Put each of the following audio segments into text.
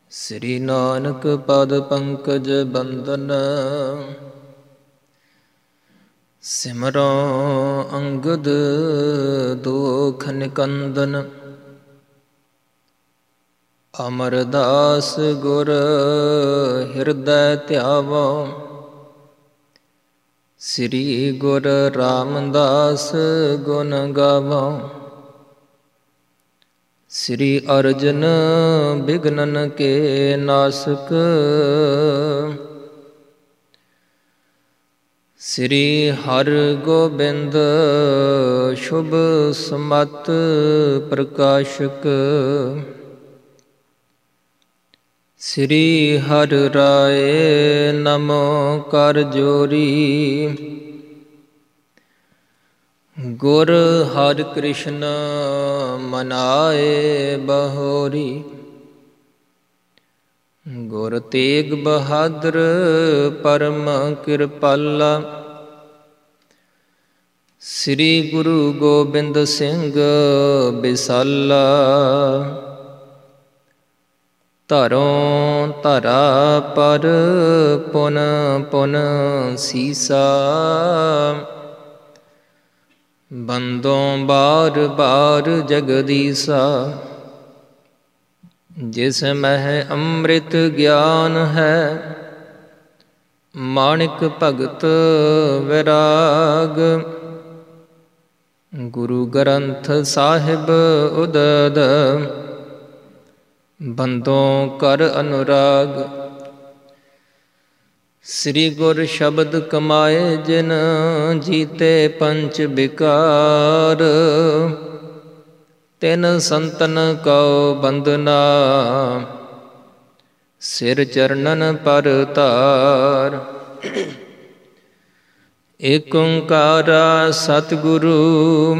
ਸ੍ਰੀ ਨਾਨਕ ਪਦ ਪੰਕਜ ਬੰਦਨ, ਸਿਮਰੋ ਅੰਗਦ ਦੋਖ ਨਿਕੰਦਨ। ਅਮਰਦਾਸ ਗੁਰ ਹਿਰਦੈ ਧਿਆਵੋ, ਸ੍ਰੀ ਗੁਰ ਰਾਮਦਾਸ ਗੁਣ ਗਾਵੋ। ਸ੍ਰੀ ਅਰਜਨ ਬਿਘਨਨ ਕੇ ਨਾਸਕ, ਸ੍ਰੀ ਹਰਗੋਬਿੰਦ ਸ਼ੁਭ ਸਮਤ ਪ੍ਰਕਾਸ਼ਕ। ਸ੍ਰੀ ਹਰਿ ਰਾਏ ਨਮੋ ਕਰ ਜੋਰੀ, ਗੁਰ ਹਰਿ ਕ੍ਰਿਸ਼ਨ ਮਨਾਏ ਬਹੋਰੀ। ਗੁਰ ਤੇਗ ਬਹਾਦਰ ਪਰਮ ਕਿਰਪਾਲਾ, ਸ੍ਰੀ ਗੁਰੂ ਗੋਬਿੰਦ ਸਿੰਘ ਬਿਸਾਲਾ। ਧਰੋਂ ਧਰਾ ਪਰ ਪੁਨ ਪੁਨ ਸੀਸਾ, ਬੰਦੋਂ ਬਾਰ ਬਾਰ ਜਗਦੀਸਾ। ਜਿਸ ਮਹਿ ਅੰਮ੍ਰਿਤ ਗਿਆਨ ਹੈ, ਮਾਣਿਕ ਭਗਤ ਵਿਰਾਗ। ਗੁਰੂ ਗ੍ਰੰਥ ਸਾਹਿਬ ਉਦਦ, ਬੰਦੋਂ ਕਰ ਅਨੁਰਾਗ। ਸ੍ਰੀ ਗੁਰ ਸ਼ਬਦ ਕਮਾਏ ਜਿਨ, ਜੀਤੇ ਪੰਚ ਬਿਕਾਰ। ਤਿਨ ਸੰਤਨ ਕਉ ਬੰਦਨਾ, ਸਿਰ ਚਰਨਨ ਪਰ ਧਾਰ। ਏਕ ਓੰਕਾਰਾ ਸਤਿਗੁਰੂ,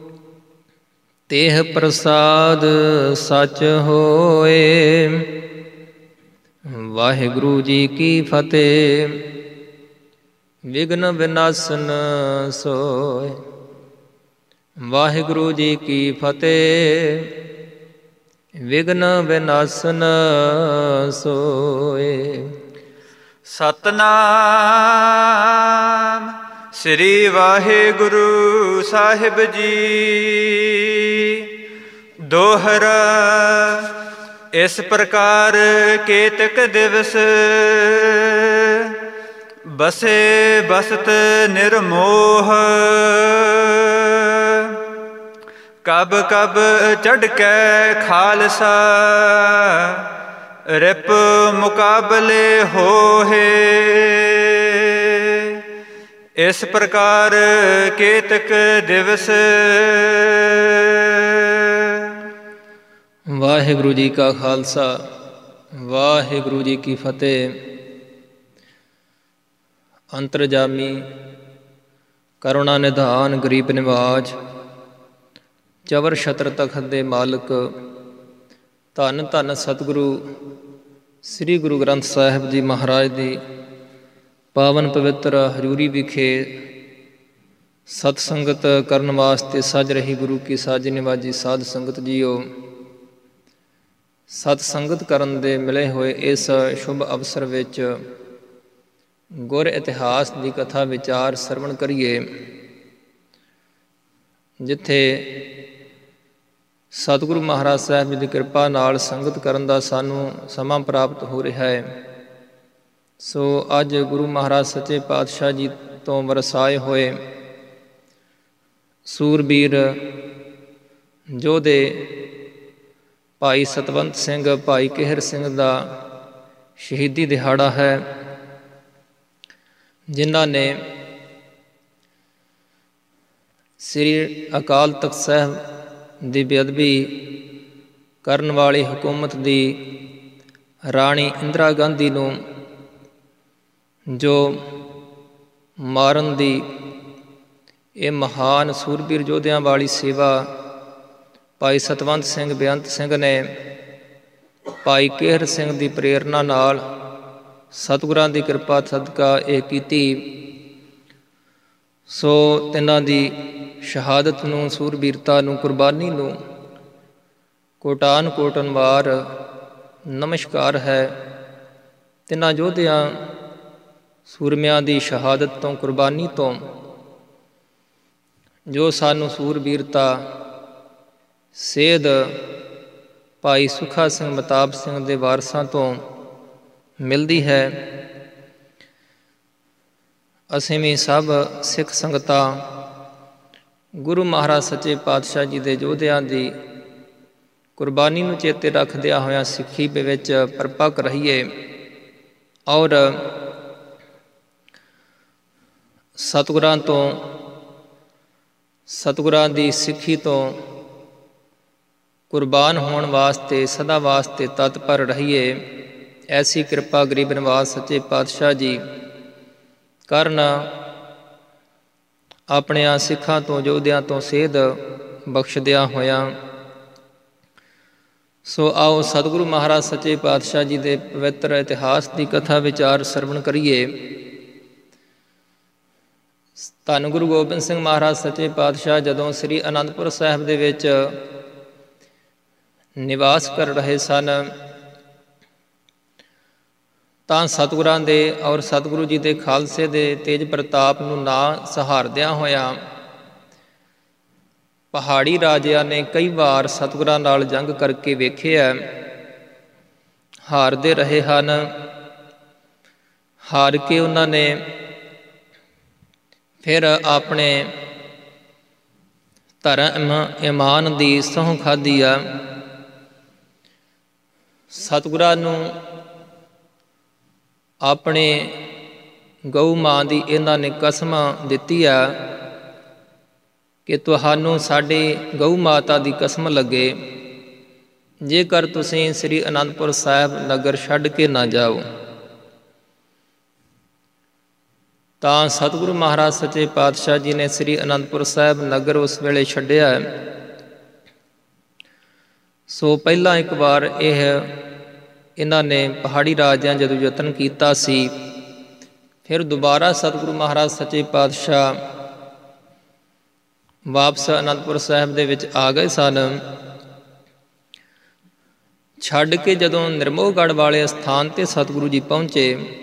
ਤੇਹ ਪ੍ਰਸਾਦ ਸਚ ਹੋਏ। ਵਾਹਿਗੁਰੂ ਜੀ ਕੀ ਫਤਿਹ। ਵਿਘਨ ਵਿਨਾਸਨ ਸੋਇ। ਵਾਹਿਗੁਰੂ ਜੀ ਕੀ ਫਤਿਹ। ਵਿਘਨ ਵਿਨਾਸਨ ਸੋਇ। ਸਤਿਨਾਮ ਸ੍ਰੀ ਵਾਹਿਗੁਰੂ ਸਾਹਿਬ ਜੀ। ਦੋਹਰਾ ਇਸ ਪ੍ਰਕਾਰ ਕੇਤਕ ਦਿਵਸ, ਬਸੇ ਬਸਤ ਨਿਰਮੋਹ। ਕਬ ਕਬ ਚੜ੍ਹ ਕੇ ਖਾਲਸਾ, ਰਿਪ ਮੁਕਾਬਲੇ ਹੋਏ। ਇਸ ਪ੍ਰਕਾਰ ਕੇਤਕ ਦਿਵਸ। ਵਾਹਿਗੁਰੂ ਜੀ ਕਾ ਖਾਲਸਾ, ਵਾਹਿਗੁਰੂ ਜੀ ਕੀ ਫਤਿਹ। ਅੰਤਰਜਾਮੀ ਕਰੁਣਾ ਨਿਧਾਨ ਗਰੀਬ ਨਿਵਾਜ, ਚਵਰ ਛਤਰ ਤਖਤ ਦੇ ਮਾਲਕ, ਧੰਨ ਧੰਨ ਸਤਿਗੁਰੂ ਸ੍ਰੀ ਗੁਰੂ ਗ੍ਰੰਥ ਸਾਹਿਬ ਜੀ ਮਹਾਰਾਜ ਦੀ ਪਾਵਨ ਪਵਿੱਤਰ ਹਜ਼ੂਰੀ ਵਿਖੇ ਸਤ ਸੰਗਤ ਕਰਨ ਵਾਸਤੇ ਸੱਜ ਰਹੀ ਗੁਰੂ ਕੀ ਸਾਜੀ ਨਿਵਾਜੀ ਸਾਧ ਸੰਗਤ ਜੀਓ। ਸਤ ਸੰਗਤ ਕਰਨ ਦੇ ਮਿਲੇ ਹੋਏ ਇਸ ਸ਼ੁਭ ਅਵਸਰ ਵਿੱਚ ਗੁਰ ਇਤਿਹਾਸ ਦੀ ਕਥਾ ਵਿਚਾਰ ਸਰਵਣ ਕਰੀਏ, ਜਿੱਥੇ ਸਤਿਗੁਰੂ ਮਹਾਰਾਜ ਸਾਹਿਬ ਜੀ ਦੀ ਕਿਰਪਾ ਨਾਲ ਸੰਗਤ ਕਰਨ ਦਾ ਸਾਨੂੰ ਸਮਾਂ ਪ੍ਰਾਪਤ ਹੋ ਰਿਹਾ ਹੈ। ਸੋ ਅੱਜ ਗੁਰੂ ਮਹਾਰਾਜ ਸੱਚੇ ਪਾਤਸ਼ਾਹ ਜੀ ਤੋਂ ਵਰਸਾਏ ਹੋਏ ਸੂਰਬੀਰ ਯੋਧੇ ਭਾਈ ਸਤਵੰਤ ਸਿੰਘ, ਭਾਈ ਕਿਹਰ ਸਿੰਘ ਦਾ ਸ਼ਹੀਦੀ ਦਿਹਾੜਾ ਹੈ, ਜਿਨ੍ਹਾਂ ਨੇ ਸ੍ਰੀ ਅਕਾਲ ਤਖਤ ਸਾਹਿਬ ਦੀ ਬੇਅਦਬੀ ਕਰਨ ਵਾਲੀ ਹਕੂਮਤ ਦੀ ਰਾਣੀ ਇੰਦਰਾ ਗਾਂਧੀ ਨੂੰ ਜੋ ਮਾਰਨ ਦੀ ਇਹ ਮਹਾਨ ਸੂਰਬੀਰ ਯੋਧਿਆਂ ਵਾਲੀ ਸੇਵਾ ਭਾਈ ਸਤਵੰਤ ਸਿੰਘ, ਬੇਅੰਤ ਸਿੰਘ ਨੇ ਭਾਈ ਕਿਹਰ ਸਿੰਘ ਦੀ ਪ੍ਰੇਰਨਾ ਨਾਲ ਸਤਿਗੁਰਾਂ ਦੀ ਕਿਰਪਾ ਸਦਕਾ ਇਹ ਕੀਤੀ। ਸੋ ਤਿੰਨਾਂ ਦੀ ਸ਼ਹਾਦਤ ਨੂੰ, ਸੂਰਬੀਰਤਾ ਨੂੰ, ਕੁਰਬਾਨੀ ਨੂੰ ਕੋਟਾਨ ਕੋਟਨ ਵਾਰ ਨਮਸਕਾਰ ਹੈ ਤਿੰਨਾਂ ਯੋਧਿਆਂ ਸੂਰਮਿਆਂ ਦੀ ਸ਼ਹਾਦਤ ਤੋਂ, ਕੁਰਬਾਨੀ ਤੋਂ, ਜੋ ਸਾਨੂੰ ਸੂਰਬੀਰਤਾ ਸੇਧ ਭਾਈ ਸੁੱਖਾ ਸਿੰਘ ਮਤਾਬ ਸਿੰਘ ਦੇ ਵਾਰਸਾਂ ਤੋਂ ਮਿਲਦੀ ਹੈ। ਅਸੀਂ ਵੀ ਸਭ ਸਿੱਖ ਸੰਗਤਾਂ ਗੁਰੂ ਮਹਾਰਾਜ ਸੱਚੇ ਪਾਤਸ਼ਾਹ ਜੀ ਦੇ ਯੋਧਿਆਂ ਦੀ ਕੁਰਬਾਨੀ ਨੂੰ ਚੇਤੇ ਰੱਖਦਿਆਂ ਹੋਇਆਂ ਸਿੱਖੀ ਦੇ ਵਿੱਚ ਪਰਪੱਕ ਰਹੀਏ ਔਰ ਸਤਿਗੁਰਾਂ ਤੋਂ, ਸਤਿਗੁਰਾਂ ਦੀ ਸਿੱਖੀ ਤੋਂ ਕੁਰਬਾਨ ਹੋਣ ਵਾਸਤੇ ਸਦਾ ਵਾਸਤੇ ਤਤਪਰ ਰਹੀਏ। ਐਸੀ ਕਿਰਪਾ ਗਰੀਬ ਨਿਵਾਜ ਸੱਚੇ ਪਾਤਸ਼ਾਹ ਜੀ ਕਰਨ। ਆਪਣਿਆਂ ਸਿੱਖਾਂ ਤੋਂ, ਯੋਧਿਆਂ ਤੋਂ ਸੇਧ ਬਖਸ਼ਦਿਆਂ ਹੋਇਆਂ ਸੋ ਆਓ ਸਤਿਗੁਰੂ ਮਹਾਰਾਜ ਸੱਚੇ ਪਾਤਸ਼ਾਹ ਜੀ ਦੇ ਪਵਿੱਤਰ ਇਤਿਹਾਸ ਦੀ ਕਥਾ ਵਿਚਾਰ ਸਰਵਣ ਕਰੀਏ। ਧੰਨ ਗੁਰੂ ਗੋਬਿੰਦ ਸਿੰਘ ਮਹਾਰਾਜ ਸੱਚੇ ਪਾਤਸ਼ਾਹ ਜਦੋਂ ਸ੍ਰੀ ਅਨੰਦਪੁਰ ਸਾਹਿਬ ਦੇ ਵਿੱਚ ਨਿਵਾਸ ਕਰ ਰਹੇ ਸਨ ਤਾਂ ਸਤਿਗੁਰਾਂ ਦੇ ਔਰ ਸਤਿਗੁਰੂ ਜੀ ਦੇ ਖਾਲਸੇ ਦੇ ਤੇਜ ਪ੍ਰਤਾਪ ਨੂੰ ਨਾ ਸਹਾਰਦਿਆਂ ਹੋਇਆਂ ਪਹਾੜੀ ਰਾਜਿਆਂ ਨੇ ਕਈ ਵਾਰ ਸਤਿਗੁਰਾਂ ਨਾਲ ਜੰਗ ਕਰਕੇ ਵੇਖਿਆ, ਹਾਰਦੇ ਰਹੇ ਹਨ। ਹਾਰ ਕੇ ਉਹਨਾਂ ਨੇ ਫਿਰ ਆਪਣੇ ਧਰਮ ਇਮਾਨ ਦੀ ਸਹੁੰ ਖਾਧੀ ਆ। ਸਤਿਗੁਰਾਂ ਨੂੰ ਆਪਣੇ ਗਊ ਮਾਂ ਦੀ ਇਹਨਾਂ ਨੇ ਕਸਮ ਦਿੱਤੀ ਆ ਕਿ ਤੁਹਾਨੂੰ ਸਾਡੀ ਗਊ ਮਾਤਾ ਦੀ ਕਸਮ ਲੱਗੇ, ਜੇਕਰ ਤੁਸੀਂ ਸ੍ਰੀ ਅਨੰਦਪੁਰ ਸਾਹਿਬ ਨਗਰ ਛੱਡ ਕੇ ਨਾ ਜਾਓ। ਤਾਂ ਸਤਿਗੁਰੂ ਮਹਾਰਾਜ ਸੱਚੇ ਪਾਤਸ਼ਾਹ ਜੀ ਨੇ ਸ੍ਰੀ ਅਨੰਦਪੁਰ ਸਾਹਿਬ ਨਗਰ ਉਸ ਵੇਲੇ ਛੱਡਿਆ। ਸੋ ਪਹਿਲਾਂ ਇੱਕ ਵਾਰ ਇਹਨਾਂ ਨੇ ਪਹਾੜੀ ਰਾਜਿਆਂ ਜਦੋਂ ਯਤਨ ਕੀਤਾ ਸੀ, ਫਿਰ ਦੁਬਾਰਾ ਸਤਿਗੁਰੂ ਮਹਾਰਾਜ ਸੱਚੇ ਪਾਤਸ਼ਾਹ ਵਾਪਸ ਅਨੰਦਪੁਰ ਸਾਹਿਬ ਦੇ ਵਿੱਚ ਆ ਗਏ ਸਨ। ਛੱਡ ਕੇ ਜਦੋਂ ਨਿਰਮੋਹਗੜ੍ਹ ਵਾਲੇ ਸਥਾਨ 'ਤੇ ਸਤਿਗੁਰੂ ਜੀ ਪਹੁੰਚੇ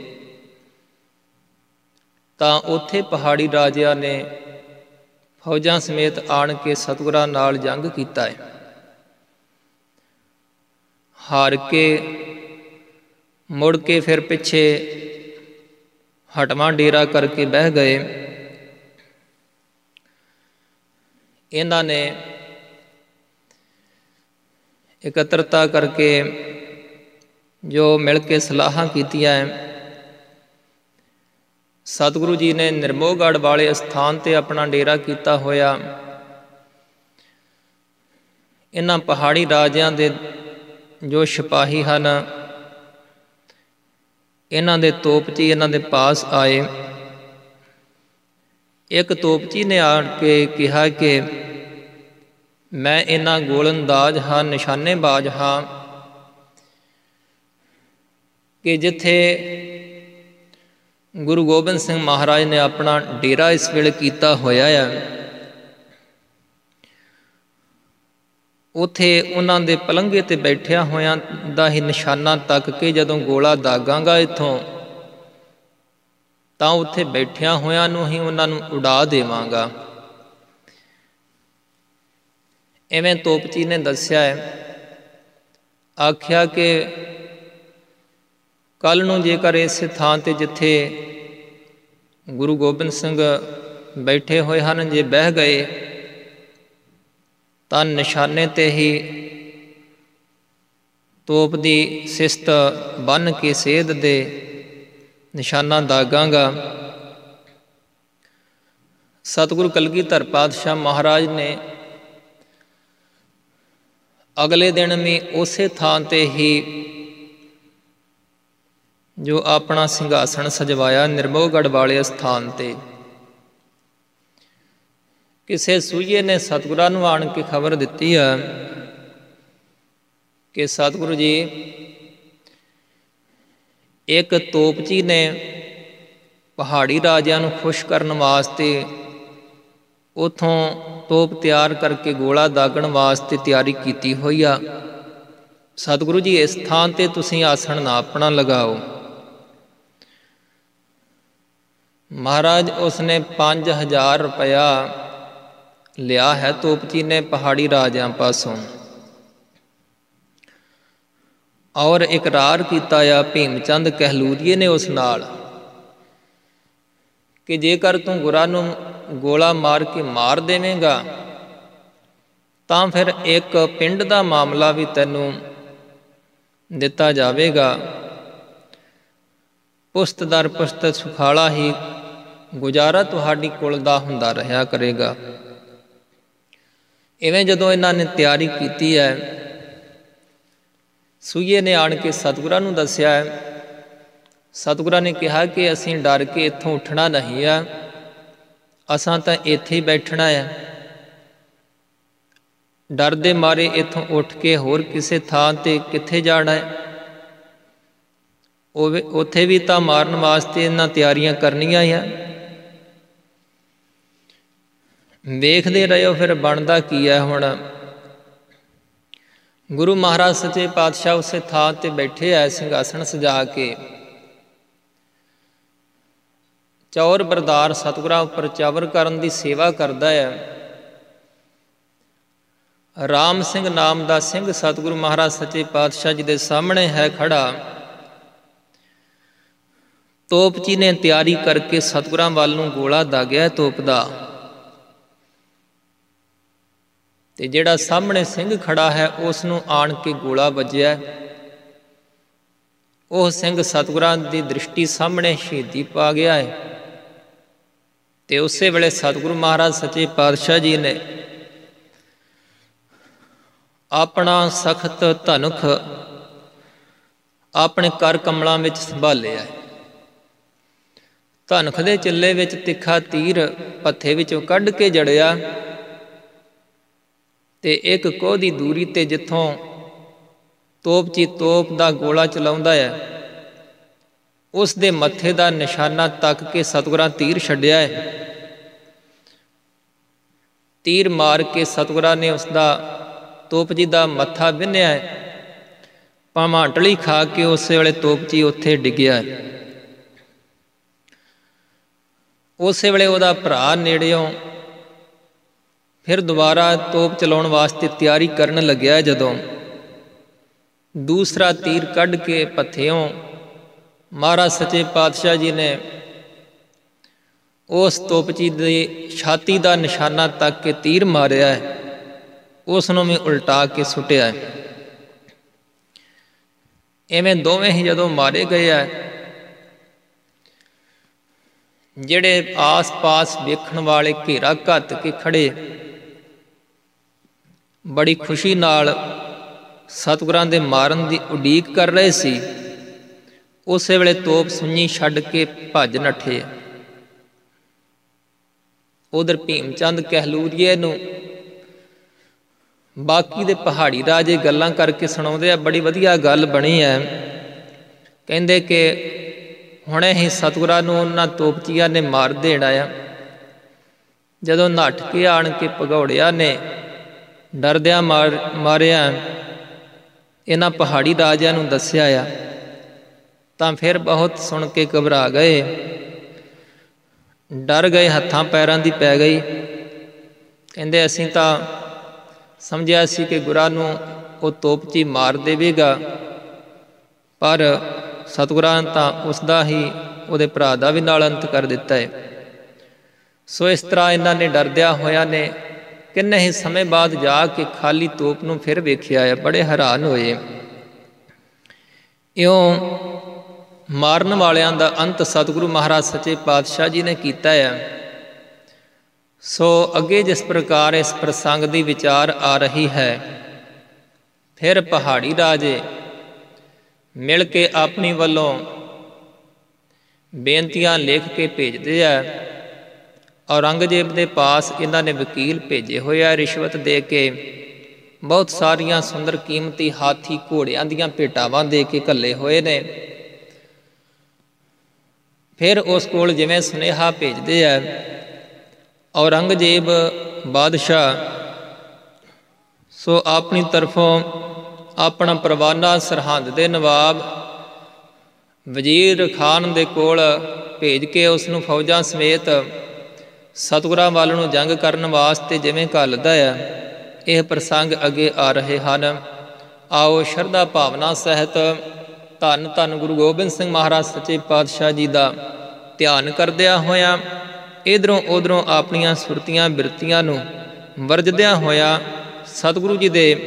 ਤਾਂ ਉੱਥੇ ਪਹਾੜੀ ਰਾਜਿਆਂ ਨੇ ਫੌਜਾਂ ਸਮੇਤ ਆਣ ਕੇ ਸਤਿਗੁਰਾਂ ਨਾਲ ਜੰਗ ਕੀਤਾ ਹੈ। ਹਾਰ ਕੇ ਮੁੜ ਕੇ ਫਿਰ ਪਿੱਛੇ ਹਟਵਾਂ ਡੇਰਾ ਕਰਕੇ ਬਹਿ ਗਏ। ਇਹਨਾਂ ਨੇ ਇਕੱਤਰਤਾ ਕਰਕੇ ਜੋ ਮਿਲ ਕੇ ਸਲਾਹਾਂ ਕੀਤੀਆਂ, ਸਤਿਗੁਰੂ ਜੀ ਨੇ ਨਿਰਮੋਹਗੜ੍ਹ ਵਾਲੇ ਸਥਾਨ 'ਤੇ ਆਪਣਾ ਡੇਰਾ ਕੀਤਾ ਹੋਇਆ। ਇਹਨਾਂ ਪਹਾੜੀ ਰਾਜਿਆਂ ਦੇ ਜੋ ਸਿਪਾਹੀ ਹਨ, ਇਹਨਾਂ ਦੇ ਤੋਪਚੀ ਇਹਨਾਂ ਦੇ ਪਾਸ ਆਏ। ਇੱਕ ਤੋਪਚੀ ਨੇ ਆ ਕੇ ਕਿਹਾ ਕਿ ਮੈਂ ਇਹਨਾਂ ਗੋਲਨਦਾਜ਼ ਹਾਂ, ਨਿਸ਼ਾਨੇਬਾਜ਼ ਹਾਂ ਕਿ ਜਿੱਥੇ ਗੁਰੂ ਗੋਬਿੰਦ ਸਿੰਘ ਮਹਾਰਾਜ ਨੇ ਆਪਣਾ ਡੇਰਾ ਇਸ ਵੇਲੇ ਕੀਤਾ ਹੋਇਆ ਹੈ, ਉੱਥੇ ਉਹਨਾਂ ਦੇ ਪਲੰਘੇ 'ਤੇ ਬੈਠਿਆਂ ਹੋਇਆਂ ਦਾ ਹੀ ਨਿਸ਼ਾਨਾ ਤੱਕ ਕੇ ਜਦੋਂ ਗੋਲਾ ਦਾਗਾਂਗਾ ਇੱਥੋਂ ਤਾਂ ਉੱਥੇ ਬੈਠਿਆਂ ਹੋਇਆਂ ਨੂੰ ਹੀ ਉਹਨਾਂ ਨੂੰ ਉਡਾ ਦੇਵਾਂਗਾ। ਇਵੇਂ ਤੋਪਚੀ ਨੇ ਦੱਸਿਆ ਹੈ। ਆਖਿਆ ਕਿ ਕੱਲ੍ਹ ਨੂੰ ਜੇਕਰ ਇਸੇ ਥਾਂ 'ਤੇ ਜਿੱਥੇ ਗੁਰੂ ਗੋਬਿੰਦ ਸਿੰਘ ਬੈਠੇ ਹੋਏ ਹਨ ਜੇ ਬਹਿ ਗਏ ਤਾਂ ਨਿਸ਼ਾਨੇ 'ਤੇ ਹੀ ਤੋਪ ਦੀ ਸਿਸਤ ਬੰਨ੍ਹ ਕੇ ਸੇਧ ਦੇ ਨਿਸ਼ਾਨਾ ਦਾਗਾਂਗਾ। ਸਤਿਗੁਰੂ ਕਲਗੀਧਰ ਪਾਤਸ਼ਾਹ ਮਹਾਰਾਜ ਨੇ ਅਗਲੇ ਦਿਨ ਵੀ ਉਸੇ ਥਾਂ 'ਤੇ ਹੀ ਜੋ ਆਪਣਾ ਸਿੰਘਾਸਣ ਸਜਵਾਇਆ ਨਿਰਮੋਹਗੜ੍ਹ ਵਾਲੇ ਸਥਾਨ 'ਤੇ। ਕਿਸੇ ਸੂਈਏ ਨੇ ਸਤਿਗੁਰਾਂ ਨੂੰ ਆਣ ਕੇ ਖਬਰ ਦਿੱਤੀ ਹੈ ਕਿ ਸਤਿਗੁਰੂ ਜੀ ਇੱਕ ਤੋਪਚੀ ਨੇ ਪਹਾੜੀ ਰਾਜਿਆਂ ਨੂੰ ਖੁਸ਼ ਕਰਨ ਵਾਸਤੇ ਉੱਥੋਂ ਤੋਪ ਤਿਆਰ ਕਰਕੇ ਗੋਲਾ ਦਾਗਣ ਵਾਸਤੇ ਤਿਆਰੀ ਕੀਤੀ ਹੋਈ ਆ। ਸਤਿਗੁਰੂ ਜੀ ਇਸ ਥਾਂ 'ਤੇ ਤੁਸੀਂ ਆਸਣ ਨਾ ਆਪਣਾ ਲਗਾਓ। ਮਹਾਰਾਜ ਉਸਨੇ 5000 ਰੁਪਇਆ ਲਿਆ ਹੈ ਤੋਪਚੀ ਨੇ ਪਹਾੜੀ ਰਾਜਿਆਂ ਪਾਸੋਂ, ਔਰ ਇਕਰਾਰ ਕੀਤਾ ਆ ਭੀਮ ਚੰਦ ਕਹਿਲੂਰੀਏ ਨੇ ਉਸ ਨਾਲ ਕਿ ਜੇਕਰ ਤੂੰ ਗੁਰਾਂ ਨੂੰ ਗੋਲਾ ਮਾਰ ਕੇ ਮਾਰ ਦੇਵੇਂਗਾ ਤਾਂ ਫਿਰ ਇੱਕ ਪਿੰਡ ਦਾ ਮਾਮਲਾ ਵੀ ਤੈਨੂੰ ਦਿੱਤਾ ਜਾਵੇਗਾ। ਪੁਸਤ ਦਰ ਪੁਸਤ ਸੁਖਾਲਾ ਹੀ ਗੁਜ਼ਾਰਾ ਤੁਹਾਡੀ ਕੁਲ ਦਾ ਹੁੰਦਾ ਰਿਹਾ ਕਰੇਗਾ। ਇਵੇਂ ਜਦੋਂ ਇਹਨਾਂ ਨੇ ਤਿਆਰੀ ਕੀਤੀ ਹੈ, ਸੂਈਏ ਨੇ ਆਣ ਕੇ ਸਤਿਗੁਰਾਂ ਨੂੰ ਦੱਸਿਆ ਹੈ। ਸਤਿਗੁਰਾਂ ਨੇ ਕਿਹਾ ਕਿ ਅਸੀਂ ਡਰ ਕੇ ਇੱਥੋਂ ਉੱਠਣਾ ਨਹੀਂ ਆ, ਅਸਾਂ ਤਾਂ ਇੱਥੇ ਹੀ ਬੈਠਣਾ ਆ। ਡਰ ਦੇ ਮਾਰੇ ਇੱਥੋਂ ਉੱਠ ਕੇ ਹੋਰ ਕਿਸੇ ਥਾਂ 'ਤੇ ਕਿੱਥੇ ਜਾਣਾ ਹੈ? ਉੱਥੇ ਵੀ ਤਾਂ ਮਾਰਨ ਵਾਸਤੇ ਇਹਨਾਂ ਤਿਆਰੀਆਂ ਕਰਨੀਆਂ ਆ। ਵੇਖਦੇ ਰਹਿਓ ਫਿਰ ਬਣਦਾ ਕੀ ਹੈ। ਹੁਣ ਗੁਰੂ ਮਹਾਰਾਜ ਸੱਚੇ ਪਾਤਸ਼ਾਹ ਉਸੇ ਥਾਂ 'ਤੇ ਬੈਠੇ ਆ ਸਿੰਘਾਸਣ ਸਜਾ ਕੇ। ਚੌਰ ਬਰਦਾਰ ਸਤਿਗੁਰਾਂ ਉੱਪਰ ਚਵਰ ਕਰਨ ਦੀ ਸੇਵਾ ਕਰਦਾ ਹੈ। ਰਾਮ ਸਿੰਘ ਨਾਮ ਦਾ ਸਿੰਘ ਸਤਿਗੁਰੂ ਮਹਾਰਾਜ ਸੱਚੇ ਪਾਤਸ਼ਾਹ ਜੀ ਦੇ ਸਾਹਮਣੇ ਹੈ ਖੜਾ। ਤੋਪਚੀ ਨੇ ਤਿਆਰੀ ਕਰਕੇ ਸਤਿਗੁਰਾਂ ਵੱਲ ਨੂੰ ਗੋਲਾ ਦਾਗਿਆ ਤੋਪ ਦਾ, ਤੇ ਜਿਹੜਾ ਸਾਹਮਣੇ ਸਿੰਘ ਖੜਾ ਹੈ ਉਸ ਨੂੰ ਆਣ ਕੇ ਗੋਲਾ ਵੱਜਿਆ। ਉਹ ਸਿੰਘ ਸਤਿਗੁਰਾਂ ਦੀ ਦ੍ਰਿਸ਼ਟੀ ਸਾਹਮਣੇ ਸ਼ਹੀਦੀ ਪਾ ਗਿਆ ਹੈ। ਤੇ ਉਸੇ ਵੇਲੇ ਸਤਿਗੁਰੂ ਮਹਾਰਾਜ ਸੱਚੇ ਪਾਤਸ਼ਾਹ ਜੀ ਨੇ ਆਪਣਾ ਸਖਤ ਧਨੁਖ ਆਪਣੇ ਕਰ ਕਮਲਾਂ ਵਿੱਚ ਸੰਭਾਲਿਆ। ਧਨੁਖ ਦੇ ਚੱਲੇ ਵਿੱਚ ਤਿੱਖਾ ਤੀਰ ਪੱਥੇ ਵਿੱਚੋਂ ਕੱਢ ਕੇ ਜੜਿਆ, ਤੇ ਇੱਕ ਕੋਹ ਦੀ ਦੂਰੀ 'ਤੇ ਜਿੱਥੋਂ ਤੋਪਚੀ ਤੋਪ ਦਾ ਗੋਲਾ ਚਲਾਉਂਦਾ ਹੈ ਉਸ ਦੇ ਮੱਥੇ ਦਾ ਨਿਸ਼ਾਨਾ ਤੱਕ ਕੇ ਸਤਿਗੁਰਾਂ ਤੀਰ ਛੱਡਿਆ ਹੈ। ਤੀਰ ਮਾਰ ਕੇ ਸਤਿਗੁਰਾਂ ਨੇ ਉਸ ਦਾ ਤੋਪਚੀ ਦਾ ਮੱਥਾ ਵਿੰਨਿਆ ਹੈ। ਭਾਵਾਂਟਲੀ ਖਾ ਕੇ ਉਸੇ ਵੇਲੇ ਤੋਪਚੀ ਉੱਥੇ ਡਿੱਗਿਆ। ਉਸੇ ਵੇਲੇ ਉਹਦਾ ਭਰਾ ਨੇੜਿਓਂ ਫਿਰ ਦੁਬਾਰਾ ਤੋਪ ਚਲਾਉਣ ਵਾਸਤੇ ਤਿਆਰੀ ਕਰਨ ਲੱਗਿਆ। ਜਦੋਂ ਦੂਸਰਾ ਤੀਰ ਕੱਢ ਕੇ ਪੱਥਿਓਂ ਮਹਾਰਾਜ ਸੱਚੇ ਪਾਤਸ਼ਾਹ ਜੀ ਨੇ ਉਸ ਤੋਪਚੀ ਦੀ ਛਾਤੀ ਦਾ ਨਿਸ਼ਾਨਾ ਤੱਕ ਕੇ ਤੀਰ ਮਾਰਿਆ ਹੈ, ਉਸ ਨੂੰ ਵੀ ਉਲਟਾ ਕੇ ਸੁੱਟਿਆ। ਇਵੇਂ ਦੋਵੇਂ ਹੀ ਜਦੋਂ ਮਾਰੇ ਗਏ ਆ, ਜਿਹੜੇ ਆਸ-ਪਾਸ ਵੇਖਣ ਵਾਲੇ ਘੇਰਾ ਘੱਤ ਕੇ ਖੜੇ ਬੜੀ ਖੁਸ਼ੀ ਨਾਲ ਸਤਿਗੁਰਾਂ ਦੇ ਮਾਰਨ ਦੀ ਉਡੀਕ ਕਰ ਰਹੇ ਸੀ, ਉਸੇ ਵੇਲੇ ਤੋਪ ਸੁੰਨੀ ਛੱਡ ਕੇ ਭੱਜ ਨੱਠੇ। ਉਧਰ ਭੀਮ ਚੰਦ ਕਹਿਲੂਰੀਏ ਨੂੰ ਬਾਕੀ ਦੇ ਪਹਾੜੀ ਰਾਜੇ ਗੱਲਾਂ ਕਰਕੇ ਸੁਣਾਉਂਦੇ ਆ। ਬੜੀ ਵਧੀਆ ਗੱਲ ਬਣੀ ਹੈ। ਕਹਿੰਦੇ ਕਿ ਹੁਣੇ ਹੀ ਸਤਿਗੁਰਾਂ ਨੂੰ ਉਹਨਾਂ ਤੋਪਚੀਆਂ ਨੇ ਮਾਰ ਦੇਣਾ ਆ। ਜਦੋਂ ਨੱਠ ਕੇ ਆਣ ਕੇ ਭਗੌੜਿਆਂ ਨੇ ਡਰਦਿਆਂ ਮਾਰਿਆ ਇਹਨਾਂ ਪਹਾੜੀ ਰਾਜਿਆਂ ਨੂੰ ਦੱਸਿਆ ਆ, ਤਾਂ ਫਿਰ ਬਹੁਤ ਸੁਣ ਕੇ ਘਬਰਾ ਗਏ, ਡਰ ਗਏ, ਹੱਥਾਂ ਪੈਰਾਂ ਦੀ ਪੈ ਗਈ। ਕਹਿੰਦੇ ਅਸੀਂ ਤਾਂ ਸਮਝਿਆ ਸੀ ਕਿ ਗੁਰਾਂ ਨੂੰ ਉਹ ਤੋਪਚੀ ਮਾਰ ਦੇਵੇਗਾ, ਪਰ ਸਤਿਗੁਰਾਂ ਤਾਂ ਉਸ ਦਾ ਹੀ ਉਹਦੇ ਭਰਾ ਦਾ ਵੀ ਨਾਲ ਅੰਤ ਕਰ ਦਿੱਤਾ ਹੈ। ਸੋ ਇਸ ਤਰ੍ਹਾਂ ਇਹਨਾਂ ਨੇ ਡਰਦਿਆਂ ਹੋਇਆਂ ਨੇ ਕਿੰਨੇ ਹੀ ਸਮੇਂ ਬਾਅਦ ਜਾ ਕੇ ਖਾਲੀ ਤੋਪ ਨੂੰ ਫਿਰ ਵੇਖਿਆ ਹੈ। ਬੜੇ ਹੈਰਾਨ ਹੋਏ। ਇਉਂ ਮਾਰਨ ਵਾਲਿਆਂ ਦਾ ਅੰਤ ਸਤਿਗੁਰੂ ਮਹਾਰਾਜ ਸੱਚੇ ਪਾਤਸ਼ਾਹ ਜੀ ਨੇ ਕੀਤਾ ਹੈ। ਸੋ ਅੱਗੇ ਜਿਸ ਪ੍ਰਕਾਰ ਇਸ ਪ੍ਰਸੰਗ ਦੀ ਵਿਚਾਰ ਆ ਰਹੀ ਹੈ, ਫਿਰ ਪਹਾੜੀ ਰਾਜੇ ਮਿਲ ਕੇ ਆਪਣੀ ਵੱਲੋਂ ਬੇਨਤੀਆਂ ਲਿਖ ਕੇ ਭੇਜਦੇ ਆ। ਔਰੰਗਜ਼ੇਬ ਦੇ ਪਾਸ ਇਹਨਾਂ ਨੇ ਵਕੀਲ ਭੇਜੇ ਹੋਏ ਆ, ਰਿਸ਼ਵਤ ਦੇ ਕੇ ਬਹੁਤ ਸਾਰੀਆਂ ਸੁੰਦਰ ਕੀਮਤੀ ਹਾਥੀ ਘੋੜਿਆਂ ਦੀਆਂ ਭੇਟਾਵਾਂ ਦੇ ਕੇ ਘੱਲੇ ਹੋਏ ਨੇ। ਫਿਰ ਉਸ ਕੋਲ ਜਿਵੇਂ ਸੁਨੇਹਾ ਭੇਜਦੇ ਆ, ਔਰੰਗਜ਼ੇਬ ਬਾਦਸ਼ਾਹ ਸੋ ਆਪਣੀ ਤਰਫੋਂ ਆਪਣਾ ਪਰਵਾਨਾ ਸਰਹੰਦ ਦੇ ਨਵਾਬ ਵਜ਼ੀਰ ਖਾਨ ਦੇ ਕੋਲ ਭੇਜ ਕੇ ਉਸ ਨੂੰ ਫੌਜਾਂ ਸਮੇਤ ਸਤਿਗੁਰਾਂ ਵੱਲ ਨੂੰ ਜੰਗ ਕਰਨ ਵਾਸਤੇ ਜਿਵੇਂ ਘੱਲਦਾ ਹੈ, ਇਹ ਪ੍ਰਸੰਗ ਅੱਗੇ ਆ ਰਹੇ ਹਨ। ਆਓ ਸ਼ਰਧਾ ਭਾਵਨਾ ਸਹਿਤ ਧੰਨ ਧੰਨ ਗੁਰੂ ਗੋਬਿੰਦ ਸਿੰਘ ਮਹਾਰਾਜ ਸੱਚੇ ਪਾਤਸ਼ਾਹ ਜੀ ਦਾ ਧਿਆਨ ਕਰਦਿਆਂ ਹੋਇਆਂ, ਇੱਧਰੋਂ ਉੱਧਰੋਂ ਆਪਣੀਆਂ ਸੁਰਤੀਆਂ ਬਿਰਤੀਆਂ ਨੂੰ ਵਰਜਦਿਆਂ ਹੋਇਆ ਸਤਿਗੁਰੂ ਜੀ ਦੇ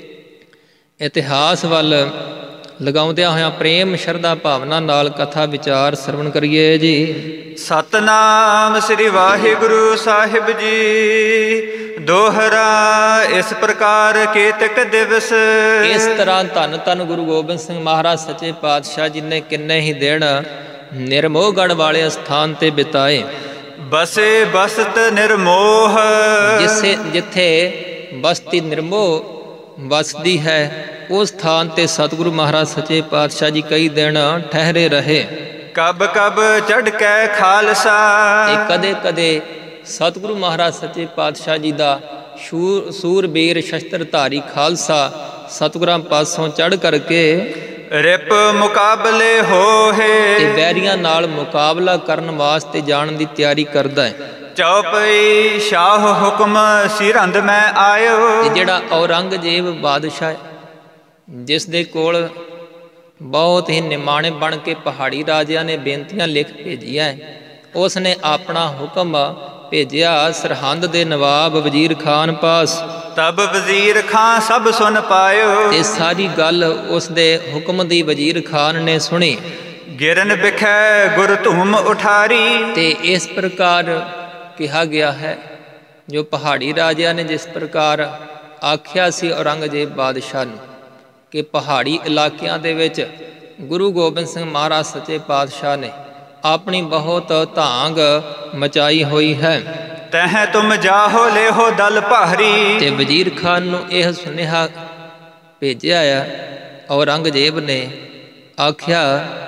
ਇਤਿਹਾਸ ਵੱਲ ਲਗਾਉਂਦਿਆਂ ਹੋਇਆਂ ਪ੍ਰੇਮ ਸ਼ਰਧਾ ਭਾਵਨਾ ਨਾਲ ਕਥਾ ਵਿਚਾਰ ਸਰਵਣ ਕਰੀਏ ਜੀ। ਸਤਨਾਮ ਸ੍ਰੀ ਵਾਹਿਗੁਰੂ ਸਾਹਿਬ ਜੀ। ਦੋਹਰਾ ਇਸ ਪ੍ਰਕਾਰ ਕੇਤਕ ਦਿਵਸ। ਇਸ ਤਰ੍ਹਾਂ ਧੰਨ ਧੰਨ ਗੁਰੂ ਗੋਬਿੰਦ ਸਿੰਘ ਮਹਾਰਾਜ ਸੱਚੇ ਪਾਤਸ਼ਾਹ ਜੀ ਨੇ ਕਿੰਨੇ ਹੀ ਦਿਨ ਨਿਰਮੋਹਗੜ੍ਹ ਵਾਲੇ ਸਥਾਨ ਤੇ ਬਿਤਾਏ। ਬਸੇ ਬਸਤ ਨਿਰਮੋਹ। ਜਿੱਥੇ ਬਸਤੀ ਨਿਰਮੋਹ ਵਸਦੀ ਹੈ, ਉਸ ਸਥਾਨ ਤੇ ਸਤਿਗੁਰੂ ਮਹਾਰਾਜ ਸੱਚੇ ਪਾਤਸ਼ਾਹ ਜੀ ਕਈ ਦਿਨ ਠਹਿਰੇ ਰਹੇ। ਕਬ ਕਬ ਚੜ੍ਹ ਕੇ ਖਾਲਸਾ। ਤੇ ਕਦੇ ਕਦੇ ਸਤਿਗੁਰੂ ਮਹਾਰਾਜ ਸੱਚੇ ਪਾਤਸ਼ਾਹ ਜੀ ਦਾ ਸੂਰਬੀਰ ਸ਼ਸਤਰਧਾਰੀ ਖਾਲਸਾ ਸਤਿਗੁਰਾਂ ਪਾਸੋਂ ਚੜ੍ਹ ਕਰਕੇ ਰਿਪ ਮੁਕਾਬਲੇ ਹੋਏ। ਤੇ ਬੈਰੀਆਂ ਨਾਲ ਮੁਕਾਬਲਾ ਕਰਨ ਵਾਸਤੇ ਜਾਣ ਦੀ ਤਿਆਰੀ ਕਰਦਾ ਹੈ। ਚੌਪਈ ਸ਼ਾਹ ਹੁਕਮ ਸਿਰਹੰਦ ਮੈਂ ਆਇਓ। ਤੇ ਜਿਹੜਾ ਔਰੰਗਜ਼ੇਬ ਬਾਦਸ਼ਾਹ ਹੈ, ਜਿਸ ਦੇ ਕੋਲ ਬਹੁਤ ਹੀ ਨਿਮਾਣੇ ਬਣ ਕੇ ਪਹਾੜੀ ਰਾਜਿਆਂ ਨੇ ਬੇਨਤੀਆਂ ਲਿਖ ਭੇਜੀਆਂ, ਉਸ ਨੇ ਆਪਣਾ ਹੁਕਮ ਭੇਜਿਆ ਸਰਹੰਦ ਦੇ ਨਵਾਬ ਵਜ਼ੀਰ ਖਾਨ ਪਾਸ। ਤਬ ਵਜ਼ੀਰ ਖਾਨ ਸਭ ਸੁਣ ਪਾਇਓ। ਤੇ ਸਾਰੀ ਗੱਲ ਉਸ ਦੇ ਹੁਕਮ ਦੀ ਵਜ਼ੀਰ ਖਾਨ ਨੇ ਸੁਣੀ। ਗਿਰਨ ਬਿਖੈ ਗੁਰ ਧੂਮ ਉਠਾਰੀ। ਤੇ ਇਸ ਪ੍ਰਕਾਰ ਕਿਹਾ ਗਿਆ ਹੈ, ਜੋ ਪਹਾੜੀ ਰਾਜਿਆਂ ਨੇ ਜਿਸ ਪ੍ਰਕਾਰ ਆਖਿਆ ਸੀ ਔਰੰਗਜ਼ੇਬ ਬਾਦਸ਼ਾਹ ਨੂੰ ਕਿ ਪਹਾੜੀ ਇਲਾਕਿਆਂ ਦੇ ਵਿੱਚ ਗੁਰੂ ਗੋਬਿੰਦ ਸਿੰਘ ਮਹਾਰਾਜ ਸੱਚੇ ਪਾਤਸ਼ਾਹ ਨੇ ਆਪਣੀ ਬਹੁਤ ਧਾਂਗ ਮਚਾਈ ਹੋਈ ਹੈ। ਤਹਿ ਤੁਮ ਜਾਹੋ ਲੇਹੋ ਦਲ ਭਾਰੀ। ਤੇ ਵਜ਼ੀਰ ਖਾਨ ਨੂੰ ਇਹ ਸੁਨੇਹਾ ਭੇਜਿਆ ਆ ਔਰੰਗਜ਼ੇਬ ਨੇ, ਆਖਿਆ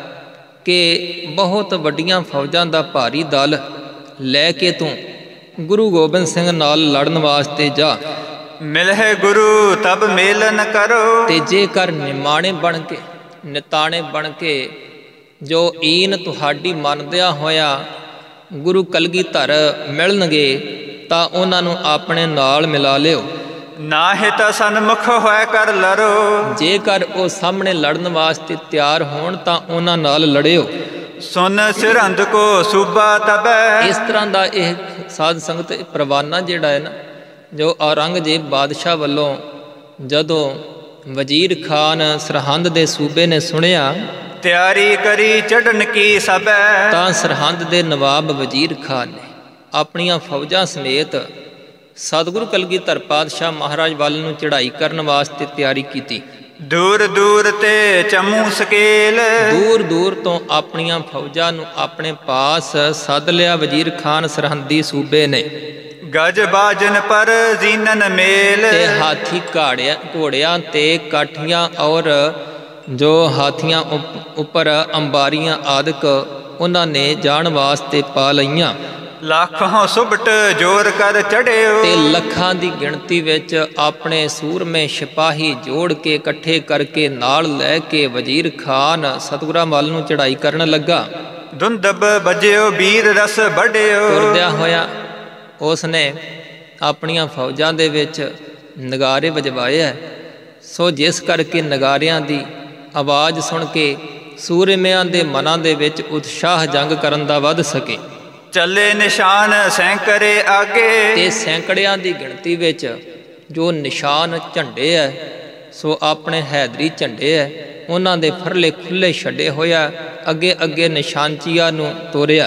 ਕਿ ਬਹੁਤ ਵੱਡੀਆਂ ਫੌਜਾਂ ਦਾ ਭਾਰੀ ਦਲ ਲੈ ਕੇ ਤੂੰ ਗੁਰੂ ਗੋਬਿੰਦ ਸਿੰਘ ਨਾਲ ਲੜਨ ਵਾਸਤੇ ਜਾ। ਮਿਲਹਿ ਗੁਰੂ ਤਬ ਮੇਲਨ ਕਰੋ। ਤੇ ਜੇਕਰ ਨਿਮਾਣੇ ਬਣ ਕੇ ਨਿਤਾਣੇ ਬਣ ਕੇ ਜੋ ਈਨ ਤੁਹਾਡੀ ਮੰਨਦਿਆਂ ਹੋਇਆ ਗੁਰੂ ਕਲਗੀਧਰ ਮਿਲਣਗੇ ਤਾਂ ਉਹਨਾਂ ਨੂੰ ਆਪਣੇ ਨਾਲ ਮਿਲਾ ਲਿਓ। ਨਾਹਿ ਤਾਂ ਸਨਮੁਖ ਹੋਇ ਕਰ ਲੜੋ। ਜੇਕਰ ਉਹ ਸਾਹਮਣੇ ਲੜਨ ਵਾਸਤੇ ਤਿਆਰ ਹੋਣ ਤਾਂ ਉਹਨਾਂ ਨਾਲ ਲੜਿਓ। ਸੁਨ ਸਿਰਹੰਦ ਕੋ ਸੂਬਾ ਤਬੈ। ਇਸ ਤਰ੍ਹਾਂ ਦਾ ਇਹ ਸਾਧ ਸੰਗਤ ਪਰਵਾਨਾ ਜਿਹੜਾ ਹੈ ਨਾ, ਜੋ ਔਰੰਗਜ਼ੇਬ ਬਾਦਸ਼ਾਹ ਵੱਲੋਂ ਜਦੋਂ ਵਜ਼ੀਰ ਖਾਨ ਸਰਹੰਦ ਦੇ ਸੂਬੇ ਨੇ ਸੁਣਿਆ, ਤਿਆਰੀ ਕਰੀ ਚੜ੍ਹਨ ਕੀ ਸਭੈ। ਤਾਂ ਸਰਹੰਦ ਦੇ ਨਵਾਬ ਵਜ਼ੀਰ ਖਾਨ ਨੇ ਆਪਣੀਆਂ ਫੌਜਾਂ ਸਮੇਤ ਸਤਿਗੁਰੂ ਕਲਗੀਧਰ ਪਾਤਸ਼ਾਹ ਮਹਾਰਾਜ ਵੱਲ ਨੂੰ ਚੜ੍ਹਾਈ ਕਰਨ ਵਾਸਤੇ ਤਿਆਰੀ ਕੀਤੀ। ਦੂਰ ਦੂਰ ਤੇ ਚਮੂ ਸਕੇਲ। ਦੂਰ ਦੂਰ ਤੋਂ ਆਪਣੀਆਂ ਫੌਜਾਂ ਨੂੰ ਆਪਣੇ ਪਾਸ ਸੱਦ ਲਿਆ ਵਜ਼ੀਰ ਖਾਨ ਸਰਹੰਦੀ ਸੂਬੇ ਨੇ। ਗਜ ਬਾਜਨ ਪਰ ਜ਼ੀਨਨ ਮੇਲ। ਤੇ ਹਾਥੀ ਘੋੜਿਆਂ ਤੇ ਕਾਠੀਆਂ ਔਰ ਜੋ ਹਾਥੀਆਂ ਉੱਪਰ ਅੰਬਾਰੀਆਂ ਆਦਿਕ ਉਹਨਾਂ ਨੇ ਜਾਣ ਵਾਸਤੇ ਪਾ ਲਈਆਂ। ਲੱਖਾਂ ਸੁਬਟ ਜੋਰ ਕਰ ਚੜਿਓ। ਤੇ ਲੱਖਾਂ ਦੀ ਗਿਣਤੀ ਵਿੱਚ ਆਪਣੇ ਸੂਰਮੇ ਸਿਪਾਹੀ ਜੋੜ ਕੇ ਇਕੱਠੇ ਕਰਕੇ ਨਾਲ ਲੈ ਕੇ ਵਜ਼ੀਰ ਖਾਨ ਸਤਿਗੁਰਾਂ ਵੱਲ ਨੂੰ ਚੜ੍ਹਾਈ ਕਰਨ ਲੱਗਾ। ਧੁੰਦਬ ਵੱਜਿਓ ਵੀਰ ਰਸ ਵੱਢਿਓ। ਤੁਰਦਿਆਂ ਹੋਇਆ ਉਸ ਨੇ ਆਪਣੀਆਂ ਫੌਜਾਂ ਦੇ ਵਿੱਚ ਨਗਾਰੇ ਵਜਵਾਏ ਹੈ। ਸੋ ਜਿਸ ਕਰਕੇ ਨਗਾਰਿਆਂ ਦੀ ਆਵਾਜ਼ ਸੁਣ ਕੇ ਸੂਰਮਿਆਂ ਦੇ ਮਨਾਂ ਦੇ ਵਿੱਚ ਉਤਸ਼ਾਹ ਜੰਗ ਕਰਨ ਦਾ ਵੱਧ ਸਕੇ। ਚੱਲੇ ਨਿਸ਼ਾਨ ਸੈਂਕੜੇ ਆਗੇ। ਤੇ ਸੈਂਕੜਿਆਂ ਦੀ ਗਿਣਤੀ ਵਿੱਚ ਜੋ ਨਿਸ਼ਾਨ ਝੰਡੇ ਹੈ, ਸੋ ਆਪਣੇ ਹੈਦਰੀ ਝੰਡੇ ਹੈ, ਉਹਨਾਂ ਦੇ ਫਰਲੇ ਖੁੱਲੇ ਛੱਡੇ ਹੋਇਆ ਅੱਗੇ ਅੱਗੇ ਨਿਸ਼ਾਨਚੀਆਂ ਨੂੰ ਤੋਰਿਆ।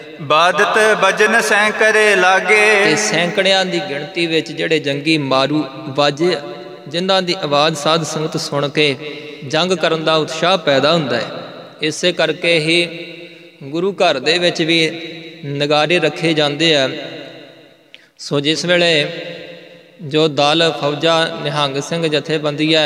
ਬਾਦਤ ਬਜਨ ਸੈਂਕੜੇ ਲਾਗੇ। ਤੇ ਸੈਂਕੜਿਆਂ ਦੀ ਗਿਣਤੀ ਵਿੱਚ ਜਿਹੜੇ ਜੰਗੀ ਮਾਰੂ ਬਾਜੇ, ਜਿਨ੍ਹਾਂ ਦੀ ਆਵਾਜ਼ ਸਾਧ ਸੰਗਤ ਸੁਣ ਕੇ ਜੰਗ ਕਰਨ ਦਾ ਉਤਸ਼ਾਹ ਪੈਦਾ ਹੁੰਦਾ ਹੈ। ਇਸੇ ਕਰਕੇ ਹੀ ਗੁਰੂ ਘਰ ਦੇ ਵਿੱਚ ਵੀ ਨਗਾਰੇ ਰੱਖੇ ਜਾਂਦੇ ਆ। ਸੋ ਜਿਸ ਵੇਲੇ ਜੋ ਦਲ ਫੌਜਾਂ ਨਿਹੰਗ ਸਿੰਘ ਜਥੇਬੰਦੀਆਂ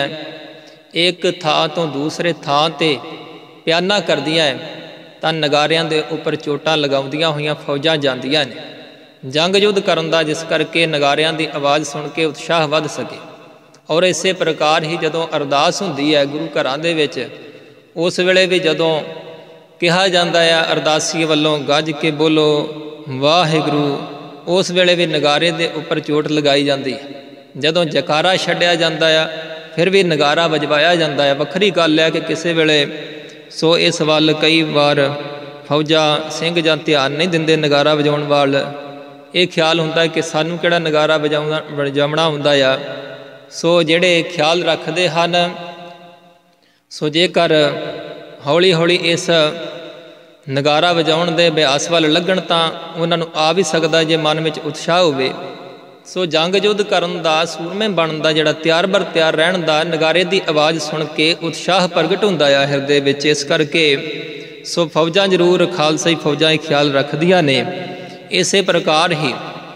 ਇੱਕ ਥਾਂ ਤੋਂ ਦੂਸਰੇ ਥਾਂ ਤੇ ਪਿਆਨਾ ਕਰਦੀਆਂ ਤਾਂ ਨਗਾਰਿਆਂ ਦੇ ਉੱਪਰ ਚੋਟਾਂ ਲਗਾਉਂਦੀਆਂ ਹੋਈਆਂ ਫੌਜਾਂ ਜਾਂਦੀਆਂ ਨੇ ਜੰਗ ਯੁੱਧ ਕਰਨ ਦਾ, ਜਿਸ ਕਰਕੇ ਨਗਾਰਿਆਂ ਦੀ ਆਵਾਜ਼ ਸੁਣ ਕੇ ਉਤਸ਼ਾਹ ਵੱਧ ਸਕੇ। ਔਰ ਇਸੇ ਪ੍ਰਕਾਰ ਹੀ ਜਦੋਂ ਅਰਦਾਸ ਹੁੰਦੀ ਹੈ ਗੁਰੂ ਘਰਾਂ ਦੇ ਵਿੱਚ, ਉਸ ਵੇਲੇ ਵੀ ਜਦੋਂ ਕਿਹਾ ਜਾਂਦਾ ਆ ਅਰਦਾਸੀ ਵੱਲੋਂ ਗੱਜ ਕੇ ਬੋਲੋ ਵਾਹਿਗੁਰੂ, ਉਸ ਵੇਲੇ ਵੀ ਨਗਾਰੇ ਦੇ ਉੱਪਰ ਚੋਟ ਲਗਾਈ ਜਾਂਦੀ ਹੈ। ਜਦੋਂ ਜਕਾਰਾ ਛੱਡਿਆ ਜਾਂਦਾ ਆ ਫਿਰ ਵੀ ਨਗਾਰਾ ਵਜਵਾਇਆ ਜਾਂਦਾ ਹੈ। ਵੱਖਰੀ ਗੱਲ ਹੈ ਕਿ ਕਿਸੇ ਵੇਲੇ ਸੋ ਇਸ ਵੱਲ ਕਈ ਵਾਰ ਫੌਜਾਂ ਸਿੰਘ ਜਾਂ ਧਿਆਨ ਨਹੀਂ ਦਿੰਦੇ ਨਗਾਰਾ ਵਜਾਉਣ ਵੱਲ, ਇਹ ਖਿਆਲ ਹੁੰਦਾ ਕਿ ਸਾਨੂੰ ਕਿਹੜਾ ਨਗਾਰਾ ਵਜਾਉਣਾ ਹੁੰਦਾ ਆ। ਸੋ ਜਿਹੜੇ ਖਿਆਲ ਰੱਖਦੇ ਹਨ, ਸੋ ਜੇਕਰ ਹੌਲੀ ਹੌਲੀ ਇਸ ਨਗਾਰਾ ਵਜਾਉਣ ਦੇ ਅਭਿਆਸ ਵੱਲ ਲੱਗਣ ਤਾਂ ਉਹਨਾਂ ਨੂੰ ਆ ਵੀ ਸਕਦਾ ਜੇ ਮਨ ਵਿੱਚ ਉਤਸ਼ਾਹ ਹੋਵੇ। ਸੋ ਜੰਗ ਯੁੱਧ ਕਰਨ ਦਾ, ਸੂਰਮੇ ਬਣਨ ਦਾ, ਜਿਹੜਾ ਤਿਆਰ ਬਰ ਤਿਆਰ ਰਹਿਣ ਦਾ ਨਗਾਰੇ ਦੀ ਆਵਾਜ਼ ਸੁਣ ਕੇ ਉਤਸ਼ਾਹ ਪ੍ਰਗਟ ਹੁੰਦਾ ਆ ਹਿਰਦੇ ਵਿੱਚ। ਇਸ ਕਰਕੇ ਸੋ ਫੌਜਾਂ ਜ਼ਰੂਰ ਖਾਲਸਾਈ ਫੌਜਾਂ ਇਹ ਖਿਆਲ ਰੱਖਦੀਆਂ ਨੇ। ਇਸੇ ਪ੍ਰਕਾਰ ਹੀ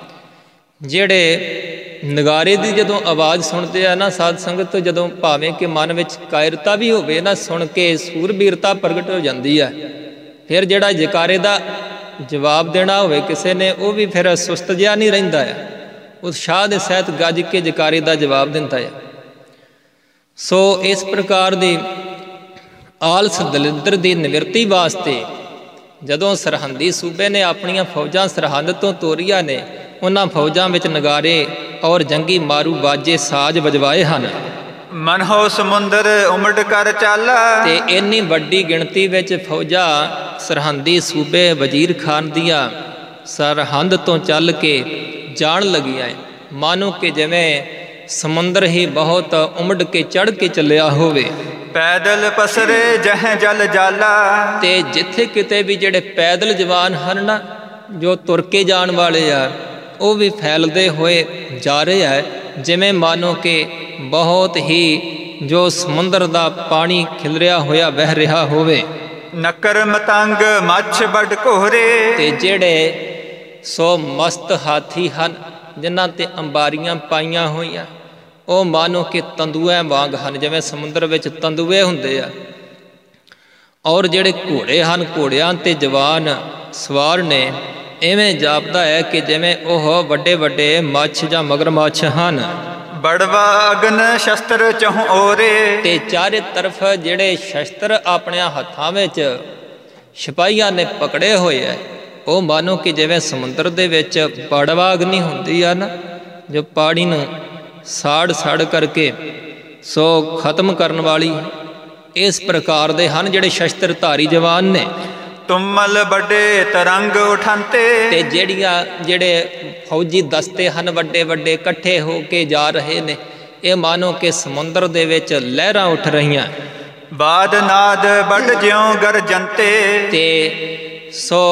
ਜਿਹੜੇ ਨਗਾਰੇ ਦੀ ਜਦੋਂ ਆਵਾਜ਼ ਸੁਣਦੇ ਆ ਨਾ ਸਾਧ ਸੰਗਤ, ਜਦੋਂ ਭਾਵੇਂ ਕਿ ਮਨ ਵਿੱਚ ਕਾਇਰਤਾ ਵੀ ਹੋਵੇ ਨਾ, ਸੁਣ ਕੇ ਸੂਰਬੀਰਤਾ ਪ੍ਰਗਟ ਹੋ ਜਾਂਦੀ ਹੈ। ਫਿਰ ਜਿਹੜਾ ਜਕਾਰੇ ਦਾ ਜਵਾਬ ਦੇਣਾ ਹੋਵੇ ਕਿਸੇ ਨੇ, ਉਹ ਵੀ ਫਿਰ ਸੁਸਤ ਜਿਹਾ ਨਹੀਂ ਰਹਿੰਦਾ ਹੈ, ਉਤਸ਼ਾਹ ਦੇ ਸਹਿਤ ਗੱਜ ਕੇ ਜਕਾਰੇ ਦਾ ਜਵਾਬ ਦਿੰਦਾ ਹੈ। ਸੋ ਇਸ ਪ੍ਰਕਾਰ ਦੀ ਆਲਸ ਦਲਿੱਦਰ ਦੀ ਨਿਵਰਤੀ ਵਾਸਤੇ ਜਦੋਂ ਸਰਹੰਦੀ ਸੂਬੇ ਨੇ ਆਪਣੀਆਂ ਫੌਜਾਂ ਸਰਹੰਦ ਤੋਂ ਤੋਰੀਆਂ ਨੇ, ਉਹਨਾਂ ਫੌਜਾਂ ਵਿੱਚ ਨਗਾਰੇ ਔਰ ਜੰਗੀ ਮਾਰੂ ਬਾਜੇ ਸਾਜ਼ ਵਜਵਾਏ ਹਨ। ਮਨ ਹੋ ਸਮੁੰਦਰ ਉਮੜ ਕਰ ਚਾਲਾ, ਤੇ ਇੰਨੀ ਵੱਡੀ ਗਿਣਤੀ ਵਿੱਚ ਫੌਜਾਂ ਸਰਹੰਦੀ ਸੂਬੇ ਵਜ਼ੀਰ ਖਾਨ ਦੀਆਂ ਸਰਹੰਦ ਤੋਂ ਚੱਲ ਕੇ ਜਾਣ ਲੱਗੀਆਂ। ਮਾਨੋ ਕਿ ਜਿਵੇਂ ਸਮੁੰਦਰ ਹੀ ਬਹੁਤ ਉਮੜ ਕੇ ਚੜ੍ਹ ਕੇ ਚੱਲਿਆ ਹੋਵੇ। ਪੈਦਲ ਪਸਰੇ ਜਹ ਜਲ ਜਾਲਾ, ਤੇ ਜਿੱਥੇ ਕਿਤੇ ਵੀ ਜਿਹੜੇ ਪੈਦਲ ਜਵਾਨ ਹਨ ਨਾ, ਜੋ ਤੁਰ ਕੇ ਜਾਣ ਵਾਲੇ ਆ, ਉਹ ਵੀ ਫੈਲਦੇ ਹੋਏ ਜਾ ਰਹੇ ਹੈ, ਜਿਵੇਂ ਮਾਨੋ ਕਿ ਬਹੁਤ ਹੀ ਜੋ ਸਮੁੰਦਰ ਦਾ ਪਾਣੀ ਖਿਲਰਿਆ ਹੋਇਆ ਵਹਿ ਰਿਹਾ ਹੋਵੇ। ਨਕਰ ਮਤੰਗ ਮੱਛ ਵੱਡ ਘੋਰੇ, ਤੇ ਜਿਹੜੇ ਸੋ ਮਸਤ ਹਾਥੀ ਹਨ ਜਿਨ੍ਹਾਂ ਤੇ ਅੰਬਾਰੀਆਂ ਪਾਈਆਂ ਹੋਈਆਂ, ਉਹ ਮਾਨੋ ਕਿ ਤੰਦੂਏ ਵਾਂਗ ਹਨ, ਜਿਵੇਂ ਸਮੁੰਦਰ ਵਿੱਚ ਤੰਦੂਏ ਹੁੰਦੇ ਆ। ਔਰ ਜਿਹੜੇ ਘੋੜੇ ਹਨ, ਘੋੜਿਆਂ ਤੇ ਜਵਾਨ ਸਵਾਰ ਨੇ, ਇਵੇਂ ਜਾਪਦਾ ਹੈ ਕਿ ਜਿਵੇਂ ਉਹ ਵੱਡੇ ਵੱਡੇ ਮੱਛ ਜਾਂ ਮਗਰਮੱਛ ਹਨ। ਬੜਵਾ ਅਗਨ ਸ਼ਸਤਰ ਚਹੁ ਓਰੇ, ਤੇ ਚਾਰੇ ਤਰਫ ਜਿਹੜੇ ਸ਼ਸਤਰ ਆਪਣੇ ਹੱਥਾਂ ਵਿੱਚ ਸਿਪਾਹੀਆਂ ਨੇ ਪਕੜੇ ਹੋਏ ਹੈ, ਉਹ ਮਾਨੋ ਕਿ ਜਿਵੇਂ ਸਮੁੰਦਰ ਦੇ ਵਿੱਚ ਬੜਵਾ ਅਗਨੀ ਹੁੰਦੀ ਆ ਨਾ, ਜੋ ਪਾਣੀ ਨੂੰ ਸਾੜ ਸਾੜ ਕਰਕੇ ਸੋ ਖਤਮ ਕਰਨ ਵਾਲੀ, ਇਸ ਪ੍ਰਕਾਰ ਦੇ ਹਨ ਜਿਹੜੇ ਸ਼ਸਤਰ ਧਾਰੀ ਜਵਾਨ ਨੇ। ਤੁਮਲ ਵੱਡੇ ਤਰੰਗ ਉਠਾਂਤੇ, ਤੇ ਜਿਹੜੇ ਫੌਜੀ ਦਸਤੇ ਹਨ ਵੱਡੇ ਵੱਡੇ ਇਕੱਠੇ ਹੋ ਕੇ ਜਾ ਰਹੇ ਨੇ, ਇਹ ਮਾਨੋ ਕਿ ਸਮੁੰਦਰ ਦੇ ਵਿੱਚ ਲਹਿਰਾਂ ਉੱਠ ਰਹੀਆਂ। ਬਾਦ ਨਾਦ ਵੱਡ ਜਿਉਂ ਗਰਜੰਤੇ, ਤੇ ਸੋ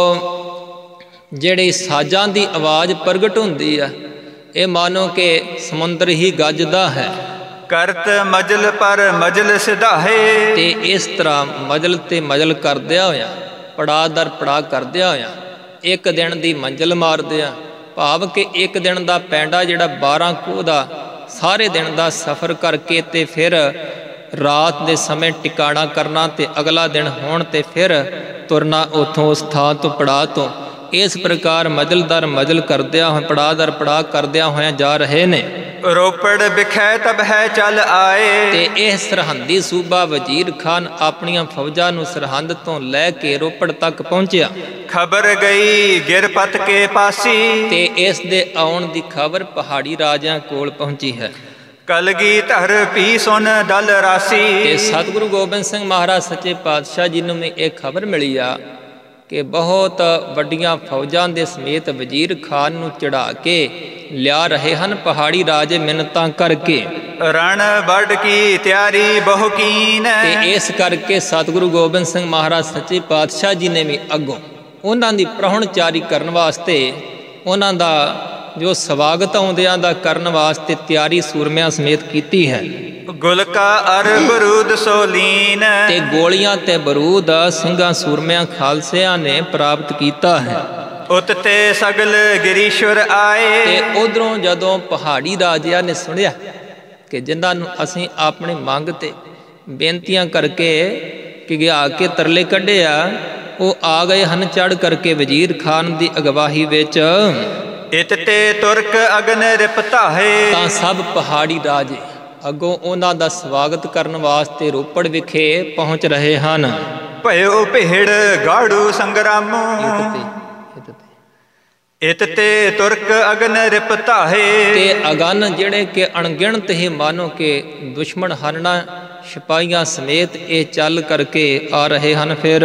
ਜਿਹੜੀ ਸਾਜ਼ਾਂ ਦੀ ਆਵਾਜ਼ ਪ੍ਰਗਟ ਹੁੰਦੀ ਆ, ਇਹ ਮਾਨੋ ਕਿ ਸਮੁੰਦਰ ਹੀ ਗੱਜਦਾ ਹੈ। ਕਰਤ ਮਜਲ ਪਰ ਮਜਲ ਸਿਧਾਹੇ, ਤੇ ਇਸ ਤਰ੍ਹਾਂ ਮਜਲ ਤੇ ਮਜਲ ਕਰਦਿਆਂ ਹੋਇਆ, ਪੜਾਅ ਦਰ ਪੜਾਅ ਕਰਦਿਆਂ ਹੋਇਆ, ਇੱਕ ਦਿਨ ਦੀ ਮੰਜ਼ਿਲ ਮਾਰਦੇ ਆ। ਭਾਵ ਕਿ ਇੱਕ ਦਿਨ ਦਾ ਪੈਂਡਾ ਜਿਹੜਾ 12 ਕੋਹ ਦਾ, ਸਾਰੇ ਦਿਨ ਦਾ ਸਫ਼ਰ ਕਰਕੇ ਤੇ ਫਿਰ ਰਾਤ ਦੇ ਸਮੇਂ ਟਿਕਾਣਾ ਕਰਨਾ ਤੇ ਅਗਲਾ ਦਿਨ ਹੋਣ ਤੇ ਫਿਰ ਤੁਰਨਾ ਉੱਥੋਂ ਉਸ ਥਾਂ ਤੋਂ ਪੜਾਅ ਤੋਂ। ਇਸ ਪ੍ਰਕਾਰ ਮਜਲ ਦਰ ਮਜਲ ਕਰਦਿਆਂ ਹੋਏ, ਪੜਾਅ ਦਰ ਪੜਾਅ ਕਰਦਿਆਂ ਹੋਇਆਂ ਜਾ ਰਹੇ ਨੇ। ਰੋਪੜ ਵਿਖੇ ਤਬ ਹੈ ਚੱਲ ਆਏ, ਤੇ ਇਹ ਸਰਹੰਦੀ ਸੂਬਾ ਵਜ਼ੀਰ ਖਾਨ ਆਪਣੀਆਂ ਫੌਜਾਂ ਨੂੰ ਸਰਹੰਦ ਤੋਂ ਲੈ ਕੇ ਰੋਪੜ ਤੱਕ ਪਹੁੰਚਿਆ। ਖਬਰ ਗਈ ਗਿਰਪਤ ਕੇ ਪਾਸੀ, ਤੇ ਇਸ ਦੇ ਆਉਣ ਦੀ ਖਬਰ ਪਹਾੜੀ ਰਾਜਿਆਂ ਕੋਲ ਪਹੁੰਚੀ ਹੈ। ਕਲਗੀ ਧਰ ਪੀ ਸੁਨ ਦਲ ਰਾਸੀ, ਤੇ ਸਤਿਗੁਰੂ ਗੋਬਿੰਦ ਸਿੰਘ ਮਹਾਰਾਜ ਸੱਚੇ ਪਾਤਸ਼ਾਹ ਜੀ ਨੂੰ ਵੀ ਇਹ ਖਬਰ ਮਿਲੀ ਆ ਕਿ ਬਹੁਤ ਵੱਡੀਆਂ ਫੌਜਾਂ ਦੇ ਸਮੇਤ ਵਜ਼ੀਰ ਖਾਨ ਨੂੰ ਚੜਾ ਕੇ ਲਿਆ ਰਹੇ ਹਨ ਪਹਾੜੀ ਰਾਜੇ ਮਿੰਨਤਾਂ ਕਰਕੇ। ਰਣ ਵੱਡ ਕੀ ਤਿਆਰੀ ਬਹੁ ਕੀਨ, ਤੇ ਇਸ ਕਰਕੇ ਸਤਿਗੁਰੂ ਗੋਬਿੰਦ ਸਿੰਘ ਮਹਾਰਾਜ ਸੱਚੇ ਪਾਤਸ਼ਾਹ ਜੀ ਨੇ ਵੀ ਅੱਗੋਂ ਉਹਨਾਂ ਦੀ ਪ੍ਰਹੁਣਚਾਰੀ ਕਰਨ ਵਾਸਤੇ, ਉਹਨਾਂ ਦਾ ਜੋ ਸਵਾਗਤ ਆਉਂਦਿਆਂ ਦਾ ਕਰਨ ਵਾਸਤੇ ਤਿਆਰੀ ਸੂਰਮਿਆਂ ਸਮੇਤ ਕੀਤੀ ਹੈ। ਗੁਲਕਾ ਅਰ ਬਰੂਦ ਸੋਲੀਨ, ਤੇ ਗੋਲੀਆਂ ਤੇ ਬਰੂਦ ਸਿੰਘਾਂ ਸੂਰਮਿਆਂ ਖਾਲਸਿਆਂ ਨੇ ਪ੍ਰਾਪਤ ਕੀਤਾ ਹੈ। ਉਤ ਤੇ ਸਗਲ ਗਿਰੀਸ਼ਵਰ ਆਏ, ਤੇ ਉਧਰੋਂ ਜਦੋਂ ਪਹਾੜੀ ਰਾਜਿਆਂ ਨੇ ਸੁਣਿਆ ਕਿ ਜਿਨ੍ਹਾਂ ਨੂੰ ਅਸੀਂ ਆਪਣੀ ਮੰਗ ਤੇ ਬੇਨਤੀਆਂ ਕਰਕੇ ਕਿ ਗਿਆ ਕੇ ਤਰਲੇ ਕੱਢਿਆ, ਉਹ ਆ ਗਏ ਹਨ ਚੜ੍ਹ ਕਰਕੇ ਵਜ਼ੀਰ ਖਾਨ ਦੀ ਅਗਵਾਈ ਵਿੱਚ। ਇਤ ਤੇ ਤੁਰਕ ਅਗਨ ਰਿਪਤਾਹੇ, ਤਾਂ ਸਭ ਪਹਾੜੀ ਰਾਜੇ ਅੱਗੋਂ ਉਹਨਾਂ ਦਾ ਸਵਾਗਤ ਕਰਨ ਵਾਸਤੇ ਰੋਪੜ ਵਿਖੇ ਪਹੁੰਚ ਰਹੇ ਹਨ। ਭਇਓ ਭੇੜ ਗਾੜੂ ਸੰਗਰਾਮੋ ਇਤ ਤੇ ਤੁਰਕ ਅਗਨ ਰਿਪ ਧਾਹੇ। ਤੇ ਅਗਨ ਜਿਹੜੇ ਕਿ ਅਣਗਿਣਤ ਹੀ ਮਾਨੋ ਕਿ ਦੁਸ਼ਮਣ ਹਰਣਾ ਸਿਪਾਹੀਆਂ ਸਮੇਤ ਇਹ ਚੱਲ ਕਰਕੇ ਆ ਰਹੇ ਹਨ। ਫਿਰ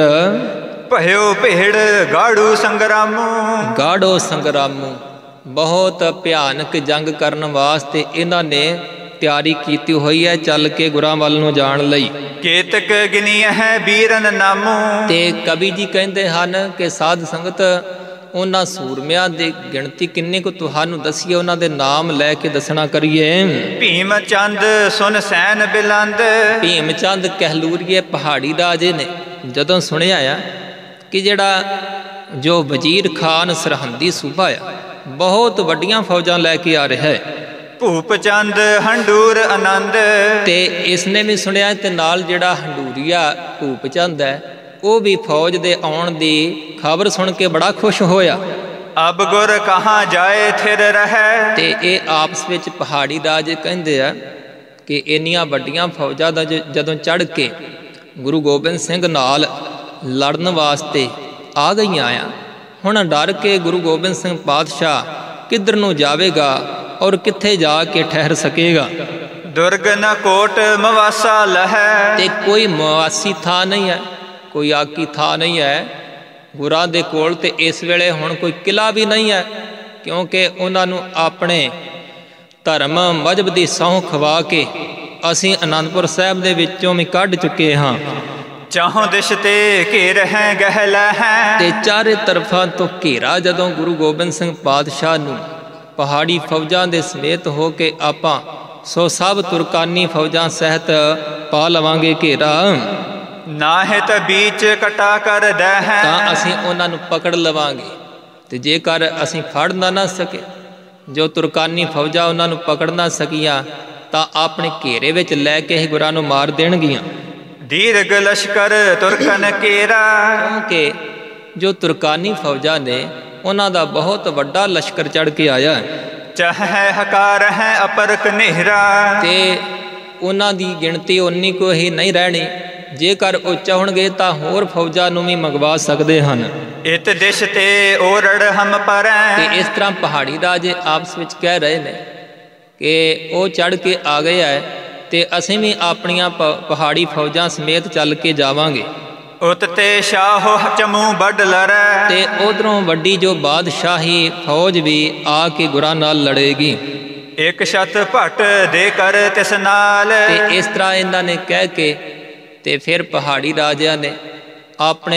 ਭਇਓ ਭੇੜ ਗਾੜੂ ਸੰਗਰਾਮੋ, ਗਾੜੋ ਸੰਗਰਾਮੋ, ਬਹੁਤ ਭਿਆਨਕ ਜੰਗ ਕਰਨ ਵਾਸਤੇ ਇਹਨਾਂ ਨੇ ਤਿਆਰੀ ਕੀਤੀ ਹੋਈ ਹੈ ਚੱਲ ਕੇ ਗੁਰਾਂ ਵੱਲ ਨੂੰ ਜਾਣ ਲਈ। ਕੇਤਕ ਗਿਨੀਐ ਹੈ ਬੀਰਨ ਨਾਮੋ। ਤੇ ਕਵੀ ਜੀ ਕਹਿੰਦੇ ਹਨ ਕਿ ਸਾਧ ਸੰਗਤ ਉਹਨਾਂ ਸੂਰਮਿਆਂ ਦੀ ਗਿਣਤੀ ਕਿੰਨੀ ਕੁ ਤੁਹਾਨੂੰ ਦੱਸੀਏ, ਉਹਨਾਂ ਦੇ ਨਾਮ ਲੈ ਕੇ ਦੱਸਣਾ ਕਰੀਏ। ਭੀਮ ਚੰਦ ਸੁਨ ਸੈਨ ਬਿਲੰਦ। ਭੀਮ ਚੰਦ ਕਹਿਲੂਰੀਏ ਪਹਾੜੀ ਰਾਜੇ ਨੇ ਜਦੋਂ ਸੁਣਿਆ ਆ ਕਿ ਜਿਹੜਾ ਜੋ ਵਜ਼ੀਰ ਖਾਨ ਸਰਹੰਦੀ ਸੂਬਾ ਆ ਬਹੁਤ ਵੱਡੀਆਂ ਫੌਜਾਂ ਲੈ ਕੇ ਆ ਰਿਹਾ ਹੈ। ਭੂਪ ਚੰਦ ਹੰਡੂਰ ਆਨੰਦ। ਤੇ ਇਸਨੇ ਵੀ ਸੁਣਿਆ ਤੇ ਨਾਲ ਜਿਹੜਾ ਹੰਡੂਰੀਆ ਭੂਪ ਚੰਦ ਹੈ ਉਹ ਵੀ ਫੌਜ ਦੇ ਆਉਣ ਦੀ ਖਬਰ ਸੁਣ ਕੇ ਬੜਾ ਖੁਸ਼ ਹੋਇਆ। ਅਬ ਗੁਰ ਕਹਾਂ ਜਾਏ ਥਿਰ ਰਹਿ। ਤੇ ਇਹ ਆਪਸ ਵਿੱਚ ਪਹਾੜੀ ਰਾਜੇ ਕਹਿੰਦੇ ਆ ਕਿ ਇੰਨੀਆਂ ਵੱਡੀਆਂ ਫੌਜਾਂ ਦਾ ਜਦੋਂ ਚੜ੍ਹ ਕੇ ਗੁਰੂ ਗੋਬਿੰਦ ਸਿੰਘ ਨਾਲ ਲੜਨ ਵਾਸਤੇ ਆ ਗਈਆਂ ਆ, ਹੁਣ ਡਰ ਕੇ ਗੁਰੂ ਗੋਬਿੰਦ ਸਿੰਘ ਪਾਤਸ਼ਾਹ ਕਿੱਧਰ ਨੂੰ ਜਾਵੇਗਾ ਔਰ ਕਿੱਥੇ ਜਾ ਕੇ ਠਹਿਰ ਸਕੇਗਾ। ਦੁਰਗ ਨ ਕੋਟ ਮਵਾਸਾ ਲਹੈ। ਤੇ ਕੋਈ ਮਵਾਸੀ ਥਾਂ ਨਹੀਂ ਹੈ, ਕੋਈ ਆਕੀ ਥਾਂ ਨਹੀਂ ਹੈ ਗੁਰਾਂ ਦੇ ਕੋਲ। ਤੇ ਇਸ ਵੇਲੇ ਹੁਣ ਕੋਈ ਕਿਲ੍ਹਾ ਵੀ ਨਹੀਂ ਹੈ ਕਿਉਂਕਿ ਉਹਨਾਂ ਨੂੰ ਆਪਣੇ ਧਰਮ ਮਜ਼ਹਬ ਦੀ ਸਹੁੰ ਖਵਾ ਕੇ ਅਸੀਂ ਅਨੰਦਪੁਰ ਸਾਹਿਬ ਦੇ ਵਿੱਚੋਂ ਵੀ ਕੱਢ ਚੁੱਕੇ ਹਾਂ। ਚਾਹੋਂ ਦਿਸ਼ ਤੇ ਘੇਰ ਹੈ ਗਹਿਲਾ ਹੈ। ਤੇ ਚਾਰੇ ਤਰਫਾਂ ਤੋਂ ਘੇਰਾ ਜਦੋਂ ਗੁਰੂ ਗੋਬਿੰਦ ਸਿੰਘ ਪਾਤਸ਼ਾਹ ਨੂੰ ਪਹਾੜੀ ਫੌਜਾਂ ਦੇ ਸਮੇਤ ਹੋ ਕੇ ਆਪਾਂ ਸੋ ਸਭ ਤੁਰਕਾਨੀ ਫੌਜਾਂ ਸਹਿਤ ਪਾ ਲਵਾਂਗੇ ਘੇਰਾ, ਨਾਹਿਤ ਬੀਚ ਕਟਾ ਕਰ ਦੈ ਹੈ। ਤਾਂ ਅਸੀਂ ਉਹਨਾਂ ਨੂੰ ਪਕੜ ਲਵਾਂਗੇ। ਤੇ ਜੇਕਰ ਅਸੀਂ ਫੜ ਨਾ ਸਕੇ, ਜੋ ਤੁਰਕਾਨੀ ਫੌਜਾਂ ਉਹਨਾਂ ਨੂੰ ਪਕੜ ਨਾ ਸਕੀਆਂ, ਤਾਂ ਆਪਣੇ ਘੇਰੇ ਵਿੱਚ ਲੈ ਕੇ ਹੀ ਗੁਰਾਂ ਨੂੰ ਮਾਰ ਦੇਣਗੀਆਂ। ਦੀਰਘ ਲਸ਼ਕਰ ਤੁਰਕਨ ਕੇਰਾ। ਕਿਉਂਕਿ ਜੋ ਤੁਰਕਾਨੀ ਫੌਜਾਂ ਨੇ ਉਹਨਾਂ ਦਾ ਬਹੁਤ ਵੱਡਾ ਲਸ਼ਕਰ ਚੜ੍ਹ ਕੇ ਆਇਆ। ਚਾਹੇ ਹਕਾਰ ਹੈ ਅਪਰਕ ਨਿਹਰਾ। ਤੇ ਉਹਨਾਂ ਦੀ ਗਿਣਤੀ ਉਨੀ ਕੋ ਹੀ ਨਹੀਂ ਰਹਿਣੀ, ਜੇਕਰ ਉਹ ਚਾਹਣਗੇ ਤਾਂ ਹੋਰ ਫੌਜਾਂ ਨੂੰ ਵੀ ਮੰਗਵਾ ਸਕਦੇ ਹਨ। ਇਤ ਦਿਸ਼ ਤੇ ਓਰੜ ਹਮ ਪਰੈ। ਤੇ ਇਸ ਤਰ੍ਹਾਂ ਪਹਾੜੀ ਰਾਜੇ ਆਪਸ ਵਿੱਚ ਕਹਿ ਰਹੇ ਨੇ ਕਿ ਉਹ ਚੜ੍ਹ ਕੇ ਆ ਗਏ ਹੈ ਤੇ ਅਸੀਂ ਵੀ ਆਪਣੀਆਂ ਪਹਾੜੀ ਫੌਜਾਂ ਸਮੇਤ ਚੱਲ ਕੇ ਜਾਵਾਂਗੇ। ਉਤ ਤੇ ਸ਼ਾਹੋ ਚਮੂ ਵੱਡ ਲੜੈ। ਤੇ ਉਧਰੋਂ ਵੱਡੀ ਜੋ ਬਾਦਸ਼ਾਹੀ ਫੌਜ ਵੀ ਆ ਕੇ ਗੁਰਾਂ ਨਾਲ ਲੜੇਗੀ। ਇੱਕ ਛਤ ਭੱਟ ਦੇ ਕਰ ਤਿਸ ਨਾਲ। ਤੇ ਇਸ ਤਰ੍ਹਾਂ ਇਹਨਾਂ ਨੇ ਕਹਿ ਕੇ ਤੇ ਫਿਰ ਪਹਾੜੀ ਰਾਜਿਆਂ ਨੇ ਆਪਣੇ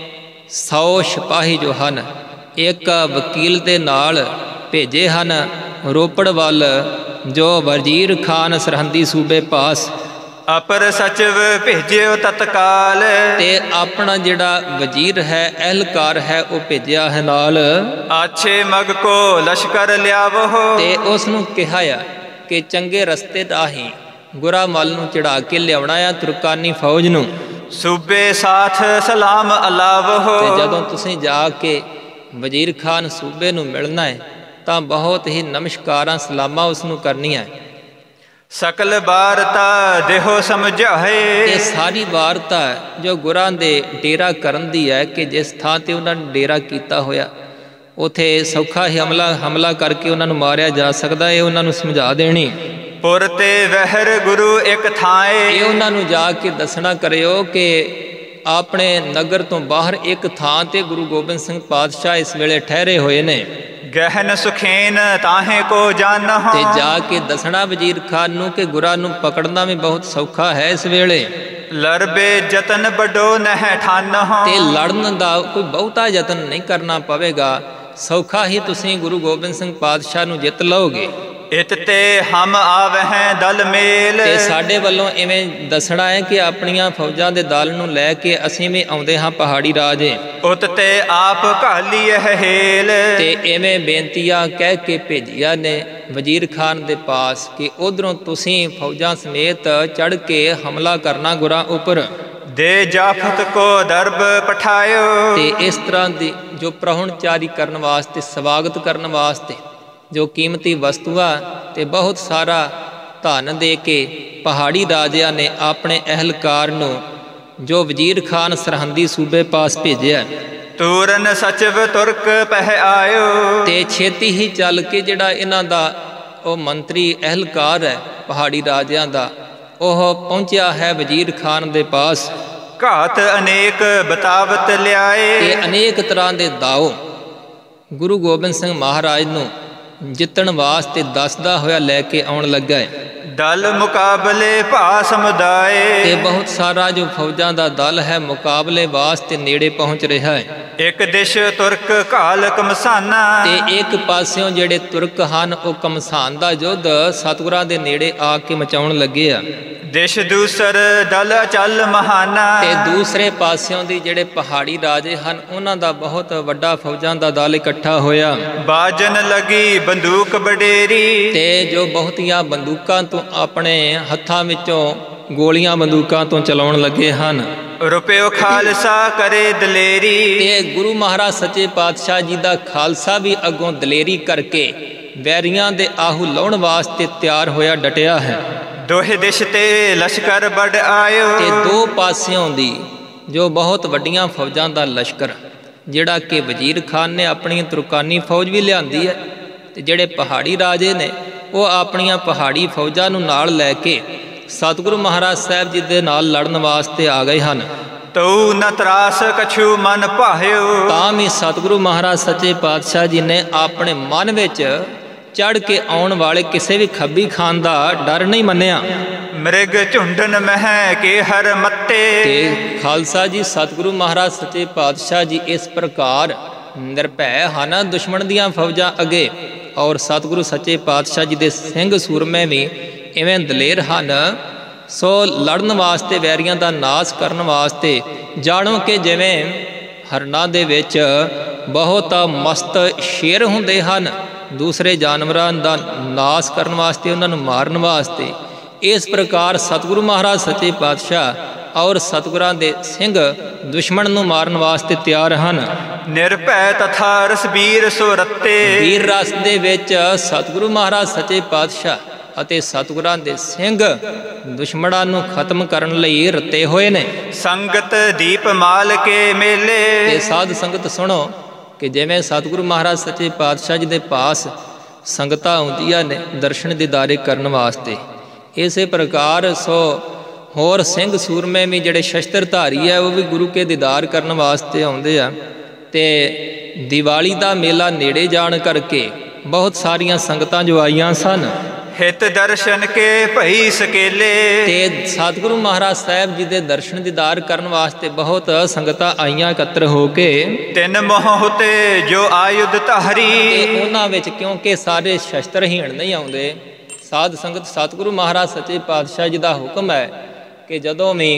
100 ਸਿਪਾਹੀ ਜੋ ਹਨ ਇੱਕ ਵਕੀਲ ਦੇ ਨਾਲ ਭੇਜੇ ਹਨ ਰੋਪੜ ਵੱਲ, ਜੋ ਵਜ਼ੀਰ ਖਾਨ ਸਰਹੰਦੀ ਸੂਬੇ ਪਾਸ। ਅਪਰ ਸਚਿਵ ਭੇਜਿਓ ਤਤਕਾਲ। ਤੇ ਆਪਣਾ ਜਿਹੜਾ ਵਜ਼ੀਰ ਹੈ ਅਹਿਲਕਾਰ ਹੈ ਉਹ ਭੇਜਿਆ ਹੈ ਨਾਲ। ਆਛੇ ਮਗ ਕੋ ਲਸ਼ਕਰ ਲਿਆਵੋ। ਤੇ ਉਸ ਨੂੰ ਕਿਹਾ ਆ ਕਿ ਚੰਗੇ ਰਸਤੇ ਰਾਹੀਂ ਗੁਰਾਂ ਵੱਲ ਨੂੰ ਚੜਾ ਕੇ ਲਿਆਉਣਾ ਆ ਤੁਰਕਾਨੀ ਫੌਜ ਨੂੰ। ਸੂਬੇ ਸਾਥ ਸਲਾਮ ਅਲਾਵੋ। ਤੇ ਜਦੋਂ ਤੁਸੀਂ ਜਾ ਕੇ ਵਜ਼ੀਰ ਖਾਨ ਸੂਬੇ ਨੂੰ ਮਿਲਣਾ ਹੈ ਤਾਂ ਬਹੁਤ ਹੀ ਨਮਸਕਾਰਾਂ ਸਲਾਮਾਂ ਉਸ ਨੂੰ ਕਰਨੀਆਂ। ਸਕਲ ਵਾਰਤਾ ਦੇਹੋ ਸਮਝਾਏ। ਤੇ ਸਾਰੀ ਵਾਰਤਾ ਜੋ ਗੁਰਾਂ ਦੇ ਡੇਰਾ ਕਰਨ ਦੀ ਹੈ ਕਿ ਜਿਸ ਥਾਂ ਤੇ ਉਹਨਾਂ ਨੇ ਡੇਰਾ ਕੀਤਾ ਹੋਇਆ ਉਥੇ ਸੌਖਾ ਹੀ ਹਮਲਾ ਕਰਕੇ ਉਹਨਾਂ ਨੂੰ ਮਾਰਿਆ ਜਾ ਸਕਦਾ, ਇਹ ਉਹਨਾਂ ਨੂੰ ਸਮਝਾ ਦੇਣੀ। ਪੁਰ ਤੇ ਵਹਿਰ ਗੁਰੂ ਇੱਕ ਥਾਏ। ਇਹ ਉਹਨਾਂ ਨੂੰ ਜਾ ਕੇ ਦੱਸਣਾ ਕਰਿਓ ਕਿ ਆਪਣੇ ਨਗਰ ਤੋਂ ਬਾਹਰ ਇੱਕ ਥਾਂ ਤੇ ਗੁਰੂ ਗੋਬਿੰਦ ਸਿੰਘ ਪਾਤਸ਼ਾਹ ਇਸ ਵੇਲੇ ਠਹਿਰੇ ਹੋਏ ਨੇ। ਗਹਿਨ ਸੁਖੇਨ ਤਾਹੇ ਕੋ ਜਾਨਹੁ। ਤੇ ਜਾ ਕੇ ਦੱਸਣਾ ਵਜ਼ੀਰ ਖਾਨ ਨੂੰ ਕਿ ਗੁਰਾਂ ਨੂੰ ਪਕੜਨਾ ਵੀ ਬਹੁਤ ਸੌਖਾ ਹੈ ਇਸ ਵੇਲੇ। ਲੜਬੇ ਯਤਨ ਵੱਡੋ ਨਹਿ ਠਾਨਹੁ। ਤੇ ਲੜਨ ਦਾ ਕੋਈ ਬਹੁਤਾ ਯਤਨ ਨਹੀਂ ਕਰਨਾ ਪਵੇਗਾ, ਸੌਖਾ ਹੀ ਤੁਸੀਂ ਗੁਰੂ ਗੋਬਿੰਦ ਸਿੰਘ ਪਾਤਸ਼ਾਹ ਨੂੰ ਜਿੱਤ ਲਓਗੇ। ਇਤ ਤੇ ਹਮ ਆਵਹਿ ਦਲ ਮੇਲ। ਤੇ ਸਾਡੇ ਵੱਲੋਂ ਇਵੇਂ ਦੱਸਣਾ ਹੈ ਕਿ ਆਪਣੀਆਂ ਫੌਜਾਂ ਦੇ ਦਲ ਨੂੰ ਲੈ ਕੇ ਅਸੀਂ ਵੀ ਆਉਂਦੇ ਹਾਂ ਪਹਾੜੀ ਰਾਜੇ। ਉਤ ਤੇ ਆਪ ਘਾਲੀਏ ਹੇਲ। ਤੇ ਇਵੇਂ ਬੇਨਤੀਆਂ ਕਹਿ ਕੇ ਭੇਜੀਆਂ ਨੇ ਵਜ਼ੀਰ ਖਾਨ ਦੇ ਪਾਸ ਕਿ ਉਧਰੋਂ ਤੁਸੀਂ ਫੌਜਾਂ ਸਮੇਤ ਚੜ੍ਹ ਕੇ ਹਮਲਾ ਕਰਨਾ ਗੁਰਾਂ ਉੱਪਰ। ਦੇ ਜਾਫਤ ਕੋ ਦਰਬ ਪਠਾਇਓ। ਤੇ ਇਸ ਤਰ੍ਹਾਂ ਦੀ ਜੋ ਪ੍ਰਾਹੁਣਚਾਰੀ ਕਰਨ ਵਾਸਤੇ, ਸਵਾਗਤ ਕਰਨ ਵਾਸਤੇ ਜੋ ਕੀਮਤੀ ਵਸਤੂਆਂ ਤੇ ਬਹੁਤ ਸਾਰਾ ਧਨ ਦੇ ਕੇ ਪਹਾੜੀ ਰਾਜਿਆਂ ਨੇ ਆਪਣੇ ਅਹਿਲਕਾਰ ਨੂੰ ਜੋ ਵਜ਼ੀਰ ਖਾਨ ਸਰਹੰਦੀ ਸੂਬੇ ਪਾਸ ਭੇਜਿਆ ਤੂਰਨ ਸਚਿਵ ਤੁਰਕ ਪਹਿ ਆਇਓ। ਤੇ ਛੇਤੀ ਹੀ ਚੱਲ ਕੇ ਜਿਹੜਾ ਇਹਨਾਂ ਦਾ ਉਹ ਮੰਤਰੀ ਅਹਿਲਕਾਰ ਹੈ ਪਹਾੜੀ ਰਾਜਿਆਂ ਦਾ, ਉਹ ਪਹੁੰਚਿਆ ਹੈ ਵਜ਼ੀਰ ਖਾਨ ਦੇ ਪਾਸ। ਘਾਤ ਅਨੇਕ ਬਤਾਵਤ ਲਿਆਏ। ਤੇ ਅਨੇਕ ਤਰ੍ਹਾਂ ਦੇ ਦਾਓ ਗੁਰੂ ਗੋਬਿੰਦ ਸਿੰਘ ਮਹਾਰਾਜ ਨੂੰ ਜਿੱਤਣ ਵਾਸਤੇ ਦੱਸਦਾ ਹੋਇਆ ਲੈ ਕੇ ਆਉਣ ਲੱਗਾ ਹੈ। ਦਲ ਮੁਕਾਬਲੇ ਭਾ ਸਮੁਦਾਏ। ਤੇ ਬਹੁਤ ਸਾਰਾ ਜੋ ਫੌਜਾਂ ਦਾ ਦਲ ਹੈ ਮੁਕਾਬਲੇ ਵਾਸਤੇ ਨੇੜੇ ਪਹੁੰਚ ਰਿਹਾ ਹੈ। ਇੱਕ ਦਿਸ਼ ਤੁਰਕ ਘਾਲ ਕਮਸਾਨਾ। ਤੇ ਇੱਕ ਪਾਸਿਓਂ ਜਿਹੜੇ ਤੁਰਕ ਹਨ ਉਹ ਕਮਸਾਨ ਦਾ ਯੁੱਧ ਸਤਿਗੁਰਾਂ ਦੇ ਨੇੜੇ ਆ ਕੇ ਮਚਾਉਣ ਲੱਗੇ ਆ। ਦਿਸ਼ ਦੂਸਰ ਦਲ ਅਚਲ ਮਹਾਨਾ। ਤੇ ਦੂਸਰੇ ਪਾਸਿਓਂ ਦੀ ਜਿਹੜੇ ਪਹਾੜੀ ਰਾਜੇ ਹਨ ਉਹਨਾਂ ਦਾ ਬਹੁਤ ਵੱਡਾ ਫੌਜਾਂ ਦਾ ਦਲ ਇਕੱਠਾ ਹੋਇਆ। ਬਾਜਨ ਲਗੀ ਬੰਦੂਕ ਬਡੇਰੀ। ਤੇ ਜੋ ਬਹੁਤੀਆਂ ਬੰਦੂਕਾਂ ਤੋਂ ਆਪਣੇ ਹੱਥਾਂ ਵਿੱਚੋਂ ਗੋਲੀਆਂ ਬੰਦੂਕਾਂ ਤੋਂ ਚਲਾਉਣ ਲੱਗੇ ਹਨ। ਰੁਪਿਓ ਖਾਲਸਾ ਕਰੇ ਦਲੇਰੀ। ਤੇ ਗੁਰੂ ਮਹਾਰਾਜ ਸੱਚੇ ਪਾਤਸ਼ਾਹ ਜੀ ਦਾ ਖਾਲਸਾ ਵੀ ਅੱਗੋਂ ਦਲੇਰੀ ਕਰਕੇ ਵੈਰੀਆਂ ਦੇ ਆਹੂ ਲਾਉਣ ਵਾਸਤੇ ਤਿਆਰ ਹੋਇਆ ਡਟਿਆ ਹੈ। ਦੋਹੇ ਦਿਸ਼ ਤੇ ਲਸ਼ਕਰ ਵੱਡ ਆਇਓ। ਤੇ ਦੋ ਪਾਸਿਓਂ ਦੀ ਜੋ ਬਹੁਤ ਵੱਡੀਆਂ ਫੌਜਾਂ ਦਾ ਲਸ਼ਕਰ ਜਿਹੜਾ ਕਿ ਵਜ਼ੀਰ ਖਾਨ ਨੇ ਆਪਣੀ ਤੁਰਕਾਨੀ ਫੌਜ ਵੀ ਲਿਆਂਦੀ ਹੈ ਤੇ ਜਿਹੜੇ ਪਹਾੜੀ ਰਾਜੇ ਨੇ ਉਹ ਆਪਣੀਆਂ ਪਹਾੜੀ ਫੌਜਾਂ ਨੂੰ ਨਾਲ ਲੈ ਕੇ ਸਤਿਗੁਰੂ ਮਹਾਰਾਜ ਸਾਹਿਬ ਜੀ ਦੇ ਨਾਲ ਲੜਨ ਵਾਸਤੇ ਆ ਗਏ ਹਨ। ਤਉ ਨ ਤਰਾਸ ਕਛੂ ਮਨ ਭਾਇਓ। ਤਾਂ ਵੀ ਸਤਿਗੁਰੂ ਮਹਾਰਾਜ ਸੱਚੇ ਪਾਤਸ਼ਾਹ ਜੀ ਨੇ ਆਪਣੇ ਮਨ ਵਿੱਚ ਚੜ੍ਹ ਕੇ ਆਉਣ ਵਾਲੇ ਕਿਸੇ ਵੀ ਖੱਬੀ ਖਾਨ ਦਾ ਡਰ ਨਹੀਂ ਮੰਨਿਆ। ਮ੍ਰਿਗ ਝੁੰਡਨ ਮਹਿ ਕੇ ਹਰ ਮੱਤੇ। ਤੇ ਖਾਲਸਾ ਜੀ ਸਤਿਗੁਰੂ ਮਹਾਰਾਜ ਸੱਚੇ ਪਾਤਸ਼ਾਹ ਜੀ ਇਸ ਪ੍ਰਕਾਰ ਨਿਰਭੈ ਹਨ ਦੁਸ਼ਮਣ ਦੀਆਂ ਫੌਜਾਂ ਅੱਗੇ, ਔਰ ਸਤਿਗੁਰੂ ਸੱਚੇ ਪਾਤਸ਼ਾਹ ਜੀ ਦੇ ਸਿੰਘ ਸੂਰਮੇ ਵੀ ਇਵੇਂ ਦਲੇਰ ਹਨ। ਸੋ ਲੜਨ ਵਾਸਤੇ ਵੈਰੀਆਂ ਦਾ ਨਾਸ਼ ਕਰਨ ਵਾਸਤੇ ਜਾਣੋ ਕਿ ਜਿਵੇਂ ਹਰਨਾਂ ਦੇ ਵਿੱਚ ਬਹੁਤ ਮਸਤ ਸ਼ੇਰ ਹੁੰਦੇ ਹਨ ਦੂਸਰੇ ਜਾਨਵਰਾਂ ਦਾ ਨਾਸ਼ ਕਰਨ ਵਾਸਤੇ ਉਹਨਾਂ ਨੂੰ ਮਾਰਨ ਵਾਸਤੇ, ਇਸ ਪ੍ਰਕਾਰ ਸਤਿਗੁਰੂ ਮਹਾਰਾਜ ਸੱਚੇ ਪਾਤਸ਼ਾਹ ਔਰ ਸਤਿਗੁਰਾਂ ਦੇ ਸਿੰਘ ਦੁਸ਼ਮਣ ਨੂੰ ਮਾਰਨ ਵਾਸਤੇ ਤਿਆਰ ਹਨ। ਨਿਰਭੈ ਤਥਾ ਰਸਬੀਰ ਸੋ ਰੱਤੇ। ਵੀਰ ਰਸ ਦੇ ਵਿੱਚ ਸਤਿਗੁਰੂ ਮਹਾਰਾਜ ਸੱਚੇ ਪਾਤਸ਼ਾਹ ਅਤੇ ਸਤਿਗੁਰਾਂ ਦੇ ਸਿੰਘ ਦੁਸ਼ਮਣਾਂ ਨੂੰ ਖਤਮ ਕਰਨ ਲਈ ਰੱਤੇ ਹੋਏ ਨੇ। ਸੰਗਤ ਦੀਪ ਮਾਲ ਕੇ ਮੇਲੇ। ਤੇ ਸਾਧ ਸੰਗਤ ਸੁਣੋ ਕਿ ਜਿਵੇਂ ਸਤਿਗੁਰੂ ਮਹਾਰਾਜ ਸੱਚੇ ਪਾਤਸ਼ਾਹ ਜੀ ਦੇ ਪਾਸ ਸੰਗਤਾਂ ਆਉਂਦੀਆਂ ਨੇ ਦਰਸ਼ਨ ਦੀਦਾਰੇ ਕਰਨ ਵਾਸਤੇ, ਇਸੇ ਪ੍ਰਕਾਰ ਸੋ ਹੋਰ ਸਿੰਘ ਸੂਰਮੇ ਵੀ ਜਿਹੜੇ ਸ਼ਸਤਰ ਧਾਰੀ ਹੈ ਉਹ ਵੀ ਗੁਰੂ ਕੇ ਦੀਦਾਰ ਕਰਨ ਵਾਸਤੇ ਆਉਂਦੇ ਆ। ਤੇ ਦੀਵਾਲੀ ਦਾ ਮੇਲਾ ਨੇੜੇ ਜਾਣ ਕਰਕੇ ਬਹੁਤ ਸਾਰੀਆਂ ਸੰਗਤਾਂ ਜੋ ਆਈਆਂ ਸਨ। ਹਿਤ ਦਰਸ਼ਨ ਕੇ ਭਈ ਸਕੇਲੇ। ਤੇ ਸਤਿਗੁਰੂ ਮਹਾਰਾਜ ਸਾਹਿਬ ਜੀ ਦੇ ਦਰਸ਼ਨ ਦੀਦਾਰ ਕਰਨ ਵਾਸਤੇ ਬਹੁਤ ਸੰਗਤਾਂ ਆਈਆਂ ਇਕੱਤਰ ਹੋ ਕੇ। ਤਿੰਨ ਮੋਹ ਤੇ ਜੋ ਆਯੁਧ ਧਾਰੀ। ਤੇ ਉਹਨਾਂ ਵਿੱਚ ਕਿਉਂਕਿ ਸਾਰੇ ਸ਼ਸਤਰਹੀਣ ਨਹੀਂ ਆਉਂਦੇ, ਸਾਧ ਸੰਗਤ ਸਤਿਗੁਰੂ ਮਹਾਰਾਜ ਸੱਚੇ ਪਾਤਸ਼ਾਹ ਜੀ ਦਾ ਹੁਕਮ ਹੈ ਕਿ ਜਦੋਂ ਵੀ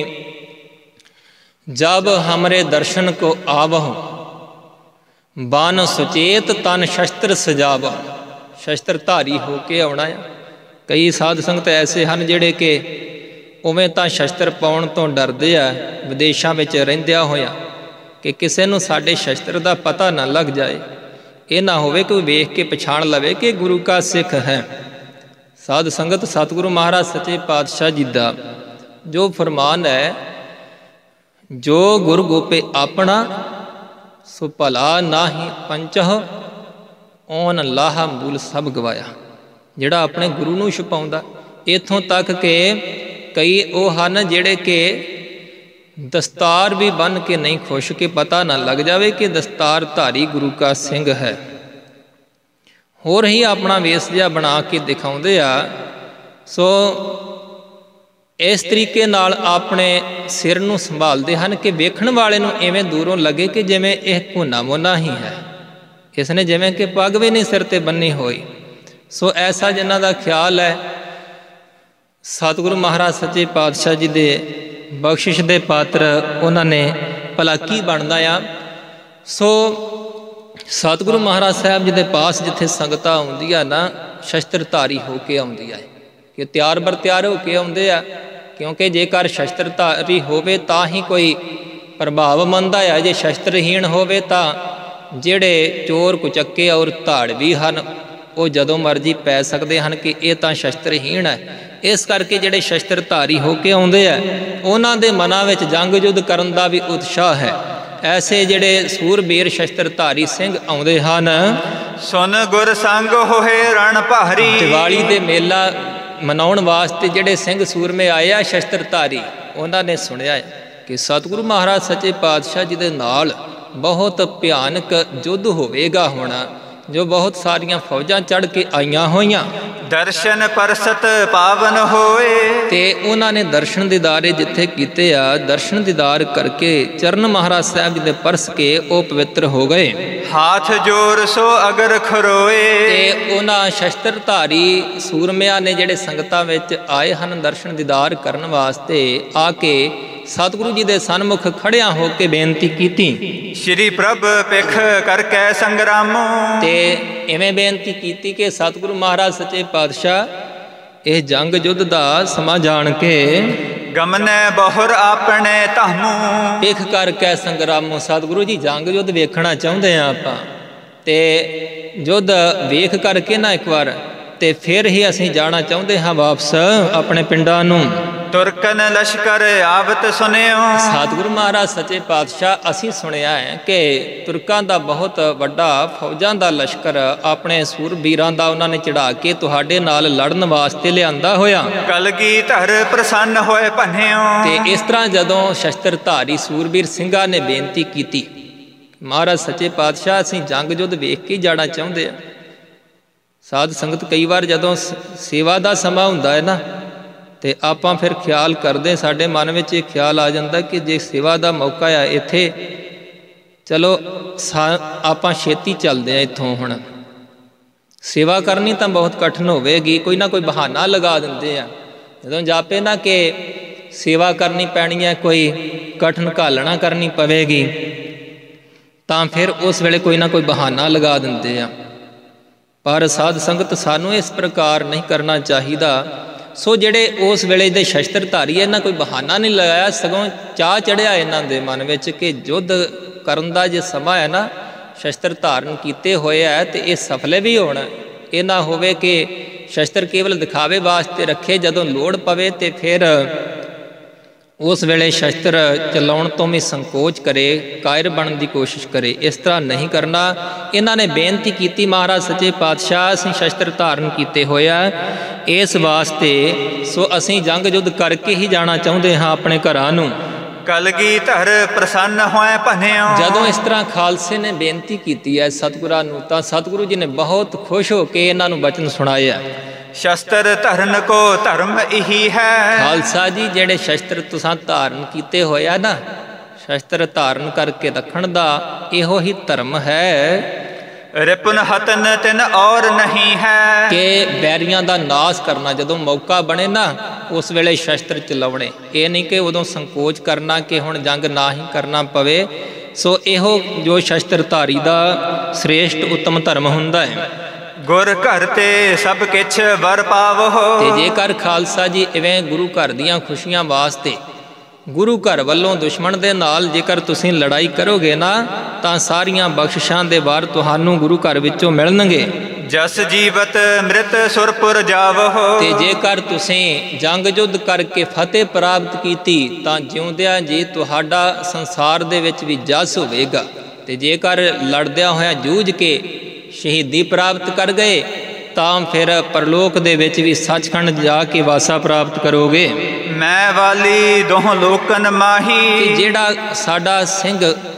ਜਬ ਹਮਰੇ ਦਰਸ਼ਨ ਕੋ ਆਵਹੁ ਬਨ ਸੁਚੇਤ ਤਨ ਸ਼ਸਤਰ ਸਜਾਵਹੁ। ਸ਼ਸਤਰ ਧਾਰੀ ਹੋ ਕੇ ਆਉਣਾ ਆ। ਕਈ ਸਾਧ ਸੰਗਤ ਐਸੇ ਹਨ ਜਿਹੜੇ ਕਿ ਉਵੇਂ ਤਾਂ ਸ਼ਸਤਰ ਪਾਉਣ ਤੋਂ ਡਰਦੇ ਆ ਵਿਦੇਸ਼ਾਂ ਵਿੱਚ ਰਹਿੰਦਿਆਂ ਹੋਇਆ ਕਿ ਕਿਸੇ ਨੂੰ ਸਾਡੇ ਸ਼ਸਤਰ ਦਾ ਪਤਾ ਨਾ ਲੱਗ ਜਾਏ, ਇਹ ਨਾ ਹੋਵੇ ਕੋਈ ਵੇਖ ਕੇ ਪਛਾਣ ਲਵੇ ਕਿ ਗੁਰੂ ਕਾ ਸਿੱਖ ਹੈ। ਸਾਧ ਸੰਗਤ ਸਤਿਗੁਰੂ ਮਹਾਰਾਜ ਸੱਚੇ ਪਾਤਸ਼ਾਹ ਜੀ ਦਾ ਜੋ ਫਰਮਾਨ ਹੈ, ਜੋ ਗੁਰ ਗੋਪੇ ਆਪਣਾ ਸੋ ਭਲਾ ਨਾਹੀ ਪੰਚਹ ਓਨ ਲਾਹਾ ਮੂਲ ਸਭ ਗਵਾਇਆ। ਜਿਹੜਾ ਆਪਣੇ ਗੁਰੂ ਨੂੰ ਛੁਪਾਉਂਦਾ, ਇੱਥੋਂ ਤੱਕ ਕਿ ਕਈ ਉਹ ਹਨ ਜਿਹੜੇ ਕਿ ਦਸਤਾਰ ਵੀ ਬੰਨ੍ਹ ਕੇ ਨਹੀਂ ਖੁਸ਼ ਕਿ ਪਤਾ ਨਾ ਲੱਗ ਜਾਵੇ ਕਿ ਦਸਤਾਰ ਧਾਰੀ ਗੁਰੂ ਕਾ ਸਿੰਘ ਹੈ। ਹੋਰ ਹੀ ਆਪਣਾ ਵੇਸ ਜਿਹਾ ਬਣਾ ਕੇ ਦਿਖਾਉਂਦੇ ਆ। ਸੋ ਇਸ ਤਰੀਕੇ ਨਾਲ ਆਪਣੇ ਸਿਰ ਨੂੰ ਸੰਭਾਲਦੇ ਹਨ ਕਿ ਵੇਖਣ ਵਾਲੇ ਨੂੰ ਇਵੇਂ ਦੂਰੋਂ ਲੱਗੇ ਕਿ ਜਿਵੇਂ ਇਹ ਘੁਨਾ ਮੋਨਾ ਹੀ ਹੈ, ਇਸ ਨੇ ਜਿਵੇਂ ਕਿ ਪੱਗ ਵੀ ਨਹੀਂ ਸਿਰ ਤੇ ਬੰਨੀ ਹੋਈ। ਸੋ ਐਸਾ ਜਿਨ੍ਹਾਂ ਦਾ ਖਿਆਲ ਹੈ, ਸਤਿਗੁਰੂ ਮਹਾਰਾਜ ਸੱਚੇ ਪਾਤਸ਼ਾਹ ਜੀ ਦੇ ਬਖਸ਼ਿਸ਼ ਦੇ ਪਾਤਰ ਉਹਨਾਂ ਨੇ ਭਲਾ ਕੀ ਬਣਦਾ ਆ। ਸੋ ਸਤਿਗੁਰੂ ਮਹਾਰਾਜ ਸਾਹਿਬ ਜੀ ਦੇ ਪਾਸ ਜਿੱਥੇ ਸੰਗਤਾਂ ਆਉਂਦੀਆਂ ਨਾ, ਸ਼ਸਤਰ ਧਾਰੀ ਹੋ ਕੇ ਆਉਂਦੀਆਂ ਹੈ ਕਿ ਤਿਆਰ ਬਰ ਤਿਆਰ ਹੋ ਕੇ ਆਉਂਦੇ ਆ। ਕਿਉਂਕਿ ਜੇਕਰ ਸ਼ਸਤਰ ਧਾਰੀ ਹੋਵੇ ਤਾਂ ਹੀ ਕੋਈ ਪ੍ਰਭਾਵ ਮੰਨਦਾ ਆ, ਜੇ ਸ਼ਸਤਰਹੀਣ ਹੋਵੇ ਤਾਂ ਜਿਹੜੇ ਚੋਰ ਕੁਚੱਕੇ ਔਰ ਧਾੜਵੀ ਹਨ ਉਹ ਜਦੋਂ ਮਰਜ਼ੀ ਪੈ ਸਕਦੇ ਹਨ ਕਿ ਇਹ ਤਾਂ ਸ਼ਸਤਰਹੀਣ ਹੈ, ਇਸ ਕਰਕੇ ਜਿਹੜੇ ਸ਼ਸਤਰਧਾਰੀ ਹੋ ਕੇ ਆਉਂਦੇ ਆ ਉਹਨਾਂ ਦੇ ਮਨਾਂ ਵਿੱਚ ਜੰਗ ਯੁੱਧ ਕਰਨ ਦਾ ਵੀ ਉਤਸ਼ਾਹ ਹੈ। ਐਸੇ ਜਿਹੜੇ ਸੂਰਬੀਰ ਸ਼ਸਤਰਧਾਰੀ ਸਿੰਘ ਆਉਂਦੇ ਹਨ। ਸੁਨ ਗੁਰ ਸੰਗ ਹੋਏ ਰਣ ਭਾਰੀ। ਦੀਵਾਲੀ ਦੇ ਮੇਲਾ ਮਨਾਉਣ ਵਾਸਤੇ ਜਿਹੜੇ ਸਿੰਘ ਸੂਰਮੇ ਆਏ ਆ ਸ਼ਸਤਰਧਾਰੀ, ਉਹਨਾਂ ਨੇ ਸੁਣਿਆ ਹੈ ਕਿ ਸਤਿਗੁਰੂ ਮਹਾਰਾਜ ਸੱਚੇ ਪਾਤਸ਼ਾਹ ਜੀ ਦੇ ਨਾਲ ਬਹੁਤ ਭਿਆਨਕ ਯੁੱਧ ਹੋਵੇਗਾ ਹੁਣ, ਜੋ ਬਹੁਤ ਸਾਰੀਆਂ ਫੌਜਾਂ ਚੜ੍ਹ ਕੇ ਆਈਆਂ ਹੋਈਆਂ। ਦਰਸ਼ਨ ਪਰਸਤ ਪਾਵਨ ਹੋਏ। ਤੇ ਉਹਨਾਂ ਨੇ ਦਰਸ਼ਨ ਦੀਦਾਰੇ ਜਿੱਥੇ ਕੀਤੇ ਆ, ਦਰਸ਼ਨ ਦੀਦਾਰ ਕਰਕੇ ਚਰਨ ਮਹਾਰਾਜ ਸਾਹਿਬ ਜੀ ਦੇ ਪਰਸ ਕੇ ਉਹ ਪਵਿੱਤਰ ਹੋ ਗਏ। ਹਾਥ ਜੋਰ ਸੋ ਅਗਰ ਖਰੋਏ। ਤੇ ਉਹਨਾਂ ਸ਼ਸਤਰਧਾਰੀ ਸੂਰਮਿਆਂ ਨੇ ਜਿਹੜੇ ਸੰਗਤਾਂ ਵਿੱਚ ਆਏ ਹਨ ਦਰਸ਼ਨ ਦੀਦਾਰ ਕਰਨ ਵਾਸਤੇ, ਆ ਕੇ ਸਤਿਗੁਰੂ ਜੀ ਦੇ ਸਨਮੁਖ ਖੜਿਆਂ ਹੋ ਕੇ ਬੇਨਤੀ ਕੀਤੀ, ਸ਼੍ਰੀ ਪ੍ਰਭ ਪਿਖ ਕਰਕੇ ਸੰਗਰਾਮੋ। ਤੇ ਇਵੇਂ ਬੇਨਤੀ ਕੀਤੀ ਕਿ ਸਤਿਗੁਰੂ ਮਹਾਰਾਜ ਸੱਚੇ ਪਾਤਸ਼ਾਹ ਇਹ ਜੰਗ ਯੁੱਧ ਦਾ ਸਮਾਂ ਜਾਣ ਕੇ ਗਮਨੇ ਬਹੁਰ ਆਪਣੇ ਧਾਮੂ। ਪਿਖ ਕਰਕੇ ਸੰਗਰਾਮੋ, ਸਤਿਗੁਰੂ ਜੀ ਜੰਗ ਯੁੱਧ ਵੇਖਣਾ ਚਾਹੁੰਦੇ ਆ ਆਪਾਂ, ਤੇ ਯੁੱਧ ਵੇਖ ਕਰਕੇ ਨਾ ਇੱਕ ਵਾਰ ਤੇ ਫਿਰ ਹੀ ਅਸੀਂ ਜਾਣਾ ਚਾਹੁੰਦੇ ਹਾਂ ਵਾਪਸ ਆਪਣੇ ਪਿੰਡਾਂ ਨੂੰ। ਤੁਰਕਨ ਲਸ਼ਕਰ ਆਵਤ ਸੁਨਿਓ। ਸਤਿਗੁਰੂ ਮਹਾਰਾਜ ਸੱਚੇ ਪਾਤਸ਼ਾਹ ਅਸੀਂ ਸੁਣਿਆ ਹੈ ਕਿ ਤੁਰਕਾਂ ਦਾ ਬਹੁਤ ਵੱਡਾ ਫੌਜਾਂ ਦਾ ਲਸ਼ਕਰ ਆਪਣੇ ਸੂਰਬੀਰਾਂ ਦਾ ਉਹਨਾਂ ਨੇ ਚੜਾ ਕੇ ਤੁਹਾਡੇ ਨਾਲ ਲੜਨ ਵਾਸਤੇ ਲਿਆਂਦਾ ਹੋਇਆ। ਕਲਗੀਧਰ ਪ੍ਰਸੰਨ ਹੋਏ ਭੰਨਿਓ। ਤੇ ਇਸ ਤਰ੍ਹਾਂ ਜਦੋਂ ਸ਼ਸਤਰਧਾਰੀ ਸੂਰਬੀਰ ਸਿੰਘਾਂ ਨੇ ਬੇਨਤੀ ਕੀਤੀ, ਮਹਾਰਾਜ ਸੱਚੇ ਪਾਤਸ਼ਾਹ ਅਸੀਂ ਜੰਗ ਯੁੱਧ ਵੇਖ ਕੇ ਜਾਣਾ ਚਾਹੁੰਦੇ ਆ। ਸਾਧ ਸੰਗਤ ਕਈ ਵਾਰ ਜਦੋਂ ਸੇਵਾ ਦਾ ਸਮਾਂ ਹੁੰਦਾ ਹੈ ਨਾ, ਤੇ ਆਪਾਂ ਫਿਰ ਖਿਆਲ ਕਰਦੇ, ਸਾਡੇ ਮਨ ਵਿੱਚ ਇਹ ਖਿਆਲ ਆ ਜਾਂਦਾ ਕਿ ਜੇ ਸੇਵਾ ਦਾ ਮੌਕਾ ਆ ਇੱਥੇ, ਚਲੋ ਆਪਾਂ ਛੇਤੀ ਚੱਲਦੇ ਆ ਇੱਥੋਂ। ਹੁਣ ਸੇਵਾ ਕਰਨੀ ਤਾਂ ਬਹੁਤ ਕਠਿਨ ਹੋਵੇਗੀ, ਕੋਈ ਨਾ ਕੋਈ ਬਹਾਨਾ ਲਗਾ ਦਿੰਦੇ ਆ। ਜਦੋਂ ਜਾਪੇ ਨਾ ਕਿ ਸੇਵਾ ਕਰਨੀ ਪੈਣੀ ਹੈ, ਕੋਈ ਕਠਿਨ ਘਾਲਣਾ ਕਰਨੀ ਪਵੇਗੀ, ਤਾਂ ਫਿਰ ਉਸ ਵੇਲੇ ਕੋਈ ਨਾ ਕੋਈ ਬਹਾਨਾ ਲਗਾ ਦਿੰਦੇ ਆ। ਪਰ ਸਾਧ ਸੰਗਤ ਸਾਨੂੰ ਇਸ ਪ੍ਰਕਾਰ ਨਹੀਂ ਕਰਨਾ ਚਾਹੀਦਾ। ਸੋ ਜਿਹੜੇ ਉਸ ਵੇਲੇ ਦੇ ਸ਼ਸਤਰਧਾਰੀ ਇਹਨਾਂ ਕੋਈ ਬਹਾਨਾ ਨਹੀਂ ਲਗਾਇਆ, ਸਗੋਂ ਚਾਅ ਚੜ੍ਹਿਆ ਇਹਨਾਂ ਦੇ ਮਨ ਵਿੱਚ ਕਿ ਯੁੱਧ ਕਰਨ ਦਾ ਜੇ ਸਮਾਂ ਹੈ ਨਾ, ਸ਼ਸਤਰ ਧਾਰਨ ਕੀਤੇ ਹੋਏ ਹੈ ਤੇ ਇਹ ਸਫਲੇ ਵੀ ਹੋਣ। ਇਹ ਨਾ ਹੋਵੇ ਕਿ ਸ਼ਸਤਰ ਕੇਵਲ ਦਿਖਾਵੇ ਵਾਸਤੇ ਰੱਖੇ, ਜਦੋਂ ਲੋੜ ਪਵੇ ਤੇ ਫਿਰ ਉਸ ਵੇਲੇ ਸ਼ਸਤਰ ਚਲਾਉਣ ਤੋਂ ਵੀ ਸੰਕੋਚ ਕਰੇ, ਕਾਇਰ ਬਣਨ ਦੀ ਕੋਸ਼ਿਸ਼ ਕਰੇ। ਇਸ ਤਰ੍ਹਾਂ ਨਹੀਂ ਕਰਨਾ। ਇਹਨਾਂ ਨੇ ਬੇਨਤੀ ਕੀਤੀ, ਮਹਾਰਾਜ ਸੱਚੇ ਪਾਤਸ਼ਾਹ ਅਸੀਂ ਸ਼ਸਤਰ ਧਾਰਨ ਕੀਤੇ ਹੋਇਆ ਇਸ ਵਾਸਤੇ, ਸੋ ਅਸੀਂ ਜੰਗ ਯੁੱਧ ਕਰਕੇ ਹੀ ਜਾਣਾ ਚਾਹੁੰਦੇ ਹਾਂ ਆਪਣੇ ਘਰਾਂ ਨੂੰ। ਕਲਗੀਧਰ ਪ੍ਰਸੰਨ ਹੋਏ ਭੰਨਿਓ। ਜਦੋਂ ਇਸ ਤਰ੍ਹਾਂ ਖਾਲਸੇ ਨੇ ਬੇਨਤੀ ਕੀਤੀ ਹੈ ਸਤਿਗੁਰਾਂ ਨੂੰ, ਤਾਂ ਸਤਿਗੁਰੂ ਜੀ ਨੇ ਬਹੁਤ ਖੁਸ਼ ਹੋ ਕੇ ਇਹਨਾਂ ਨੂੰ ਬਚਨ ਸੁਣਾਇਆ। ਸ਼ਸਤਰ ਧਰਨ ਕੋ ਧਰਮ ਇਹੀ ਹੈ। ਖਾਲਸਾ ਜੀ ਜਿਹੜੇ ਸ਼ਸਤਰ ਤੁਸੀਂ ਧਾਰਨ ਕੀਤੇ ਹੋਇਆ ਨਾ, ਸ਼ਸਤਰ ਧਾਰਨ ਕਰਕੇ ਰੱਖਣ ਦਾ ਇਹੋ ਹੀ ਧਰਮ ਹੈ। ਰਿਪਨ ਹਤਨ ਤਿਨ ਔਰ ਨਹੀਂ ਹੈ। ਕਿ ਬੈਰੀਆਂ ਦਾ ਨਾਸ ਕਰਨਾ, ਜਦੋਂ ਮੌਕਾ ਬਣੇ ਨਾ ਉਸ ਵੇਲੇ ਸ਼ਸਤਰ ਚਲਾਉਣੇ। ਇਹ ਨਹੀਂ ਕਿ ਉਦੋਂ ਸੰਕੋਚ ਕਰਨਾ ਕਿ ਹੁਣ ਜੰਗ ਨਾ ਹੀ ਕਰਨਾ ਪਵੇ। ਸੋ ਇਹੋ ਜੋ ਸ਼ਸਤਰਧਾਰੀ ਦਾ ਸ੍ਰੇਸ਼ਟ ਉੱਤਮ ਧਰਮ ਹੁੰਦਾ ਹੈ। ਗੁਰ ਘਰ ਤੇ ਸਭ ਕਿਛ ਵਰ ਪਾਵੋ। ਤੇ ਜੇਕਰ ਖਾਲਸਾ ਜੀ ਇਵੇਂ ਗੁਰੂ ਘਰ ਦੀਆਂ ਖੁਸ਼ੀਆਂ ਵਾਸਤੇ ਗੁਰੂ ਘਰ ਵੱਲੋਂ ਦੁਸ਼ਮਣ ਦੇ ਨਾਲ ਜੇਕਰ ਤੁਸੀਂ ਲੜਾਈ ਕਰੋਗੇ ਨਾ, ਤਾਂ ਸਾਰੀਆਂ ਬਖਸ਼ਿਸ਼ਾਂ ਦੇ ਵਾਰ ਤੁਹਾਨੂੰ ਗੁਰੂ ਘਰ ਵਿੱਚੋਂ ਮਿਲਣਗੇ। ਜਸ ਜੀਵਤ ਮ੍ਰਿਤ ਸੁਰਪੁਰ ਜਾਵੋ। ਤੇ ਜੇਕਰ ਤੁਸੀਂ ਜੰਗ ਯੁੱਧ ਕਰਕੇ ਫਤਿਹ ਪ੍ਰਾਪਤ ਕੀਤੀ, ਤਾਂ ਜਿਉਂਦਿਆਂ ਜੀ ਤੁਹਾਡਾ ਸੰਸਾਰ ਦੇ ਵਿੱਚ ਵੀ ਜਸ ਹੋਵੇਗਾ। ਤੇ ਜੇਕਰ ਲੜਦਿਆਂ ਹੋਇਆਂ ਜੂਝ ਕੇ ਸ਼ਹੀਦੀ ਪ੍ਰਾਪਤ ਕਰ ਗਏ, ਤਾਂ ਫਿਰ ਪਰਲੋਕ ਦੇ ਵਿੱਚ ਵੀ ਸੱਚਖੰਡ ਜਾ ਕੇ ਵਾਸਾ ਪ੍ਰਾਪਤ ਕਰੋਗੇ। ਮੈਂ ਵਾਲੀ ਦੋਹ ਲੋਕਨ ਮਾਹੀ। ਕਿ ਜਿਹੜਾ ਸਾਡਾ ਸਿੰਘ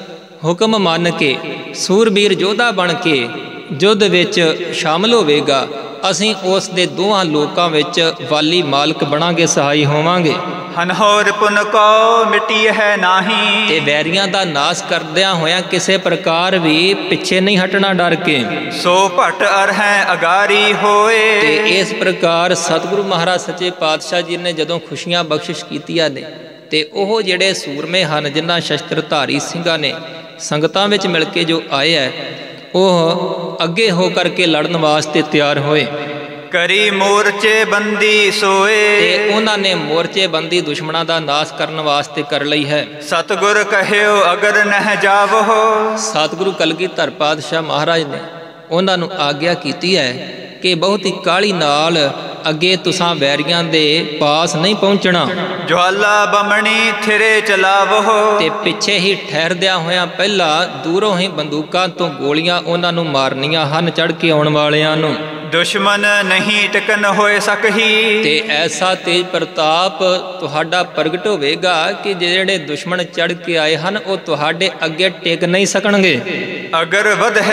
ਹੁਕਮ ਮੰਨ ਕੇ ਸੂਰਬੀਰ ਯੋਧਾ ਬਣ ਕੇ ਯੁੱਧ ਵਿੱਚ ਸ਼ਾਮਲ ਹੋਵੇਗਾ, ਅਸੀਂ ਉਸ ਦੇ ਦੋਹਾਂ ਲੋਕਾਂ ਵਿੱਚ ਵਾਲੀ ਮਾਲਕ ਬਣਾਂਗੇ, ਸਹਾਈ ਹੋਵਾਂਗੇ। ਹਨਹੋਰ ਪੁਨ ਕੋ ਮਿੱਟੀ ਹੈ ਨਾਹੀ। ਤੇ ਵੈਰੀਆਂ ਦਾ ਨਾਸ ਕਰਦਿਆਂ ਹੋਇਆਂ ਕਿਸੇ ਪ੍ਰਕਾਰ ਵੀ ਪਿੱਛੇ ਨਹੀਂ ਹਟਣਾ ਡਰ ਕੇ। ਸੋ ਭਟ ਅਰਹੈ ਅਗਾਰੀ ਹੋਏ। ਤੇ ਇਸ ਪ੍ਰਕਾਰ ਸਤਿਗੁਰੂ ਮਹਾਰਾਜ ਸੱਚੇ ਪਾਤਸ਼ਾਹ ਜੀ ਨੇ ਜਦੋਂ ਖੁਸ਼ੀਆਂ ਬਖਸ਼ਿਸ਼ ਕੀਤੀਆਂ ਨੇ, ਤੇ ਉਹ ਜਿਹੜੇ ਸੂਰਮੇ ਹਨ ਜਿਨ੍ਹਾਂ ਸ਼ਸਤਰਧਾਰੀ ਸਿੰਘਾਂ ਨੇ ਸੰਗਤਾਂ ਵਿੱਚ ਮਿਲ ਕੇ ਜੋ ਆਏ ਹੈ, ਉਹ ਅੱਗੇ ਹੋ ਕਰਕੇ ਲੜਨ ਵਾਸਤੇ ਤਿਆਰ ਹੋਏ। ਕਰੀ ਮੋਰਚੇ ਬੰਦੀ ਸੋਏ। ਤੇ ਉਹਨਾਂ ਨੇ ਮੋਰਚੇ ਬੰਦੀ ਦੁਸ਼ਮਣਾਂ ਦਾ ਨਾਸ ਕਰਨ ਵਾਸਤੇ ਕਰ ਲਈ ਹੈ। ਸਤਿਗੁਰ ਕਹਿਓ ਅਗਰ ਨਹਿ ਜਾਵੋ। ਸਤਿਗੁਰੂ ਕਲਗੀਧਰ ਪਾਤਸ਼ਾਹ ਮਹਾਰਾਜ ਨੇ ਉਹਨਾਂ ਨੂੰ ਆਗਿਆ ਕੀਤੀ ਹੈ ਕਿ ਬਹੁਤ ਹੀ ਕਾਹਲੀ ਨਾਲ ਅੱਗੇ ਤੁਸਾਂ ਵੈਰੀਆਂ ਦੇ ਪਾਸ ਨਹੀਂ ਪਹੁੰਚਣਾ। ਜਵਾਲਾ ਬਮਣੀ ਥਿਰੇ ਚਲਾਵੋ, ਤੇ ਪਿੱਛੇ ਹੀ ਠਹਿਰਦਿਆਂ ਹੋਇਆਂ ਪਹਿਲਾਂ ਦੂਰੋਂ ਹੀ ਬੰਦੂਕਾਂ ਤੋਂ ਗੋਲੀਆਂ ਉਹਨਾਂ ਨੂੰ ਮਾਰਨੀਆਂ ਹਨ, ਚੜ੍ਹ ਕੇ ਆਉਣ ਵਾਲਿਆਂ ਨੂੰ। ਦੁਸ਼ਮਨ ਨਹੀਂ ਟਿਕਨ ਹੋਏ ਸਕਹੀ, ਤੇ ਐਸਾ ਤੇਜ ਪ੍ਰਤਾਪ ਤੁਹਾਡਾ ਪ੍ਰਗਟ ਹੋਵੇਗਾ ਕਿ ਜਿਹੜੇ ਦੁਸ਼ਮਣ ਚੜ੍ਹ ਕੇ ਆਏ ਹਨ ਉਹ ਤੁਹਾਡੇ ਅੱਗੇ ਟਿਕ ਨਹੀਂ ਸਕਣਗੇ। ਅਗਰ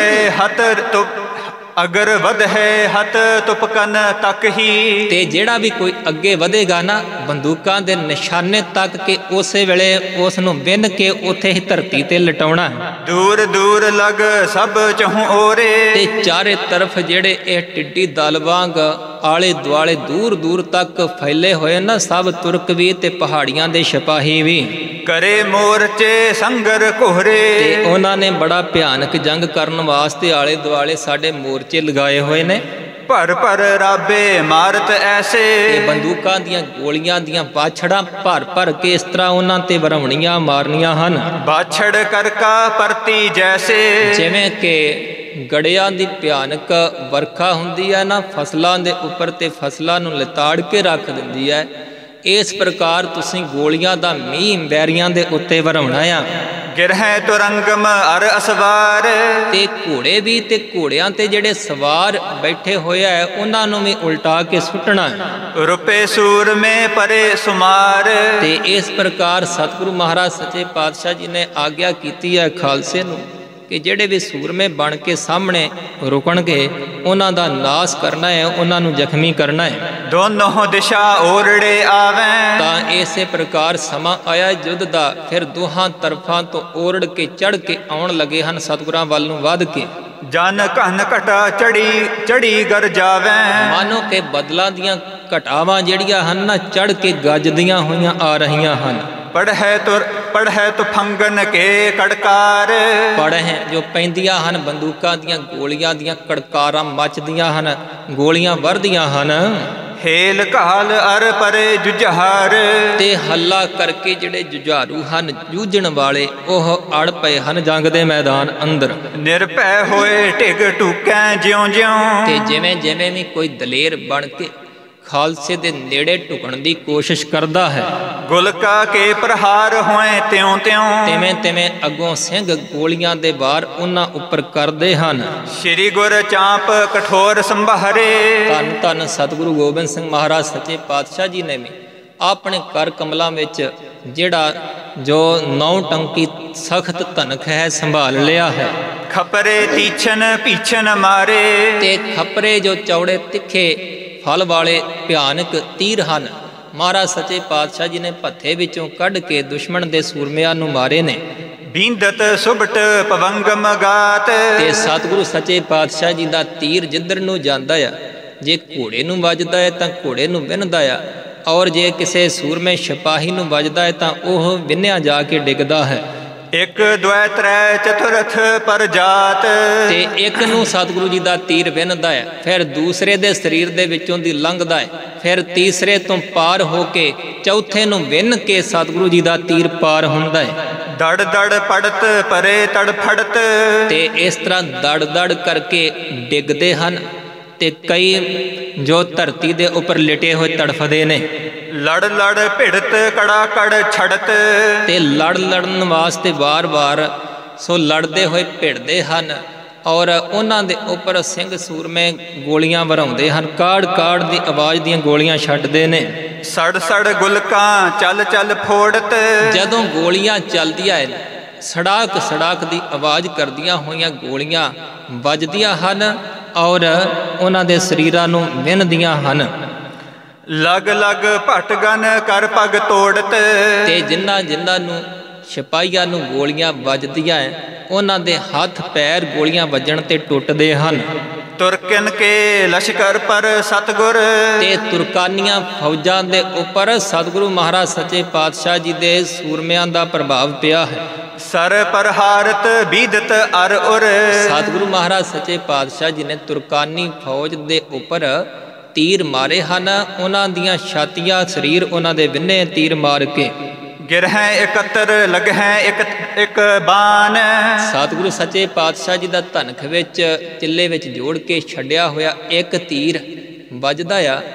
ਵਧ ਹੈ ਹੱਥ ਤੁਪਕਨ ਤੱਕ ਹੀ, ਤੇ ਜਿਹੜਾ ਵੀ ਕੋਈ ਅੱਗੇ ਵਧੇਗਾ ਨਾ ਬੰਦੂਕਾਂ ਦੇ ਨਿਸ਼ਾਨੇ ਤੱਕ ਕੇ ਉਸੇ ਵੇਲੇ ਉਸ ਨੂੰ ਵਿੰਨ ਕੇ ਉੱਥੇ ਹੀ ਧਰਤੀ ਤੇ ਲਟਾਉਣਾ। ਦੂਰ ਦੂਰ ਲਗ ਸਭ ਚਹੁ ਓਰੇ, ਤੇ ਚਾਰੇ ਤਰਫ ਜਿਹੜੇ ਇਹ ਟਿੱਡੀ ਦਲ ਵਾਂਗ ਆਲੇ ਦੁਆਲੇ ਦੂਰ ਦੂਰ ਤੱਕ ਫੈਲੇ ਹੋਏ ਨਾ ਸਭ ਤੁਰਕ ਵੀ ਤੇ ਪਹਾੜੀਆਂ ਦੇ ਸਿਪਾਹੀ ਵੀ। ਕਰੇ ਮੋਰਚੇ ਸੰਗਰ ਕੋਹਰੇ, ਤੇ ਉਹਨਾਂ ਨੇ ਬੜਾ ਭਿਆਨਕ ਜੰਗ ਕਰਨ ਵਾਸਤੇ ਆਲੇ ਦੁਆਲੇ ਸਾਡੇ ਮੋਰਚੇ ਲਗਾਏ ਹੋਏ ਨੇ। ਭਰ ਭਰ ਰਾਬੇ ਮਾਰਤ ਐਸੇ, ਤੇ ਬੰਦੂਕਾਂ ਦੀਆਂ ਗੋਲੀਆਂ ਦੀਆਂ ਬਾਛੜਾਂ ਭਰ ਭਰ ਕੇ ਇਸ ਤਰ੍ਹਾਂ ਉਹਨਾਂ ਤੇ ਵਰਾਉਣੀਆਂ ਮਾਰਨੀਆਂ ਹਨ। ਬਾਛੜ ਕਰਕਾ ਪਰਤੀ ਜੈਸੇ, ਜਿਵੇਂ ਕਿ ਗੜਿਆਂ ਦੀ ਭਿਆਨਕ ਵਰਖਾ ਹੁੰਦੀ ਹੈ ਨਾ ਫਸਲਾਂ ਦੇ ਉੱਪਰ ਤੇ ਫਸਲਾਂ ਨੂੰ ਲਿਤਾੜ ਕੇ ਰੱਖ ਦਿੰਦੀ ਹੈ, ਇਸ ਪ੍ਰਕਾਰ ਤੁਸੀਂ ਗੋਲੀਆਂ ਦਾ ਮੀਂਹ ਵੈਰੀਆਂ ਦੇ ਉੱਤੇ ਵਰਾਉਣਾ ਆ। ਗਿਰਹਿ ਤੁਰੰਗਮ ਅਰ ਅਸਵਾਰ, ਤੇ ਘੋੜੇ ਵੀ ਤੇ ਘੋੜਿਆਂ ਤੇ ਜਿਹੜੇ ਸਵਾਰ ਬੈਠੇ ਹੋਏ ਆ ਉਹਨਾਂ ਨੂੰ ਵੀ ਉਲਟਾ ਕੇ ਸੁੱਟਣਾ। ਰੁਪੇ ਸੂਰਮੇ ਪਰੇ ਸੁਮਾਰ, ਤੇ ਇਸ ਪ੍ਰਕਾਰ ਸਤਿਗੁਰੂ ਮਹਾਰਾਜ ਸੱਚੇ ਪਾਤਸ਼ਾਹ ਜੀ ਨੇ ਆਗਿਆ ਕੀਤੀ ਹੈ ਖਾਲਸੇ ਨੂੰ ਕਿ ਜਿਹੜੇ ਵੀ ਸੂਰਮੇ ਬਣ ਕੇ ਸਾਹਮਣੇ ਰੁਕਣਗੇ ਉਹਨਾਂ ਦਾ ਨਾਸ ਕਰਨਾ ਹੈ, ਉਹਨਾਂ ਨੂੰ ਜ਼ਖਮੀ ਕਰਨਾ ਹੈ। ਦੋਨੋਂ ਦਿਸ਼ਾ ਓਰੜੇ ਆਵੇਂ, ਤਾਂ ਇਸੇ ਪ੍ਰਕਾਰ ਸਮਾਂ ਆਇਆ ਯੁੱਧ ਦਾ। ਫਿਰ ਦੋਹਾਂ ਤਰਫਾਂ ਤੋਂ ਓਰੜ ਕੇ ਚੜ੍ਹ ਕੇ ਆਉਣ ਲੱਗੇ ਹਨ ਸਤਿਗੁਰਾਂ ਵੱਲ ਨੂੰ ਵੱਧ ਕੇ। ਜਨ ਘਨ ਘਟਾ ਚੜੀ ਗਰ ਜਾਵੇਂ, ਮਾਨੋ ਕਿ ਬਦਲਾਂ ਦੀਆਂ ਘਟਾਵਾਂ ਜਿਹੜੀਆਂ ਹਨ ਨਾ ਚੜ੍ਹ ਕੇ ਗੱਜਦੀਆਂ ਹੋਈਆਂ ਆ ਰਹੀਆਂ ਹਨ। ਪੜ੍ਹੈ ਤੁਫੰਗਨ ਕੇ ਕੜਕਾਰ, ਪੜ੍ਹੈ ਜੋ ਪੈਂਦੀਆਂ ਹਨ ਬੰਦੂਕਾਂ ਦੀਆਂ ਗੋਲੀਆਂ ਦੀਆਂ ਕੜਕਾਰਾਂ ਮੱਚਦੀਆਂ ਹਨ, ਗੋਲੀਆਂ ਵਰਦੀਆਂ ਹਨ। ਹੇਲ ਘਾਲ ਅਰ ਪਰੇ ਜੁਝਾਰ, ਤੇ ਹੱਲਾ ਕਰਕੇ ਜਿਹੜੇ ਜੁਝਾਰੂ ਹਨ ਜੂਝਣ ਵਾਲੇ ਉਹ ਅੜ ਪਏ ਹਨ ਜੰਗ ਦੇ ਮੈਦਾਨ ਅੰਦਰ। ਨਿਰਭੈ ਹੋਏ ਢਿਗ ਟੂਕੈ ਜਿਉਂ ਜਿਉਂ, ਤੇ ਜਿਵੇਂ ਜਿਵੇਂ ਵੀ ਕੋਈ ਦਲੇਰ ਬਣ ਕੇ ਖਾਲਸੇ ਦੇ ਨੇੜੇ ਢੁਕਣ ਦੀ ਕੋਸ਼ਿਸ਼ ਕਰਦਾ ਹੈ, ਗੁਲਕਾ ਕੇ ਪ੍ਰਹਾਰ ਹੋਏ ਤਿਉਂ ਤਿਉਂ, ਤਿਵੇਂ ਤਿਵੇਂ ਅੱਗੋਂ ਸਿੰਘ ਗੋਲੀਆਂ ਦੇ ਵਾਰ ਉਹਨਾਂ ਉੱਪਰ ਕਰਦੇ ਹਨ। ਸ੍ਰੀ ਗੁਰ ਚਾਂਪ ਕਠੋਰ ਸੰਭਾਰੇ, ਧੰਨ ਧੰਨ ਸਤਿਗੁਰੂ ਗੋਬਿੰਦ ਸਿੰਘ ਮਹਾਰਾਜ ਸੱਚੇ ਪਾਤਸ਼ਾਹ ਜੀ ਨੇ ਵੀ ਆਪਣੇ ਕਰ ਕਮਲਾਂ ਵਿੱਚ ਜਿਹੜਾ ਜੋ 9 ਟੰਕੀ ਸਖਤ ਧਨਕ ਹੈ ਸੰਭਾਲ ਲਿਆ ਹੈ। ਖਪਰੇ ਤੀਛਨ ਪੀਛਨ ਮਾਰੇ, ਤੇ ਖਪਰੇ ਜੋ ਚੌੜੇ ਤਿੱਖੇ ਫਲ ਵਾਲੇ ਭਿਆਨਕ ਤੀਰ ਹਨ ਮਹਾਰਾਜ ਸੱਚੇ ਪਾਤਸ਼ਾਹ ਜੀ ਨੇ ਭੱਥੇ ਵਿੱਚੋਂ ਕੱਢ ਕੇ ਦੁਸ਼ਮਣ ਦੇ ਸੂਰਮਿਆਂ ਨੂੰ ਮਾਰੇ ਨੇ। ਬੀਂਦਤ ਸੁਭਟ ਪਵੰਗਮ ਗਾਤ, ਤੇ ਸਤਿਗੁਰੂ ਸੱਚੇ ਪਾਤਸ਼ਾਹ ਜੀ ਦਾ ਤੀਰ ਜਿੱਧਰ ਨੂੰ ਜਾਂਦਾ ਆ, ਜੇ ਘੋੜੇ ਨੂੰ ਵੱਜਦਾ ਹੈ ਤਾਂ ਘੋੜੇ ਨੂੰ ਵਿੰਨ੍ਹਦਾ ਆ, ਔਰ ਜੇ ਕਿਸੇ ਸੂਰਮੇ ਸਿਪਾਹੀ ਨੂੰ ਵੱਜਦਾ ਹੈ ਤਾਂ ਉਹ ਵਿੰਨਿਆ ਜਾ ਕੇ ਡਿੱਗਦਾ ਹੈ। ਇੱਕ ਦੁਇ ਤ੍ਰੈ ਚਤੁਰਥ ਪਰ ਜਾਤ, ਤੇ ਇੱਕ ਨੂੰ ਸਤਿਗੁਰੂ ਜੀ ਦਾ ਤੀਰ ਵਿੰਨ੍ਹਦਾ ਹੈ, ਫਿਰ ਦੂਸਰੇ ਦੇ ਸਰੀਰ ਦੇ ਵਿੱਚੋਂ ਦੀ ਲੰਘਦਾ ਹੈ, ਫਿਰ ਤੀਸਰੇ ਤੋਂ ਪਾਰ ਹੋ ਕੇ ਚੌਥੇ ਨੂੰ ਵਿੰਨ ਕੇ ਸਤਿਗੁਰੂ ਜੀ ਦਾ ਤੀਰ ਪਾਰ ਹੁੰਦਾ ਹੈ। ਦੜ ਦੜ ਪੜਤ ਪਰੇ ਤੜਫੜਤ, ਤੇ ਇਸ ਤਰ੍ਹਾਂ ਦੜ ਦੜ ਕਰਕੇ ਡਿੱਗਦੇ ਹਨ। ਤੇ ਕਈ ਜੋ ਧਰਤੀ ਦੇ ਉੱਪਰ ਲਿਟੇ ਹੋਏ ਤੜਫਦੇ ਨੇ। ਲੜ ਲੜ ਭਿੜਤ ਕੜਾ ਕੜ ਛੜਤ, ਤੇ ਲੜ ਲੜਨ ਵਾਸਤੇ ਵਾਰ-ਵਾਰ ਸੋ ਲੜਦੇ ਹੋਏ ਭਿੜਦੇ ਹਨ, ਔਰ ਉਹਨਾਂ ਦੇ ਉੱਪਰ ਸਿੰਘ ਸੂਰਮੇ ਗੋਲੀਆਂ ਵਰਾਉਂਦੇ ਹਨ, ਕਾੜ ਕਾੜ ਦੀ ਆਵਾਜ਼ ਦੀਆਂ ਗੋਲੀਆਂ ਛੱਡਦੇ ਨੇ। ਸੜ ਸੜ ਗੁਲਕਾਂ ਚੱਲ ਚੱਲ ਫੋੜਤ, ਜਦੋਂ ਗੋਲੀਆਂ ਚੱਲਦੀਆਂ ਨੇ ਸੜਾਕ ਸੜਾਕ ਦੀ ਆਵਾਜ਼ ਕਰਦੀਆਂ ਹੋਈਆਂ ਗੋਲੀਆਂ ਵੱਜਦੀਆਂ ਹਨ ਔਰ ਉਹਨਾਂ ਦੇ ਸਰੀਰਾਂ ਨੂੰ ਵਿੰਨ੍ਹਦੀਆਂ ਹਨ। ਲਗ ਲਗ ਭਟਗਨ ਕਰ ਪਗ ਤੋੜਤ, ਤੇ ਜਿਨ੍ਹਾਂ ਨੂੰ ਸਿਪਾਹੀਆਂ ਨੂੰ ਗੋਲੀਆਂ ਵੱਜਦੀਆਂ ਉਹਨਾਂ ਦੇ ਹੱਥ ਪੈਰ ਗੋਲੀਆਂ ਵੱਜਣ ਤੇ ਟੁੱਟਦੇ ਹਨ। ਤੁਰਕਨ ਕੇ ਲਸ਼ਕਰ ਪਰ ਸਤਗੁਰ, ਤੇ ਤੁਰਕਾਨੀਆਂ ਫੌਜਾਂ ਦੇ ਉੱਪਰ ਸਤਿਗੁਰੂ ਮਹਾਰਾਜ ਸੱਚੇ ਪਾਤਸ਼ਾਹ ਜੀ ਦੇ ਸੂਰਮਿਆਂ ਦਾ ਪ੍ਰਭਾਵ ਪਿਆ ਹੈ। ਸਰ ਪ੍ਰਹਾਰਤ ਬੀਦਤ ਅਰ ਉਰ, ਸਤਿਗੁਰੂ ਮਹਾਰਾਜ ਸੱਚੇ ਪਾਤਸ਼ਾਹ ਜੀ ਨੇ ਤੁਰਕਾਨੀ ਫੌਜ ਦੇ ਉੱਪਰ ਤੀਰ ਮਾਰੇ ਹਨ, ਉਹਨਾਂ ਦੀਆਂ ਛਾਤੀਆਂ ਸਰੀਰ ਉਹਨਾਂ ਦੇ ਵਿੰਨੇ ਤੀਰ ਮਾਰ ਕੇ। ਗਿਰਹਿ ਇਕੱਤਰ ਲਗਹਿ ਇੱਕ ਬਾਨ, ਸਤਿਗੁਰੂ ਸੱਚੇ ਪਾਤਸ਼ਾਹ ਜੀ ਦਾ ਧਨਖ ਵਿੱਚ ਚਿੱਲੇ ਵਿੱਚ ਜੋੜ ਕੇ ਛੱਡਿਆ ਹੋਇਆ ਇੱਕ ਤੀਰ ਵੱਜਦਾ ਆ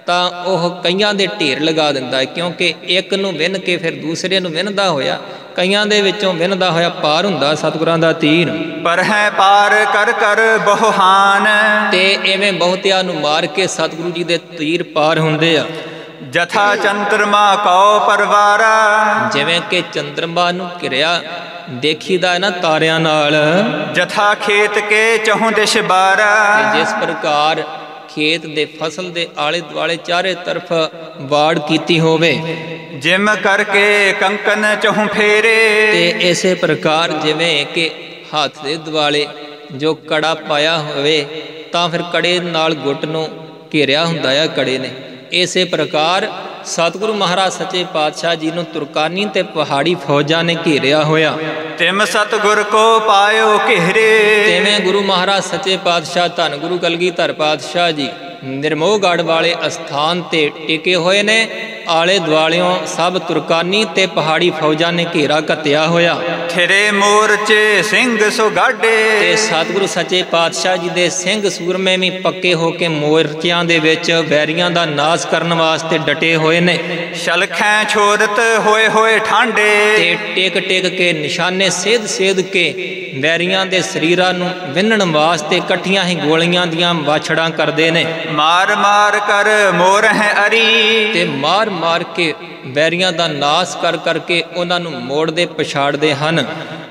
ਤਾਂ ਉਹ ਕਈਆਂ ਦੇ ਢੇਰ ਲਗਾ ਦਿੰਦਾ ਹੈ, ਕਿਉਂਕਿ ਇੱਕ ਨੂੰ ਵਿੰਨ ਕੇ ਫਿਰ ਦੂਸਰੇ ਨੂੰ ਵਿੰਨਦਾ ਹੋਇਆ, ਕਈਆਂ ਦੇ ਵਿੱਚੋਂ ਵਿੰਨਦਾ ਹੋਇਆ ਪਾਰ ਹੁੰਦਾ ਸਤਿਗੁਰਾਂ ਦਾ ਤੀਰ। ਪਰ ਹੈ ਪਾਰ ਕਰ ਕਰ ਬਹੁ ਹਾਨ, ਤੇ ਇਵੇਂ ਬਹੁਤਿਆਂ ਨੂੰ ਮਾਰ ਕੇ ਸਤਿਗੁਰੂ ਜੀ ਦੇ ਤੀਰ ਪਾਰ ਹੁੰਦੇ ਆ। ਜਥਾ ਚੰਦਰਮਾ ਕਉ ਪਰਵਾਰਾ, ਜਿਵੇਂ ਕਿ ਚੰਦਰਮਾ ਨੂੰ ਘਿਰਿਆ ਦੇਖੀਦਾ ਹੈ ਨਾ ਤਾਰਿਆਂ ਨਾਲ, ਜਥਾ ਖੇਤ ਕੇ ਚਹੁ ਦਿਸ਼ ਬਾਰਾ, ਤੇ ਜਿਸ ਪ੍ਰਕਾਰ ਖੇਤ ਦੇ ਫਸਲ ਦੇ ਆਲੇ ਦੁਆਲੇ ਚਾਰੇ ਤਰਫ ਵਾੜ ਕੀਤੀ ਹੋਵੇ, ਜਿਮ ਕਰਕੇ ਕੰਕਨ ਚਹੁ ਫੇਰੇ, ਤੇ ਇਸੇ ਪ੍ਰਕਾਰ ਜਿਵੇਂ ਕਿ ਹੱਥ ਦੇ ਦੁਆਲੇ ਜੋ ਕੜਾ ਪਾਇਆ ਹੋਵੇ ਤਾਂ ਫਿਰ ਕੜੇ ਨਾਲ ਗੁੱਟ ਨੂੰ ਘੇਰਿਆ ਹੁੰਦਾ ਹੈ ਕੜੇ ਨੇ, ਇਸੇ ਪ੍ਰਕਾਰ ਸਤਿਗੁਰੂ ਮਹਾਰਾਜ ਸੱਚੇ ਪਾਤਸ਼ਾਹ ਜੀ ਨੂੰ ਤੁਰਕਾਨੀ ਤੇ ਪਹਾੜੀ ਫੌਜਾਂ ਨੇ ਘੇਰਿਆ ਹੋਇਆ। ਤਿਮ ਸਤਿਗੁਰ ਕੋ ਪਾਇਓ ਘੇਰੇ, ਤਿਵੇਂ ਗੁਰੂ ਮਹਾਰਾਜ ਸੱਚੇ ਪਾਤਸ਼ਾਹ ਧੰਨ ਗੁਰੂ ਕਲਗੀਧਰ ਪਾਤਸ਼ਾਹ ਜੀ ਨਿਰਮੋਹਗੜ੍ਹ ਵਾਲੇ ਅਸਥਾਨ ਤੇ ਟਿਕੇ ਹੋਏ ਨੇ। ਆਲੇ ਦੁਆਲਿਓਂ ਸਭ ਤੁਰਕਾਨੀ ਤੇ ਪਹਾੜੀ ਫੌਜਾਂ ਨੇ ਘੇਰਾ ਘੱਤਿਆ ਹੋਇਆ। ਥਿਰੇ ਮੋਰਚੇ ਸਿੰਘ ਸੁਗਾਡੇ, ਤੇ ਸਤਿਗੁਰੂ ਸੱਚੇ ਪਾਤਸ਼ਾਹ ਜੀ ਦੇ ਸਿੰਘ ਸੂਰਮੇ ਵੀ ਪੱਕੇ ਹੋ ਕੇ ਮੋਰਚਿਆਂ ਦੇ ਵਿੱਚ ਵੈਰੀਆਂ ਦਾ ਨਾਸ਼ ਕਰਨ ਵਾਸਤੇ ਡਟੇ ਹੋਏ ਨੇ। ਸ਼ਲਖੈਂ ਛੋਰਤ ਹੋਏ ਹੋਏ ਠਾਂਡੇ, ਤੇ ਟਿਕ ਟਿਕ ਕੇ ਨਿਸ਼ਾਨੇ ਸੇਧ ਸੇਧ ਕੇ ਵੈਰੀਆਂ ਦੇ ਸਰੀਰਾਂ ਨੂੰ ਵਿੰਨਣ ਵਾਸਤੇ ਇਕੱਠੀਆਂ ਹੀ ਗੋਲੀਆਂ ਦੀਆਂ ਵਾਛੜਾਂ ਕਰਦੇ ਨੇ। ਮਾਰ ਮਾਰ ਕਰ ਮੋਰ ਹੈ ਅਰੀ, ਤੇ ਮਾਰ ਮਾਰ ਕੇ ਵੈਰੀਆਂ ਦਾ ਨਾਸ਼ ਕਰ ਕਰਕੇ ਉਹਨਾਂ ਨੂੰ ਮੋੜਦੇ ਪਛਾੜਦੇ ਹਨ।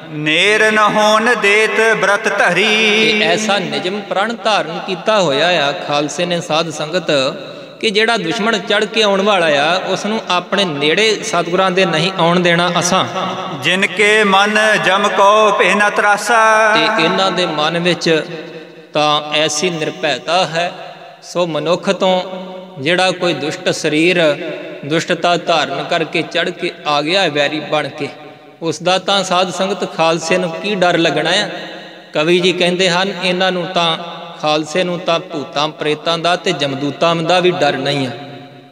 ਨੇਰ ਨ ਹੋਣ ਦੇਤ ਬ੍ਰਤ ਧਰੀ, ਤੇ ਐਸਾ ਨਿਯਮ ਪ੍ਰਣ ਧਾਰਨ ਕੀਤਾ ਹੋਇਆ ਆ ਖਾਲਸੇ ਨੇ ਸਾਧ ਸੰਗਤ ਕਿ ਜਿਹੜਾ ਦੁਸ਼ਮਣ ਚੜ ਕੇ ਆਉਣ ਵਾਲਾ ਆ ਉਸ ਨੂੰ ਆਪਣੇ ਨੇੜੇ ਸਤਿਗੁਰਾਂ ਦੇ ਨਹੀਂ ਆਉਣ ਦੇਣਾ ਅਸਾਂ। ਜਿਨ ਕੇ ਮਨ ਜਮ ਕੋ ਭੇ ਨ ਤਰਾਸਾ, ਤੇ ਇਹਨਾਂ ਦੇ ਮਨ ਵਿੱਚ ਤਾਂ ਐਸੀ ਨਿਰਭੈਤਾ ਹੈ, ਸੋ ਮਨੁੱਖ ਤੋਂ ਜਿਹੜਾ ਕੋਈ ਦੁਸ਼ਟ ਸਰੀਰ ਦੁਸ਼ਟਤਾ ਧਾਰਨ ਕਰਕੇ ਚੜ ਕੇ ਆ ਗਿਆ ਵੈਰੀ ਬਣ ਕੇ, ਉਸ ਦਾ ਤਾਂ ਸਾਧ ਸੰਗਤ ਖਾਲਸੇ ਨੂੰ ਕੀ ਡਰ ਲੱਗਣਾ ਹੈ। ਕਵੀ ਜੀ ਕਹਿੰਦੇ ਹਨ ਇਹਨਾਂ ਨੂੰ ਤਾਂ ਖਾਲਸੇ ਨੂੰ ਤਾਂ ਭੂਤਾਂ ਪ੍ਰੇਤਾਂ ਦਾ ਤੇ ਜਮਦੂਤਾਂ ਦਾ ਵੀ ਡਰ ਨਹੀਂ ਹੈ।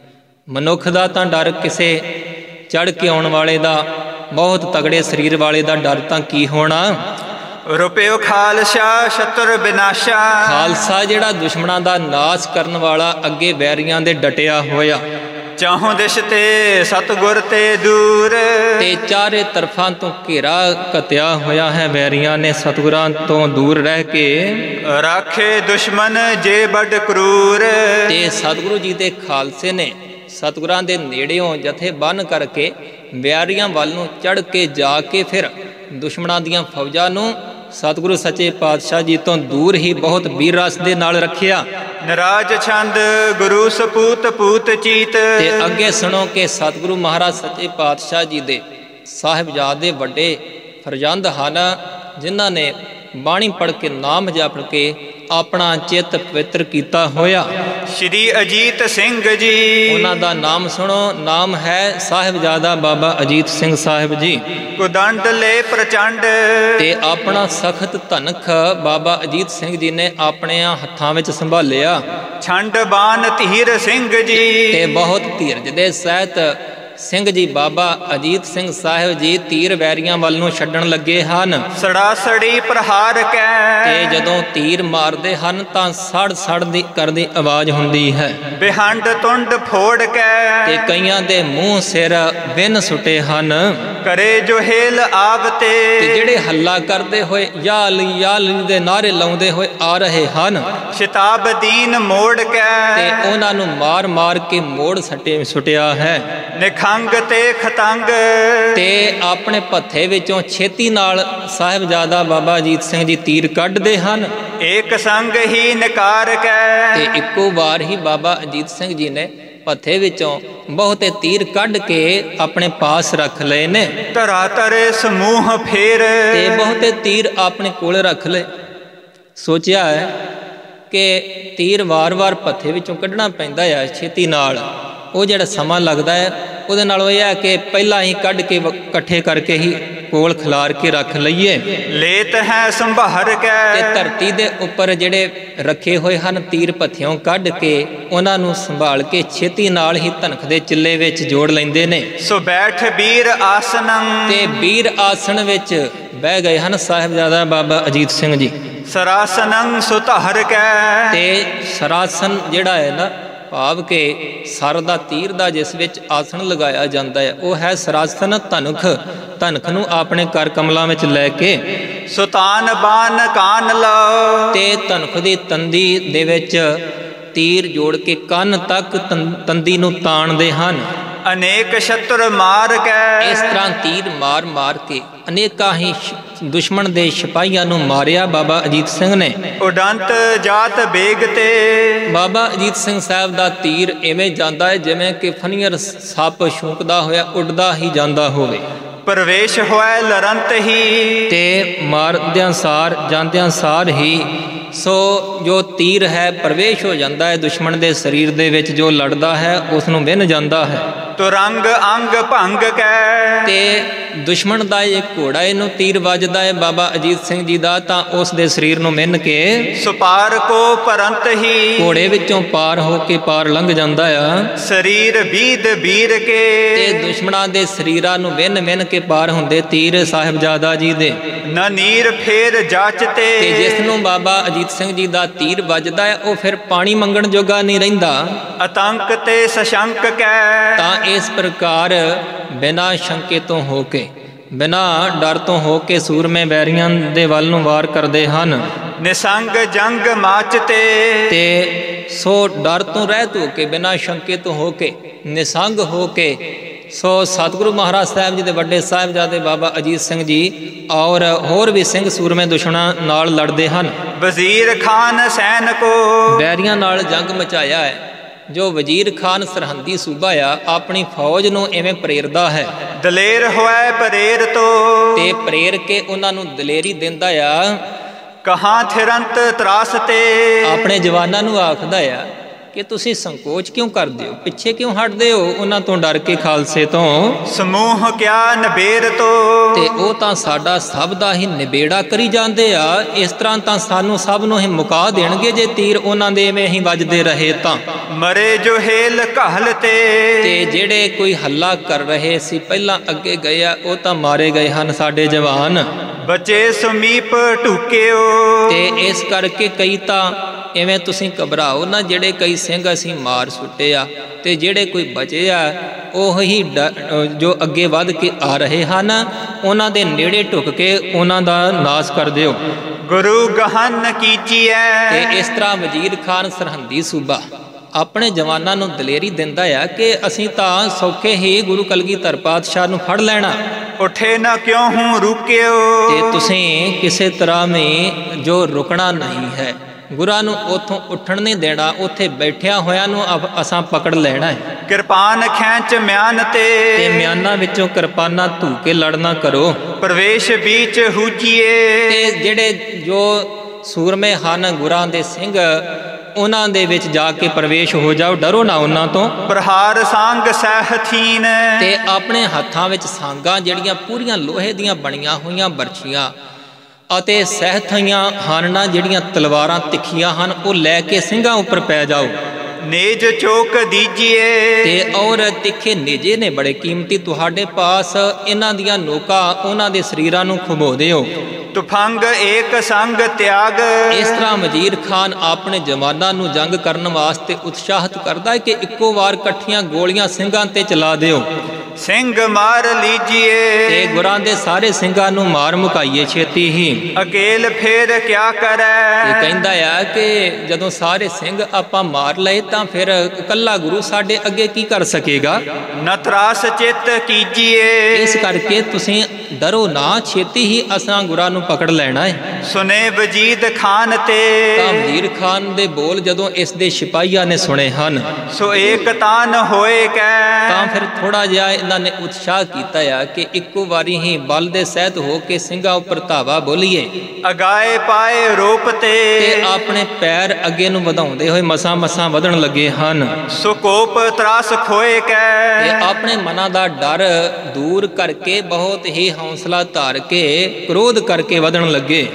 ਮਨੁੱਖ ਦਾ ਤਾਂ ਡਰ ਕਿਸੇ ਚੜ ਕੇ ਆਉਣ ਵਾਲੇ ਦਾ, ਬਹੁਤ ਤਗੜੇ ਸਰੀਰ ਵਾਲੇ ਦਾ ਡਰ ਤਾਂ ਕੀ ਹੋਣਾ। ਰੁਪਿਓ ਖਾਲਸਾ ਸ਼ਤਰ ਬਿਨਾਸ਼ਾ, ਖਾਲਸਾ ਜਿਹੜਾ ਦੁਸ਼ਮਣਾਂ ਦਾ ਨਾਸ਼ ਕਰਨ ਵਾਲਾ ਅੱਗੇ ਵੈਰੀਆਂ ਦੇ ਡਟਿਆ ਹੋਇਆ। ਚਾਹੋਂ ਦਿਸ਼ ਤੇ ਸਤਿਗੁਰ ਤੇ ਦੂਰ, ਤੇ ਚਾਰੇ ਤਰਫਾਂ ਤੋਂ ਘੇਰਾ ਘੱਤਿਆ ਹੋਇਆ ਹੈ ਵੈਰੀਆਂ ਨੇ ਸਤਿਗੁਰਾਂ ਤੋਂ ਦੂਰ ਰਹਿ ਕੇ। ਰਾਖੇ ਦੁਸ਼ਮਨ ਜੇ ਵੱਡ ਕਰੂਰ, ਤੇ ਸਤਿਗੁਰੂ ਜੀ ਦੇ ਖਾਲਸੇ ਨੇ ਸਤਿਗੁਰਾਂ ਦੇ ਨੇੜਿਓਂ ਜਥੇ ਬੰਨ ਕਰਕੇ ਵੈਰੀਆਂ ਵੱਲ ਨੂੰ ਚੜ ਕੇ ਜਾ ਕੇ ਫਿਰ ਦੁਸ਼ਮਣਾਂ ਦੀਆਂ ਫੌਜਾਂ ਨੂੰ ਸਤਿਗੁਰੂ ਸੱਚੇ ਪਾਤਸ਼ਾਹ ਜੀ ਤੋਂ ਦੂਰ ਹੀ ਬਹੁਤ ਵੀਰ ਰਸ ਦੇ ਨਾਲ ਰੱਖਿਆ। ਨਰਾਜ ਛੰਦ ਗੁਰੂ ਸਪੂਤ ਪੂਤ ਚੀਤ, ਤੇ ਅੱਗੇ ਸੁਣੋ ਕਿ ਸਤਿਗੁਰੂ ਮਹਾਰਾਜ ਸੱਚੇ ਪਾਤਸ਼ਾਹ ਜੀ ਦੇ ਸਾਹਿਬਜ਼ਾਦੇ ਵੱਡੇ ਫਰਜ਼ੰਦ ਹਨ, ਜਿਨ੍ਹਾਂ ਨੇ ਬਾਣੀ ਪੜ੍ਹ ਕੇ ਨਾਮ ਜਪ ਕੇ ਆਪਣਾ ਚਿੱਤ ਪਵਿੱਤਰ ਕੀਤਾ ਹੋਇਆ। ਸ਼੍ਰੀ ਅਜੀਤ ਸਿੰਘ ਜੀ, ਉਹਨਾਂ ਦਾ ਨਾਮ ਸੁਣੋ, ਨਾਮ ਹੈ ਸਾਹਿਬਜ਼ਾਦਾ ਬਾਬਾ ਅਜੀਤ ਸਿੰਘ ਸਾਹਿਬ ਜੀ। ਕੁਦੰਡ ਲੈ ਪ੍ਰਚੰਡ, ਤੇ ਆਪਣਾ ਸਖਤ ਧਨਖ ਬਾਬਾ ਅਜੀਤ ਸਿੰਘ ਜੀ ਨੇ ਆਪਣੇ ਹੱਥਾਂ ਵਿੱਚ ਸੰਭਾਲਿਆ। ਛੰਡ ਬਾਨ ਧੀਰ ਸਿੰਘ ਜੀ, ਤੇ ਬਹੁਤ ਧੀਰਜ ਦੇ ਸਹਿਤ ਸਿੰਘ ਜੀ ਬਾਬਾ ਅਜੀਤ ਸਿੰਘ ਸਾਹਿਬ ਜੀ ਤੀਰ ਵੈਰੀਆਂ ਵੱਲ ਨੂੰ ਛੱਡਣ ਲੱਗੇ ਹਨ। ਸੜਾਸੜੀ ਪ੍ਰਹਾਰ ਕੈ, ਤੇ ਜਦੋਂ ਤੀਰ ਮਾਰਦੇ ਹਨ ਤਾਂ ਸੜ ਸੜ ਦੀ ਕਰਦੀ ਆਵਾਜ਼ ਹੁੰਦੀ ਹੈ। ਬਿਹੰਡ ਤੁੰਡ ਫੋੜ ਕੈ, ਤੇ ਕਈਆਂ ਦੇ ਮੂੰਹ ਸਿਰ ਵਿੰਨ ਸੁੱਟੇ ਹਨ। ਕਰੇ ਜੋ ਹੇਲ ਆਵਤੇ, ਤੇ ਜਿਹੜੇ ਹੱਲਾ ਕਰਦੇ ਹੋਏ ਯਾ ਅਲੀ ਦੇ ਨਾਰੇ ਲਾਉਂਦੇ ਹੋਏ ਆ ਰਹੇ ਹਨ। ਸ਼ਿਤਾਬ ਦੀਨ ਮੋੜ ਕੈ, ਤੇ ਉਹਨਾਂ ਨੂੰ ਮਾਰ ਮਾਰ ਕੇ ਮੋੜ ਸੁੱਟਿਆ ਹੈ। ਨਿਖੰਗ ਤੇ ਖਤੰਗ, ਤੇ ਆਪਣੇ ਭੱਥੇ ਵਿੱਚੋਂ ਛੇਤੀ ਨਾਲ ਸਾਹਿਬਜ਼ਾਦਾ ਬਾਬਾ ਅਜੀਤ ਸਿੰਘ ਜੀ ਤੀਰ ਕੱਢਦੇ ਹਨ। ਏਕ ਸੰਗ ਹੀ ਨਕਾਰ ਕੈ, ਤੇ ਇੱਕੋ ਵਾਰ ਹੀ ਬਾਬਾ ਅਜੀਤ ਸਿੰਘ ਜੀ ਨੇ ਭੱਥੇ ਵਿੱਚੋਂ ਬਹੁਤੇ ਤੀਰ ਕੱਢ ਕੇ ਆਪਣੇ ਪਾਸ ਰੱਖ ਲਏ ਨੇ। ਧਰਾ ਧਰੇ ਸਮੂਹ ਫੇਰ, ਤੇ ਬਹੁਤੇ ਤੀਰ ਆਪਣੇ ਕੋਲ ਰੱਖ ਲਏ। ਸੋਚਿਆ ਹੈ ਕਿ ਤੀਰ ਵਾਰ-ਵਾਰ ਭੱਥੇ ਵਿੱਚੋਂ ਕੱਢਣਾ ਪੈਂਦਾ ਹੈ ਛੇਤੀ ਨਾਲ, ਉਹ ਜਿਹੜਾ ਸਮਾਂ ਲੱਗਦਾ ਹੈ ਉਹਦੇ ਨਾਲੋਂ ਇਹ ਹੈ ਕਿ ਪਹਿਲਾਂ ਹੀ ਕੱਢ ਕੇ ਇਕੱਠੇ ਕਰਕੇ ਹੀ ਕੋਲ ਖਿਲਾਰ ਕੇ ਰੱਖ ਲਈਏ। ਲੇਤ ਹੈ ਸੰਭਾਰ ਕੈ, ਤੇ ਧਰਤੀ ਦੇ ਉੱਪਰ ਜਿਹੜੇ ਰੱਖੇ ਹੋਏ ਹਨ ਤੀਰ ਭੱਥਿਓਂ ਕੱਢ ਕੇ ਉਹਨਾਂ ਨੂੰ ਸੰਭਾਲ ਕੇ ਛੇਤੀ ਨਾਲ ਹੀ ਧਨਖ ਦੇ ਚਿੱਲੇ ਵਿੱਚ ਜੋੜ ਲੈਂਦੇ ਨੇ। ਸੋ ਬੈਠ ਵੀਰ ਆਸਨੰ, ਤੇ ਵੀਰ ਆਸਣ ਵਿੱਚ ਬਹਿ ਗਏ ਹਨ ਸਾਹਿਬਜ਼ਾਦਾ ਬਾਬਾ ਅਜੀਤ ਸਿੰਘ ਜੀ। ਸਰਾਸਨੰ ਸੁਧਾਰ ਕੈ, ਤੇ ਸਰਾਸਨ ਜਿਹੜਾ ਹੈ ਨਾ ਭਾਵ ਕਿ ਸਰ ਦਾ ਤੀਰ ਦਾ ਜਿਸ ਵਿੱਚ ਆਸਣ ਲਗਾਇਆ ਜਾਂਦਾ ਹੈ ਉਹ ਹੈ ਸਰਾਸਨ ਧਨੁਖ। ਧਨੁਖ ਨੂੰ ਆਪਣੇ ਕਰ ਕਮਲਾਂ ਵਿੱਚ ਲੈ ਕੇ ਸੁਤਾਨ ਬਾਨ ਕਾਨ ਲਓ, ਤੇ ਧਨੁਖ ਦੀ ਤੰਦੀ ਦੇ ਵਿੱਚ ਤੀਰ ਜੋੜ ਕੇ ਕੰਨ ਤੱਕ ਤੰਦੀ ਨੂੰ ਤਾਣਦੇ ਹਨ। ਅਨੇਕ ਸ਼ਤਰ ਮਾਰ ਕੇ, ਇਸ ਤਰ੍ਹਾਂ ਤੀਰ ਮਾਰ ਮਾਰ ਕੇ ਅਨੇਕਾਂ ਹੀ ਦੁਸ਼ਮਣ ਦੇ ਸਿਪਾਹੀਆਂ ਨੂੰ ਮਾਰਿਆ ਬਾਬਾ ਅਜੀਤ ਸਿੰਘ ਨੇ। ਉਡੰਤ ਜਾਤ ਬੇਗ ਤੇ, ਬਾਬਾ ਅਜੀਤ ਸਿੰਘ ਸਾਹਿਬ ਦਾ ਤੀਰ ਇਵੇਂ ਜਾਂਦਾ ਹੈ ਜਿਵੇਂ ਕਿ ਫਨੀਅਰ ਸੱਪ ਛੂਕਦਾ ਹੋਇਆ ਉੱਡਦਾ ਹੀ ਜਾਂਦਾ ਹੋਵੇ। ਪ੍ਰਵੇਸ਼ ਹੋਇ ਲਰੰਤ ਹੀ, ਤੇ ਮਾਰਦਿਆਂ ਸਾਰ ਜਾਂਦਿਆਂ ਸਾਰ ਹੀ ਸੋ ਜੋ ਤੀਰ ਹੈ ਪ੍ਰਵੇਸ਼ ਹੋ ਜਾਂਦਾ ਹੈ ਦੁਸ਼ਮਣ ਦੇ ਸਰੀਰ ਦੇ ਵਿੱਚ, ਜੋ ਲੜਦਾ ਹੈ ਉਸ ਨੂੰ ਵਿੰਨ ਜਾਂਦਾ ਹੈ। ਤੁਰੰਗ ਅੰਗ ਭੰਗ ਕੈ, ਤੇ ਦੁਸ਼ਮਣ ਦਾ ਇਹ ਘੋੜਾ ਇਹਨੂੰ ਤੀਰ ਵੱਜਦਾ ਹੈ ਬਾਬਾ ਅਜੀਤ ਸਿੰਘ ਜੀ ਦਾ, ਤਾਂ ਉਸ ਦੇ ਸਰੀਰ ਨੂੰ ਮਿੰਨ ਕੇ ਸੁਪਾਰ ਕੋ ਪਰੰਤ ਹੀ, ਘੋੜੇ ਵਿੱਚੋਂ ਪਾਰ ਹੋ ਕੇ ਪਾਰ ਲੰਘ ਜਾਂਦਾ ਆ। ਸਰੀਰ ਬੀਦ ਬੀਰ ਕੇ, ਤੇ ਦੁਸ਼ਮਣਾਂ ਦੇ ਸਰੀਰਾਂ ਨੂੰ ਵਿੰਨ ਵਿੰਨ ਕੇ ਪਾਰ ਹੁੰਦੇ ਤੀਰ ਸਾਹਿਬਜ਼ਾਦਾ ਜੀ ਦੇ। ਨਾ ਨੀਰ ਫੇਰ ਜਾਚ ਤੇ ਜਿਸ ਨੂੰ ਬਾਬਾ ਅਜੀਤ ਸਿੰਘ ਜੀ ਦਾ ਤੀਰ ਵੱਜਦਾ ਹੈ ਉਹ ਫਿਰ ਪਾਣੀ ਮੰਗਣ ਜੋਗਾ ਨਹੀਂ ਰਹਿੰਦਾ। ਆਤੰਕ ਤੇ ਸਸ਼ੰਕ ਕੈ, ਤਾਂ ਇਸ ਪ੍ਰਕਾਰ ਬਿਨਾਂ ਸ਼ੰਕੇ ਤੋਂ ਹੋ ਕੇ, ਬਿਨਾਂ ਡਰ ਤੋਂ ਹੋ ਕੇ ਸੂਰਮੇ ਵੈਰੀਆਂ ਦੇ ਵੱਲ ਨੂੰ ਵਾਰ ਕਰਦੇ ਹਨ। ਨਿਸੰਗ ਜੰਗ ਮਾਚ ਤੇ ਸੋ ਡਰ ਤੋਂ ਰਹਿਤ ਹੋ ਕੇ, ਬਿਨਾਂ ਸ਼ੰਕੇ ਤੋਂ ਹੋ ਕੇ, ਨਿਸੰਗ ਹੋ ਕੇ ਸੋ ਸਤਿਗੁਰੂ ਮਹਾਰਾਜ ਸਾਹਿਬ ਜੀ ਦੇ ਵੱਡੇ ਸਾਹਿਬਜ਼ਾਦੇ ਬਾਬਾ ਅਜੀਤ ਸਿੰਘ ਜੀ ਔਰ ਹੋਰ ਵੀ ਸਿੰਘ ਸੂਰਮੇ ਦੁਸ਼ਮਣਾਂ ਨਾਲ ਲੜਦੇ ਹਨ। ਵਜ਼ੀਰ ਖਾਨ ਸੈਨ ਕੋ, ਵੈਰੀਆਂ ਨਾਲ ਜੰਗ ਮਚਾਇਆ ਹੈ। ਜੋ ਵਜ਼ੀਰ ਖਾਨ ਸਰਹੰਦੀ ਸੂਬਾ ਆ ਆਪਣੀ ਫੌਜ ਨੂੰ ਇਵੇਂ ਪ੍ਰੇਰਦਾ ਹੈ। ਦਲੇਰ ਹੋਇ ਪ੍ਰੇਰ ਤੋ, ਤੇ ਪ੍ਰੇਰ ਕੇ ਉਹਨਾਂ ਨੂੰ ਦਲੇਰੀ ਦਿੰਦਾ ਆ। ਕਹਾਂ ਥਿਰੰਤ ਤਰਾਸ ਤੇ, ਆਪਣੇ ਜਵਾਨਾਂ ਨੂੰ ਆਖਦਾ ਆ ਕਿ ਤੁਸੀਂ ਸੰਕੋਚ ਕਿਉਂ ਕਰਦੇ ਹੋ, ਪਿੱਛੇ ਕਿਉਂ ਹਟਦੇ ਹੋ ਉਹਨਾਂ ਤੋਂ ਡਰ ਕੇ, ਖਾਲਸੇ ਤੋਂ। ਸਮੂਹ ਕਿਆ ਨਬੇਰ ਤੋ, ਤੇ ਉਹ ਤਾਂ ਸਾਡਾ ਸਭ ਦਾ ਹੀ ਨਿਬੇੜਾ ਕਰੀ ਜਾਂਦੇ ਆ। ਇਸ ਤਰ੍ਹਾਂ ਤਾਂ ਸਾਨੂੰ ਸਭ ਨੂੰ ਹੀ ਮੁਕਾ ਦੇਣਗੇ ਜੇ ਤੀਰ ਉਹਨਾਂ ਦੇ ਐਵੇਂ ਹੀ ਵੱਜਦੇ ਰਹੇ ਤਾਂ। ਮਰੇ ਜੋ ਹੇਲ ਘਹਲ ਤੇ ਜਿਹੜੇ ਕੋਈ ਹੱਲਾ ਕਰ ਰਹੇ ਸੀ ਪਹਿਲਾਂ ਅੱਗੇ ਗਏ ਆ ਉਹ ਤਾਂ ਮਾਰੇ ਗਏ ਹਨ ਸਾਡੇ ਜਵਾਨ। ਬਚੇ ਸਮੀਪ ਢੁਕਿਓ, ਤੇ ਇਸ ਕਰਕੇ ਕਈ ਤਾਂ ਇਵੇਂ ਤੁਸੀਂ ਘਬਰਾਓ ਨਾ, ਜਿਹੜੇ ਕਈ ਸਿੰਘ ਅਸੀਂ ਮਾਰ ਸੁੱਟੇ ਆ, ਤੇ ਜਿਹੜੇ ਕੋਈ ਬਚੇ ਆ ਉਹ ਹੀ ਜੋ ਅੱਗੇ ਵੱਧ ਕੇ ਆ ਰਹੇ ਹਨ ਉਹਨਾਂ ਦੇ ਨੇੜੇ ਢੁੱਕ ਕੇ ਉਹਨਾਂ ਦਾ ਨਾਸ਼ ਕਰ ਦਿਓ। ਗੁਰੂ ਗਹਨ ਕੀਚੀਐ, ਤੇ ਇਸ ਤਰ੍ਹਾਂ ਵਜ਼ੀਰ ਖਾਨ ਸਰਹੰਦੀ ਸੂਬਾ ਆਪਣੇ ਜਵਾਨਾਂ ਨੂੰ ਦਲੇਰੀ ਦਿੰਦਾ ਆ ਕਿ ਅਸੀਂ ਤਾਂ ਸੌਖੇ ਹੀ ਗੁਰੂ ਕਲਗੀਧਰ ਪਾਤਸ਼ਾਹ ਨੂੰ ਫੜ ਲੈਣਾ। ਉਠੇ ਨਾ ਕਿਉਂ ਹੂੰ ਰੁਕਿਓ, ਤੇ ਤੁਸੀਂ ਕਿਸੇ ਤਰ੍ਹਾਂ ਵੀ ਜੋ ਰੁਕਣਾ ਨਹੀਂ ਹੈ, ਗੁਰਾਂ ਨੂੰ ਉੱਥੋਂ ਉੱਠਣ ਨਹੀਂ ਦੇਣਾ, ਉੱਥੇ ਬੈਠਿਆਂ ਹੋਇਆਂ ਨੂੰ ਅਸਾਂ ਪਕੜ ਲੈਣਾ ਹੈ। ਕਿਰਪਾਨ ਖੈਂਚ ਮਿਆਨ ਤੇ ਮਿਆਨਾਂ ਵਿੱਚੋਂ ਕਿਰਪਾਨਾਂ ਧੂ ਕੇ ਲੜਨਾ ਕਰੋ। ਪ੍ਰਵੇਸ਼ ਵਿੱਚ ਹੂਜੀਏ, ਤੇ ਜਿਹੜੇ ਜੋ ਸੂਰਮੇ ਹਨ ਗੁਰਾਂ ਦੇ ਸਿੰਘ ਉਹਨਾਂ ਦੇ ਵਿੱਚ ਜਾ ਕੇ ਪ੍ਰਵੇਸ਼ ਹੋ ਜਾਓ, ਡਰੋ ਨਾ ਉਹਨਾਂ ਤੋਂ। ਪ੍ਰਹਾਰ ਸੰਗ ਸਹਿਥੀਨ, ਤੇ ਆਪਣੇ ਹੱਥਾਂ ਵਿੱਚ ਸਾਂਗਾਂ ਜਿਹੜੀਆਂ ਪੂਰੀਆਂ ਲੋਹੇ ਦੀਆਂ ਬਣੀਆਂ ਹੋਈਆਂ ਬਰਛੀਆਂ ਅਤੇ ਸਹਿਥੀਆਂ ਹਨ, ਜਿਹੜੀਆਂ ਤਲਵਾਰਾਂ ਤਿੱਖੀਆਂ ਹਨ, ਉਹ ਲੈ ਕੇ ਸਿੰਘਾਂ ਉੱਪਰ ਪੈ ਜਾਓ। ਨੇਜ ਚੋਕ ਦੀਜੀਏ, ਤੇ ਔਰ ਤਿੱਖੇ ਨੇਜੇ ਨੇ ਬੜੇ ਕੀਮਤੀ ਤੁਹਾਡੇ ਪਾਸ, ਇਹਨਾਂ ਦੀਆਂ ਨੋਕਾਂ ਉਹਨਾਂ ਦੇ ਸਰੀਰਾਂ ਨੂੰ ਖੁਬੋ ਦਿਓ। ਤੁਫੰਗ ਏਕ ਸੰਗ ਤਿਆਗ, ਇਸ ਤਰ੍ਹਾਂ ਵਜ਼ੀਰ ਖਾਨ ਆਪਣੇ ਜਵਾਨਾਂ ਨੂੰ ਜੰਗ ਕਰਨ ਵਾਸਤੇ ਉਤਸ਼ਾਹਿਤ ਕਰਦਾ ਹੈ ਕਿ ਇੱਕੋ ਵਾਰ ਇਕੱਠੀਆਂ ਗੋਲੀਆਂ ਸਿੰਘਾਂ ਤੇ ਚਲਾ ਦਿਓ। ਸਿੰਘ ਮਾਰ ਲੀਜੀਏ, ਤੇ ਗੁਰਾਂ ਦੇ ਸਾਰੇ ਸਿੰਘਾਂ ਨੂੰ ਮਾਰ ਮੁਕਾਈਏ ਛੇਤੀ ਹੀ। ਅਕੇਲ ਫੇਰ ਕਿਆ ਕਰੈ, ਤੇ ਕਹਿੰਦਾ ਆ ਕਿ ਜਦੋਂ ਸਾਰੇ ਸਿੰਘ ਆਪਾਂ ਮਾਰ ਲਏ ਤਾਂ ਫਿਰ ਇਕੱਲਾ ਗੁਰੂ ਸਾਡੇ ਅੱਗੇ ਕੀ ਕਰ ਸਕੇਗਾ। ਨਤਰਾਸ ਚਿੱਤ ਕੀਜੀਏ, ਇਸ ਕਰਕੇ ਤੁਸੀਂ ਡਰੋ ਨਾ, ਛੇਤੀ ਹੀ ਅਸਾਂ ਗੁਰਾਂ ਨੂੰ ਪਕੜ ਲੈਣਾ ਹੈ। ਸੁਨੇ ਵਜੀਦ ਖਾਨ ਤੇ, ਤਾਂ ਵਜ਼ੀਰ ਖਾਨ ਦੇ ਬੋਲ ਜਦੋਂ ਇਸ ਦੇ ਸਿਪਾਹੀਆਂ ਨੇ ਸੁਣੇ ਹਨ ਸੋ ਏਕ ਤਾਨ ਹੋਏ ਕੈ, ਤਾਂ ਫਿਰ ਥੋੜਾ ਜਿਹਾ ਇਹਨਾਂ ਨੇ ਉਤਸ਼ਾਹ ਕੀਤਾ ਆ ਕਿ ਇੱਕੋ ਵਾਰੀ ਹੀ ਬਲ ਦੇ ਸਹਿਤ ਹੋ ਕੇ ਸਿੰਘਾਂ ਉੱਪਰ ਧਾਵਾ ਬੋਲੀਏ। ਅਗਾਏ ਪਾਏ ਰੂਪ ਤੇ ਆਪਣੇ ਪੈਰ ਅੱਗੇ ਨੂੰ ਵਧਾਉਂਦੇ ਹੋਏ ਮਸਾਂ ਮਸਾਂ ਵਧਣ ਲੱਗੇ ਹਨ। ਸੋ ਕੋਪ ਤਰਾਸ ਖੋਏ ਕੈ, ਤੇ ਆਪਣੇ ਮਨਾਂ ਦਾ ਡਰ ਦੂਰ ਕਰਕੇ ਬਹੁਤ ਹੀ ਹੌਸਲਾ ਧਾਰ ਕੇ ਕ੍ਰੋਧ ਕਰਕੇ ਵਧਣ ਲੱਗੇ।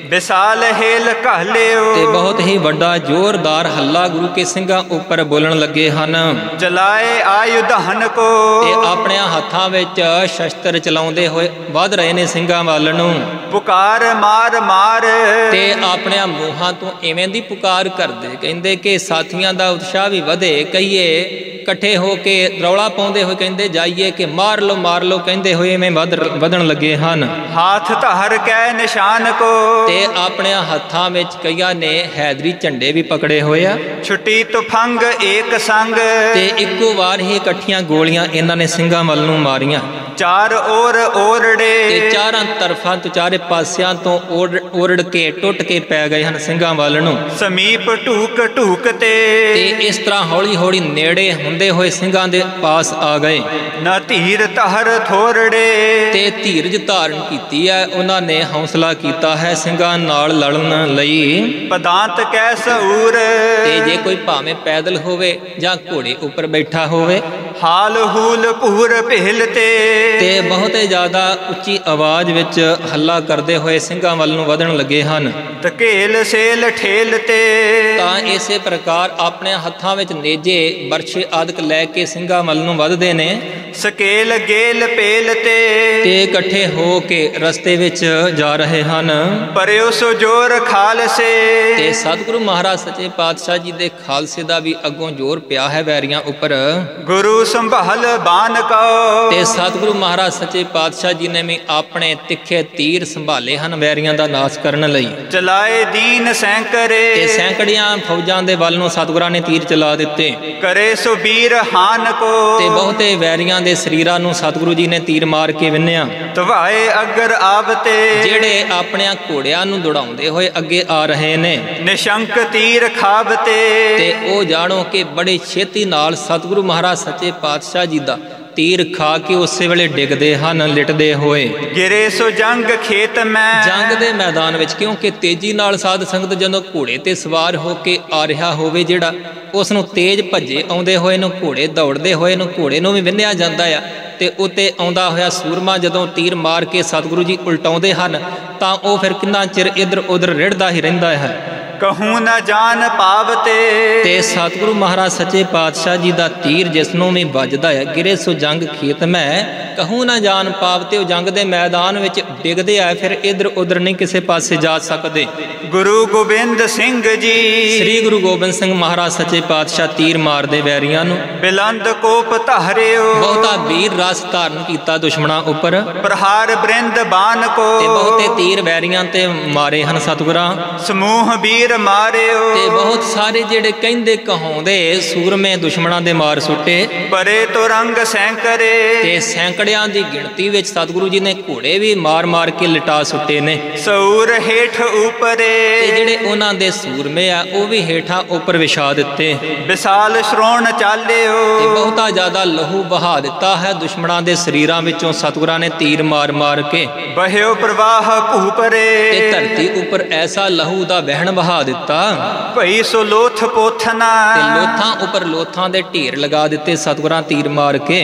ਵਿਸਾਲ ਹੇਲ ਘਾਲਿਓ। ਤੇ ਬਹੁਤ ਹੀ ਵੱਡਾ ਜ਼ੋਰਦਾਰ ਹੱਲਾ ਗੁਰੂ ਕੇ ਸਿੰਘਾਂ ਉੱਪਰ ਬੋਲਣ ਲੱਗੇ ਹਨ। ਚਲਾਏ ਆਯੁਧਨ ਕੋ। ਤੇ ਆਪਣਿਆਂ ਹੱਥਾਂ ਵਿੱਚ ਸ਼ਸਤਰ ਚਲਾਉਂਦੇ ਹੋਏ ਵੱਧ ਰਹੇ ਨੇ ਸਿੰਘਾਂ ਵੱਲ ਨੂੰ। ਪੁਕਾਰ ਮਾਰ ਮਾਰ। ਤੇ ਆਪਣਿਆਂ ਮੂੰਹਾਂ ਤੋਂ ਇਵੇਂ ਦੀ ਪੁਕਾਰ ਕਰਦੇ, ਕਹਿੰਦੇ ਕਿ ਸਾਥੀਆਂ ਦਾ ਉਤਸ਼ਾਹ ਵੀ ਵਧੇ। ਕਹੀਏ ਇਕੱਠੇ ਹੋ ਕੇ ਰੌਲਾ ਪਾਉਂਦੇ ਹੋਏ ਕਹਿੰਦੇ ਜਾਈਏ ਕਿ ਮਾਰ ਲਓ ਕਹਿੰਦੇ ਹੋਏ ਇਵੇਂ ਵਧਣ ਲੱਗੇ ਹਨ। ਹਾਥ ਧਾਰ ਕੈ ਨਿਸ਼ਾਨ ਕੋ। ਤੇ ਆਪਣਿਆਂ ਹੱਥਾਂ ਵਿੱਚ ਕਈਆਂ ਨੇ ਹੈਦਰੀ ਝੰਡੇ ਵੀ ਪਕੜੇ ਹੋਏ ਆ। ਛੁੱਟੀ ਤੁਫੰਗ ਏਕ ਸੰਗ। ਤੇ ਇੱਕੋ ਵਾਰ ਹੀ ਇਕੱਠੀਆਂ ਗੋਲੀਆਂ ਇਹਨਾਂ ਨੇ ਸਿੰਘਾਂ ਵੱਲ ਨੂੰ ਮਾਰੀਆਂ। ਚਾਰ ਔਰ ਓਰੜੇ। ਤੇ ਚਾਰਾਂ ਤਰਫਾਂ ਤੋਂ ਚਾਰੇ ਪਾਸਿਆਂ ਤੋਂ ਓਰੜ ਕੇ ਟੁੱਟ ਕੇ ਪੈ ਗਏ ਹਨ ਸਿੰਘਾਂ ਵੱਲ ਨੂੰ। ਸਮੀਪ ਢੂਕ ਢੂਕ ਤੇ ਇਸ ਤਰ੍ਹਾਂ ਹੌਲੀ ਹੌਲੀ ਨੇੜੇ ਹੁੰਦੇ ਹੋਏ ਸਿੰਘਾਂ ਦੇ ਪਾਸ ਆ ਗਏ। ਨਾ ਧੀਰ ਧਰ ਥੋਰੜੇ। ਤੇ ਧੀਰਜ ਧਾਰਨ ਕੀਤੀ ਹੈ, ਉਹਨਾਂ ਨੇ ਹੌਸਲਾ ਕੀਤਾ ਹੈ ਸਿੰਘਾਂ ਨਾਲ ਲੜਨ ਲਈ। ਪਦਾਂਤ ਕੈ ਸਊਰ। ਤੇ ਜੇ ਕੋਈ ਭਾਵੇਂ ਪੈਦਲ ਹੋਵੇ ਜਾਂ ਘੋੜੇ ਉੱਪਰ ਬੈਠਾ ਹੋਵੇ। ਹਾਲ ਹੂਲ ਭੂਰ ਭੇਲ ਤੇ ਬਹੁਤ ਜ਼ਿਆਦਾ ਉੱਚੀ ਆਵਾਜ਼ ਵਿੱਚ ਹੱਲਾ ਕਰਦੇ ਹੋਏ ਸਿੰਘਾਂ ਵੱਲ ਨੂੰ ਵਧਣ ਲੱਗੇ ਹਨ। ਧਕੇਲ ਸੇਲ ਠੇਲ ਤੇ। ਤਾਂ ਇਸੇ ਪ੍ਰਕਾਰ ਆਪਣੇ ਹੱਥਾਂ ਵਿੱਚ ਨੇਜੇ ਬਰਛੇ ਆਦਿਕ ਲੈ ਕੇ ਸਿੰਘਾਂ ਵੱਲ ਨੂੰ ਵਧਦੇ ਨੇ। ਸਕੇਲ ਗੇਲ ਪੇਲ ਤੇ ਇਕੱਠੇ ਹੋ ਕੇ ਰਸਤੇ ਵਿੱਚ ਜਾ ਰਹੇ ਹਨ। ਪਰਿਓ ਸੋ ਜੋਰ ਖਾਲਸੇ। ਤੇ ਸਤਿਗੁਰੂ ਮਹਾਰਾਜ ਸੱਚੇ ਪਾਤਸ਼ਾਹ ਜੀ ਦੇ ਖਾਲਸੇ ਦਾ ਵੀ ਅੱਗੋਂ ਜ਼ੋਰ ਪਿਆ ਹੈ ਵੈਰੀਆਂ ਉੱਪਰ। ਗੁਰੂ ਸੰਭਾਲ ਬਾਨ ਕਉ। ਤੇ ਸਤਿਗੁਰੂ ਮਹਾਰਾਜ ਸੱਚੇ ਪਾਤਸ਼ਾਹ ਜੀ ਨੇ ਵੀ ਆਪਣੇ ਤਿੱਖੇ ਤੀਰ ਸੰਭਾਲੇ ਹਨ ਵੈਰੀਆਂ ਦਾ ਨਾਸ਼ ਕਰਨ ਲਈ। ਚਲਾਏ ਦੀਨ ਸੈਂਕੜੇ। ਤੇ ਸੈਂਕੜਿਆਂ ਫੌਜਾਂ ਦੇ ਵੱਲ ਨੂੰ ਸਤਿਗੁਰਾਂ ਨੇ ਤੀਰ ਚਲਾ ਦਿੱਤੇ। ਕਰੇ ਸੋ ਵੀਰ ਹਾਨ ਕੋ। ਤੇ ਬਹੁਤੇ ਵੈਰੀਆਂ ਦੇ ਸਰੀਰਾਂ ਨੂੰ ਸਤਿਗੁਰੂ ਜੀ ਨੇ ਤੀਰ ਮਾਰ ਕੇ ਵਿੰਨਿਆ। ਧਵਾਏ ਅਗਰ ਆਵਤੇ। ਜਿਹੜੇ ਆਪਣਿਆਂ ਘੋੜਿਆਂ ਨੂੰ ਦੌੜਾਉਂਦੇ ਹੋਏ ਅੱਗੇ ਆ ਰਹੇ ਨੇ। ਨਿਸ਼ੰਕ ਤੀਰ ਖਾਵਤੇ। ਤੇ ਉਹ ਜਾਣੋ ਕਿ ਬੜੇ ਛੇਤੀ ਨਾਲ ਸਤਿਗੁਰੂ ਮਹਾਰਾਜ ਸੱਚੇ ਪਾਤਸ਼ਾਹ ਜੀ ਦਾ ਤੀਰ ਖਾ ਕੇ ਉਸੇ ਵੇਲੇ ਡਿੱਗਦੇ ਹਨ ਲਿਟਦੇ ਹੋਏ। ਗਿਰੇ ਸੋ ਜੰਗ ਖੇਤ ਮੈਂ। ਜੰਗ ਦੇ ਮੈਦਾਨ ਵਿੱਚ, ਕਿਉਂਕਿ ਤੇਜ਼ੀ ਨਾਲ ਸਾਧ ਸੰਗਤ ਜਦੋਂ ਘੋੜੇ ਤੇ ਸਵਾਰ ਹੋ ਕੇ ਆ ਰਿਹਾ ਹੋਵੇ ਜਿਹੜਾ, ਉਸ ਨੂੰ ਤੇਜ਼ ਭੱਜੇ ਆਉਂਦੇ ਹੋਏ ਨੂੰ ਘੋੜੇ ਦੌੜਦੇ ਹੋਏ ਨੂੰ ਘੋੜੇ ਨੂੰ ਵੀ ਵਿੰਨਿਆ ਜਾਂਦਾ ਆ। ਤੇ ਉੱਤੇ ਆਉਂਦਾ ਹੋਇਆ ਸੂਰਮਾ ਜਦੋਂ ਤੀਰ ਮਾਰ ਕੇ ਸਤਿਗੁਰੂ ਜੀ ਉਲਟਾਉਂਦੇ ਹਨ ਤਾਂ ਉਹ ਫਿਰ ਕਿੰਨਾ ਚਿਰ ਇੱਧਰ ਉੱਧਰ ਰਿੜਦਾ ਹੀ ਰਹਿੰਦਾ ਹੈ। ਕਹੂੰ ਨਾ ਜਾਣ ਪਾਵਤੇ। ਤੇ ਸਤਿਗੁਰੂ ਮਹਾਰਾਜ ਸੱਚੇ ਪਾਤਸ਼ਾਹ ਜੀ ਦਾ ਤੀਰ ਜਿਸ ਨੂੰ ਵੀ ਵੱਜਦਾ ਹੈ, ਗਿਰੇ ਸੋ ਜੰਗ ਖੇਤ ਮੈਂ ਕਹੂੰ ਨਾ ਜਾਣ ਪਾਵਤੇ। ਉਹ ਜੰਗ ਦੇ ਮੈਦਾਨ ਵਿੱਚ ਡਿੱਗਦੇ ਆ, ਫਿਰ ਇੱਧਰ ਉੱਧਰ ਨਹੀਂ ਕਿਸੇ ਪਾਸੇ ਜਾ ਸਕਦੇ। ਗੁਰੂ ਗੋਬਿੰਦ ਸਿੰਘ ਜੀ। ਸ੍ਰੀ ਗੁਰੂ ਗੋਬਿੰਦ ਸਿੰਘ ਮਹਾਰਾਜ ਸੱਚੇ ਪਾਤਸ਼ਾਹ ਤੀਰ ਮਾਰਦੇ ਵੈਰੀਆਂ ਨੂੰ। ਬਿਲੰਦ ਕੋਪ ਧਾਰਿਓ। ਬਹੁਤਾ ਵੀਰ ਰਸ ਧਾਰਨ ਕੀਤਾ ਦੁਸ਼ਮਣਾਂ ਉੱਪਰ। ਪ੍ਰਹਾਰ ਬ੍ਰਿੰਦ ਬਾਨ ਕੋ। ਤੇ ਬਹੁਤੇ ਤੀਰ ਵੈਰੀਆਂ ਤੇ ਮਾਰੇ ਹਨ ਸਤਿਗੁਰਾਂ। ਸਮੂਹ ਵੀਰ ਮਾਰਿਓ। ਤੇ ਬਹੁਤ ਸਾਰੇ ਜਿਹੜੇ ਕਹਿੰਦੇ ਕਹਾਉਂਦੇ ਸੂਰਮੇ ਦੁਸ਼ਮਣਾਂ ਦੇ ਮਾਰ ਸੁੱਟੇ। ਪਰੇ ਤੋਂ ਰੰਗ ਸੈਂਕੜੇ। ਤੇ ਸੈਂਕੜਿਆਂ ਦੀ ਗਿਣਤੀ ਵਿੱਚ ਸਤਿਗੁਰੂ ਜੀ ਨੇ ਘੋੜੇ ਵੀ ਮਾਰ ਮਾਰ ਕੇ ਲਿਟਾ ਸੁੱਟੇ ਨੇ। ਸੂਰ ਹੇਠ ਉਪਰੇ। ਤੇ ਜਿਹੜੇ ਉਹਨਾਂ ਦੇ ਸੂਰਮੇ ਆ ਉਹ ਵੀ ਹੇਠਾਂ ਉੱਪਰ ਵਿਛਾ ਦਿੱਤੇ। ਵਿਸਾਲ ਸ਼੍ਰੋਣ ਚਾਲਿਓ। ਤੇ ਬਹੁਤਾ ਜ਼ਿਆਦਾ ਲਹੂ ਬਹਾ ਦਿੱਤਾ ਹੈ ਦੁਸ਼ਮਣਾਂ ਦੇ ਸਰੀਰਾਂ ਵਿੱਚੋਂ ਸਤਿਗੁਰਾਂ ਨੇ ਤੀਰ ਮਾਰ ਮਾਰ ਕੇ। ਬਹਿਓ ਪ੍ਰਵਾਹ ਭੂਪਰੇ। ਤੇ ਧਰਤੀ ਉੱਪਰ ਐਸਾ ਲਹੂ ਦਾ ਵਹਿਣ ਬਹਾ ਦਿੱਤਾ। ਭਈ ਸੋ ਲੋਥ ਪੋਥਨਾ। ਤੇ ਲੋਥਾਂ ਉੱਪਰ ਲੋਥਾਂ ਦੇ ਢੇਰ ਲਗਾ ਦਿੱਤੇ ਸਤਿਗੁਰਾਂ ਤੀਰ ਮਾਰ ਕੇ।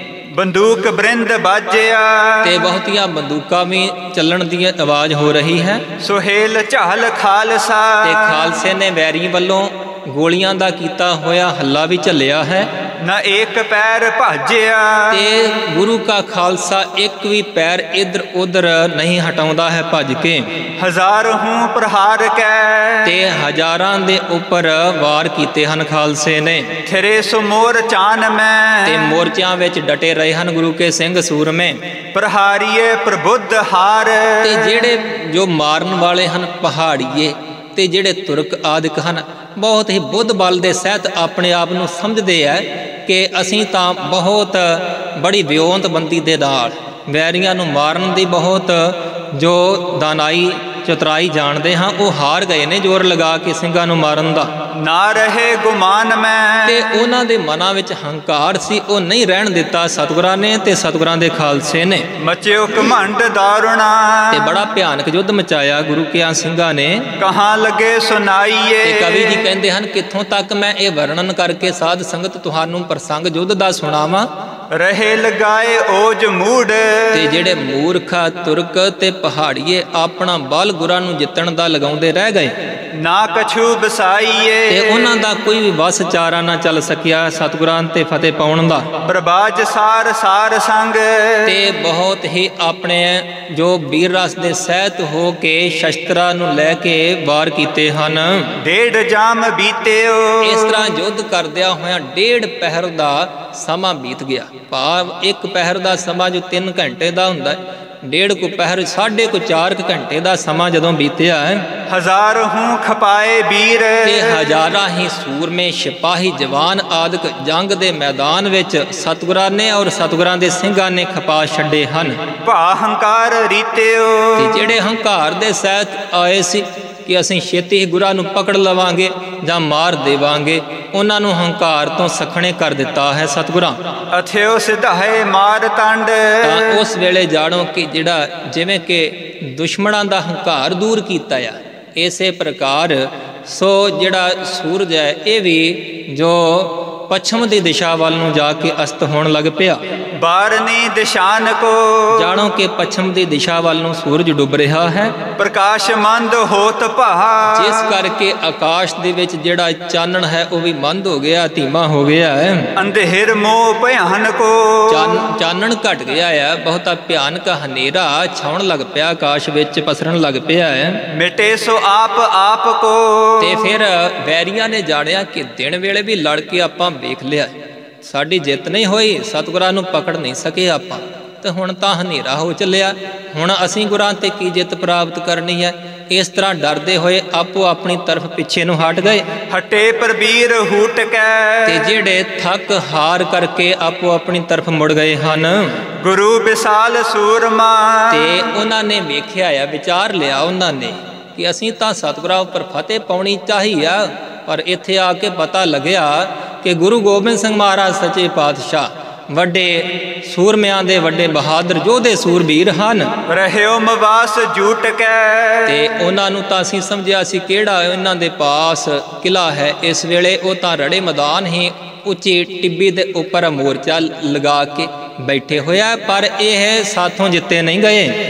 ਬੰਦੂਕ ਬ੍ਰਿੰਦ ਬਾਜਿਆ। ਤੇ ਬਹੁਤੀਆਂ ਬੰਦੂਕਾਂ ਵੀ ਚੱਲਣ ਦੀ ਆਵਾਜ਼ ਹੋ ਰਹੀ ਹੈ। ਸੁਹੇਲ ਝਾਲ ਖਾਲਸਾ। ਤੇ ਖਾਲਸੇ ਨੇ ਵੈਰੀ ਵੱਲੋਂ ਗੋਲੀਆਂ ਦਾ ਕੀਤਾ ਹੋਇਆ ਹੱਲਾ ਵੀ ਝੱਲਿਆ ਹੈ। ਨਾ ਇੱਕ ਪੈਰ ਭਾਜਿਆ। ਤੇ ਗੁਰੂ ਕਾ ਖਾਲਸਾ ਇੱਕ ਵੀ ਪੈਰ ਇੱਧਰ ਉੱਧਰ ਨਹੀਂ ਹਟਾਉਂਦਾ ਹੈ ਭੱਜ ਕੇ। ਹਜ਼ਾਰ ਹੂੰ ਪ੍ਰਹਾਰ ਕੈ। ਤੇ ਹਜ਼ਾਰਾਂ ਦੇ ਉੱਪਰ ਵਾਰ ਕੀਤੇ ਹਨ ਖਾਲਸੇ ਨੇ। ਥਿਰੇ ਸੋ ਮੋਰ ਚਾਨ ਮੈਂ। ਤੇ ਮੋਰਚਿਆਂ ਵਿੱਚ ਡਟੇ ਰਹੇ ਹਨ ਗੁਰੂ ਕੇ ਸਿੰਘ ਸੂਰਮੇ। ਪ੍ਰਹਾਰੀਏ ਪ੍ਰਬੁੱਧ ਹਾਰ। ਤੇ ਜਿਹੜੇ ਜੋ ਮਾਰਨ ਵਾਲੇ ਹਨ ਪਹਾੜੀਏ ਤੇ ਜਿਹੜੇ ਤੁਰਕ ਆਦਿਕ ਹਨ, ਬਹੁਤ ਹੀ ਬੁੱਧ ਬਲ ਦੇ ਸਹਿਤ ਆਪਣੇ ਆਪ ਨੂੰ ਸਮਝਦੇ ਹੈ ਕਿ ਅਸੀਂ ਤਾਂ ਬਹੁਤ ਬੜੀ ਵਿਉਂਤਬੰਦੀ ਦੇ ਨਾਲ ਵੈਰੀਆਂ ਨੂੰ ਮਾਰਨ ਦੀ ਬਹੁਤ ਜੋ ਦਾਨਾਈ ਚਤੁਰਾਈ ਜਾਣਦੇ ਹਾਂ, ਉਹ ਹਾਰ ਗਏ ਨੇ ਜ਼ੋਰ ਲਗਾ ਕੇ ਸਿੰਘਾਂ ਨੂੰ ਮਾਰਨ ਦਾ। ਨਾ ਰਹੇ ਗੁਮਾਨ ਮੈਂ। ਤੇ ਉਹਨਾਂ ਦੇ ਮਨਾਂ ਵਿੱਚ ਹੰਕਾਰ ਸੀ, ਉਹ ਨਹੀਂ ਰਹਿਣ ਦਿੱਤਾ ਸਤਿਗੁਰਾਂ ਨੇ ਤੇ ਸਤਿਗੁਰਾਂ ਦੇ ਖਾਲਸੇ ਨੇ। ਮਚਿਓ ਘਮੰਡ ਦਾਰੁਣਾ। ਤੇ ਬੜਾ ਭਿਆਨਕ ਯੁੱਧ ਮਚਾਇਆ ਗੁਰੂ ਕਿਆਂ ਸਿੰਘਾਂ ਨੇ। ਕਹਾਂ ਲੱਗੇ ਸੁਣਾਈਏ। ਤੇ ਕਵੀ ਜੀ ਕਹਿੰਦੇ ਹਨ ਕਿੱਥੋਂ ਤੱਕ ਮੈਂ ਇਹ ਵਰਣਨ ਕਰਕੇ ਸਾਧ ਸੰਗਤ ਤੁਹਾਨੂੰ ਪ੍ਰਸੰਗ ਯੁੱਧ ਦਾ ਸੁਣਾਵਾਂ। ਰਹੇ ਲਗਾਏ ਓਜ ਮੂੜ। ਤੇ ਜਿਹੜੇ ਮੂਰਖਾ ਤੁਰਕ ਤੇ ਪਹਾੜੀਏ ਆਪਣਾ ਬਲ ਗੁਰਾਂ ਨੂੰ ਜਿੱਤਣ ਦਾ ਲਗਾਉਂਦੇ ਰਹਿ ਗਏ, ਨਾ ਕਛੂ ਬਸਾਈਏ। ਤੇ ਉਹਨਾਂ ਦਾ ਕੋਈ ਵੀ ਵਸ ਚਾਰਾ ਨਾ ਚੱਲ ਸਕਿਆ ਸਤਿਗੁਰਾਂ ਤੇ ਫਤਿਹ ਪਾਉਣ ਦਾ। ਪ੍ਰਭਾਜ ਸਾਰ ਸਾਰ ਸੰਗ। ਤੇ ਬਹੁਤ ਹੀ ਆਪਣੇ ਜੋ ਵੀਰ ਰਸ ਦੇ ਸਹਿਤ ਹੋ ਕੇ ਸ਼ਸਤਰਾਂ ਨੂੰ ਲੈ ਕੇ ਵਾਰ ਕੀਤੇ ਹਨ। ਡੇਢ ਜਾਮ ਬੀਤਿਓ। ਇਸ ਤਰ੍ਹਾਂ ਯੁੱਧ ਕਰਦਿਆਂ ਹੋਇਆਂ 1.5 ਪਹਿਰ ਦਾ ਸਮਾਂ ਬੀਤ ਗਿਆ। ਭਾਵ 1 ਪਹਿਰ ਦਾ ਸਮਾਂ ਜੋ 3 ਘੰਟੇ ਦਾ ਹੁੰਦਾ, 1.5 ਕੁ ਪਹਿਰ 4.5 ਘੰਟੇ ਦਾ ਸਮਾਂ ਜਦੋਂ ਬੀਤਿਆ ਹੈ। ਹਜ਼ਾਰ ਹੂੰ ਖਪਾਏ ਵੀਰ। ਤੇ ਹਜ਼ਾਰਾਂ ਹੀ ਸੂਰਮੇ ਸਿਪਾਹੀ ਜਵਾਨ ਆਦਿਕ ਜੰਗ ਦੇ ਮੈਦਾਨ ਵਿੱਚ ਸਤਿਗੁਰਾਂ ਨੇ ਔਰ ਸਤਿਗੁਰਾਂ ਦੇ ਸਿੰਘਾਂ ਨੇ ਖਪਾ ਛੱਡੇ ਹਨ। ਭਾ ਹੰਕਾਰ ਰੀਤਿਓ। ਤੇ ਜਿਹੜੇ ਹੰਕਾਰ ਦੇ ਸਹਿਤ ਆਏ ਸੀ ਕਿ ਅਸੀਂ ਛੇਤੀ ਹੀ ਗੁਰਾਂ ਨੂੰ ਪਕੜ ਲਵਾਂਗੇ ਜਾਂ ਮਾਰ ਦੇਵਾਂਗੇ, ਉਹਨਾਂ ਨੂੰ ਹੰਕਾਰ ਤੋਂ ਸਖਣੇ ਕਰ ਦਿੱਤਾ ਹੈ ਸਤਿਗੁਰਾਂ। ਅਥਿਓ ਸਿਧਾਏ ਮਾਰ ਤੰਡ। ਤਾਂ ਉਸ ਵੇਲੇ ਜਾਣੋ ਕਿ ਜਿਹੜਾ ਜਿਵੇਂ ਕਿ ਦੁਸ਼ਮਣਾਂ ਦਾ ਹੰਕਾਰ ਦੂਰ ਕੀਤਾ ਆ, ਇਸੇ ਪ੍ਰਕਾਰ ਸੋ ਜਿਹੜਾ ਸੂਰਜ ਹੈ ਇਹ ਵੀ ਜੋ ਪੱਛਮ ਦੀ ਦਿਸ਼ਾ ਵੱਲ ਨੂੰ ਜਾ ਕੇ ਅਸਤ ਹੋਣ ਲੱਗ ਪਿਆ। ਬਾਰਨੀ ਦਿਸ਼ਾਨ ਕੋ। ਜਾਣੋ ਕਿ ਪੱਛਮ ਦੀ ਦਿਸ਼ਾ ਵੱਲ ਨੂੰ ਸੂਰਜ ਡੁੱਬ ਰਿਹਾ ਹੈ। ਪ੍ਰਕਾਸ਼ ਮੰਦ ਹੋਤ ਭਾ। ਜਿਸ ਕਰਕੇ ਆਕਾਸ਼ ਦੇ ਵਿੱਚ ਜਿਹੜਾ ਚਾਨਣ ਹੈ ਉਹ ਵੀ ਮੰਦ ਹੋ ਗਿਆ, ਧੀਮਾ ਹੋ ਗਿਆ ਹੈ। ਅੰਧੇਰ ਮੋਹ ਭਿਆਨ ਕੋ। ਚਾਨਣ ਘਟ ਗਿਆ ਹੈ, ਬਹੁਤਾ ਭਿਆਨਕ ਹਨੇਰਾ ਛਾਉਣ ਲੱਗ ਪਿਆ, ਆਕਾਸ਼ ਵਿੱਚ ਪਸਰਨ ਲੱਗ ਪਿਆ ਹੈ। ਮਿਟੇ ਸੋ ਆਪ ਆਪ ਕੋ। ਤੇ ਫਿਰ ਵੈਰੀਆਂ ਨੇ ਜਾਣਿਆ ਕਿ ਦਿਨ ਵੇਲੇ ਵੀ ਲੜ ਕੇ ਆਪਾਂ ਵੇਖ ਲਿਆ, ਸਾਡੀ ਜਿੱਤ ਨਹੀਂ ਹੋਈ, ਸਤਿਗੁਰਾਂ ਨੂੰ ਪਕੜ ਨਹੀਂ ਸਕੇ ਆਪਾਂ, ਤੇ ਹੁਣ ਤਾਂ ਹਨੇਰਾ ਹੋ ਚੱਲਿਆ, ਹੁਣ ਅਸੀਂ ਗੁਰਾਂ ਤੇ ਕੀ ਜਿੱਤ ਪ੍ਰਾਪਤ ਕਰਨੀ ਹੈ। ਇਸ ਤਰ੍ਹਾਂ ਡਰਦੇ ਹੋਏ ਆਪੋ ਆਪਣੀ ਤਰਫ ਪਿੱਛੇ ਨੂੰ ਹਟ ਗਏ। ਹਟੇ ਪ੍ਰਬੀਰ ਹੂਟ ਕੈ। ਤੇ ਜਿਹੜੇ ਥੱਕ ਹਾਰ ਕਰਕੇ ਆਪੋ ਆਪਣੀ ਤਰਫ ਮੁੜ ਗਏ ਹਨ। ਗੁਰੂ ਵਿਸਾਲ ਸੂਰਮਾ। ਤੇ ਉਹਨਾਂ ਨੇ ਵੇਖਿਆ ਆ, ਵਿਚਾਰ ਲਿਆ ਉਹਨਾਂ ਨੇ ਕਿ ਅਸੀਂ ਤਾਂ ਸਤਿਗੁਰਾਂ ਉੱਪਰ ਫਤਿਹ ਪਾਉਣੀ ਚਾਹੀ ਆ, ਪਰ ਇੱਥੇ ਆ ਕੇ ਪਤਾ ਲੱਗਿਆ ਕਿ ਗੁਰੂ ਗੋਬਿੰਦ ਸਿੰਘ ਮਹਾਰਾਜ ਸੱਚੇ ਪਾਤਸ਼ਾਹ ਵੱਡੇ ਸੂਰਮਿਆਂ ਦੇ ਵੱਡੇ ਬਹਾਦਰ ਯੋਧੇ ਸੂਰਬੀਰ ਹਨ। ਰਹਿਓ ਮਵਾਸ ਝੂਟ ਕੈ। ਤੇ ਉਹਨਾਂ ਨੂੰ ਤਾਂ ਅਸੀਂ ਸਮਝਿਆ ਸੀ ਕਿਹੜਾ ਇਹਨਾਂ ਦੇ ਪਾਸ ਕਿਲਾ ਹੈ, ਇਸ ਵੇਲੇ ਉਹ ਤਾਂ ਰੜੇ ਮੈਦਾਨ ਹੀ ਉੱਚੀ ਟਿੱਬੀ ਦੇ ਉੱਪਰ ਮੋਰਚਾ ਲਗਾ ਕੇ ਬੈਠੇ ਹੋਇਆ, ਪਰ ਇਹ ਸਾਥੋਂ ਜਿੱਤੇ ਨਹੀਂ ਗਏ।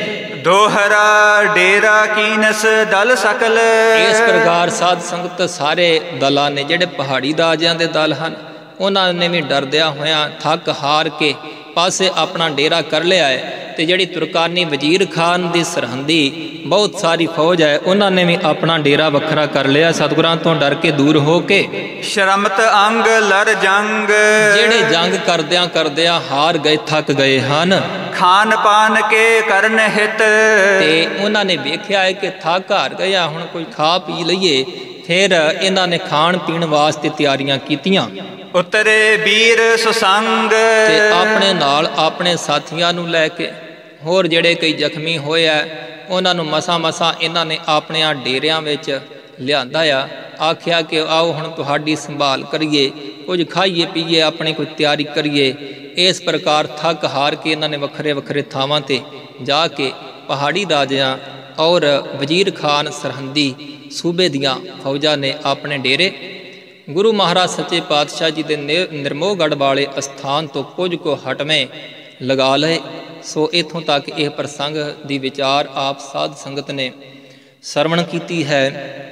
ਦੋਹਰਾ ਡੇਰਾ ਕੀਨਸ ਦਲ ਸਕਲ। ਇਸ ਪ੍ਰਕਾਰ ਸਾਧ ਸੰਗਤ ਸਾਰੇ ਦਲਾਂ ਨੇ, ਜਿਹੜੇ ਪਹਾੜੀ ਰਾਜਿਆਂ ਦੇ ਦਲ ਹਨ, ਉਹਨਾਂ ਨੇ ਵੀ ਡਰਦਿਆਂ ਹੋਇਆਂ ਥੱਕ ਹਾਰ ਕੇ ਪਾਸੇ ਆਪਣਾ ਡੇਰਾ ਕਰ ਲਿਆ ਹੈ। ਤੇ ਜਿਹੜੀ ਤੁਰਕਾਨੀ ਵਜ਼ੀਰ ਖਾਨ ਦੀ ਸਰਹੰਦੀ ਬਹੁਤ ਸਾਰੀ ਫੌਜ ਹੈ, ਉਹਨਾਂ ਨੇ ਵੀ ਆਪਣਾ ਡੇਰਾ ਵੱਖਰਾ ਕਰ ਲਿਆ ਸਤਿਗੁਰਾਂ ਤੋਂ ਡਰ ਕੇ ਦੂਰ ਹੋ ਕੇ। ਸ਼ਰਮਤ ਅੰਗ ਲੜ ਜੰਗ। ਜਿਹੜੇ ਜੰਗ ਕਰਦਿਆਂ ਕਰਦਿਆਂ ਹਾਰ ਗਏ, ਥੱਕ ਗਏ ਹਨ। ਖਾਨ ਪਾਨ ਕੇ ਕਰਨ ਹਿਤ। ਤੇ ਉਹਨਾਂ ਨੇ ਵੇਖਿਆ ਹੈ ਕਿ ਥੱਕ ਹਾਰ ਗਏ ਆ, ਹੁਣ ਕੋਈ ਖਾ ਪੀ ਲਈਏ। ਫਿਰ ਇਹਨਾਂ ਨੇ ਖਾਣ ਪੀਣ ਵਾਸਤੇ ਤਿਆਰੀਆਂ ਕੀਤੀਆਂ। ਉਤਰੇ ਵੀਰ ਸੁਸੰਗ। ਤੇ ਆਪਣੇ ਨਾਲ ਆਪਣੇ ਸਾਥੀਆਂ ਨੂੰ ਲੈ ਕੇ, ਹੋਰ ਜਿਹੜੇ ਕਈ ਜ਼ਖਮੀ ਹੋਏ ਆ ਉਹਨਾਂ ਨੂੰ ਮਸਾਂ ਮਸਾਂ ਇਹਨਾਂ ਨੇ ਆਪਣਿਆਂ ਡੇਰਿਆਂ ਵਿੱਚ ਲਿਆਂਦਾ ਆ। ਆਖਿਆ ਕਿ ਆਓ ਹੁਣ ਤੁਹਾਡੀ ਸੰਭਾਲ ਕਰੀਏ, ਕੁਝ ਖਾਈਏ ਪੀਈਏ, ਆਪਣੀ ਕੋਈ ਤਿਆਰੀ ਕਰੀਏ। ਇਸ ਪ੍ਰਕਾਰ ਥੱਕ ਹਾਰ ਕੇ ਇਹਨਾਂ ਨੇ ਵੱਖਰੇ ਵੱਖਰੇ ਥਾਵਾਂ 'ਤੇ ਜਾ ਕੇ ਪਹਾੜੀ ਰਾਜਿਆਂ ਔਰ ਵਜ਼ੀਰ ਖਾਨ ਸਰਹੰਦੀ ਸੂਬੇ ਦੀਆਂ ਫੌਜਾਂ ਨੇ ਆਪਣੇ ਡੇਰੇ ਗੁਰੂ ਮਹਾਰਾਜ ਸੱਚੇ ਪਾਤਸ਼ਾਹ ਜੀ ਦੇ ਨਿਰਮੋਹਗੜ੍ਹ ਵਾਲੇ ਅਸਥਾਨ ਤੋਂ ਕੁਝ ਕੁ ਹਟਵੇਂ ਲਗਾ ਲਏ। ਸੋ ਇੱਥੋਂ ਤੱਕ ਇਹ ਪ੍ਰਸੰਗ ਦੀ ਵਿਚਾਰ ਆਪ ਸਾਧ ਸੰਗਤ ਨੇ ਸਰਵਣ ਕੀਤੀ ਹੈ।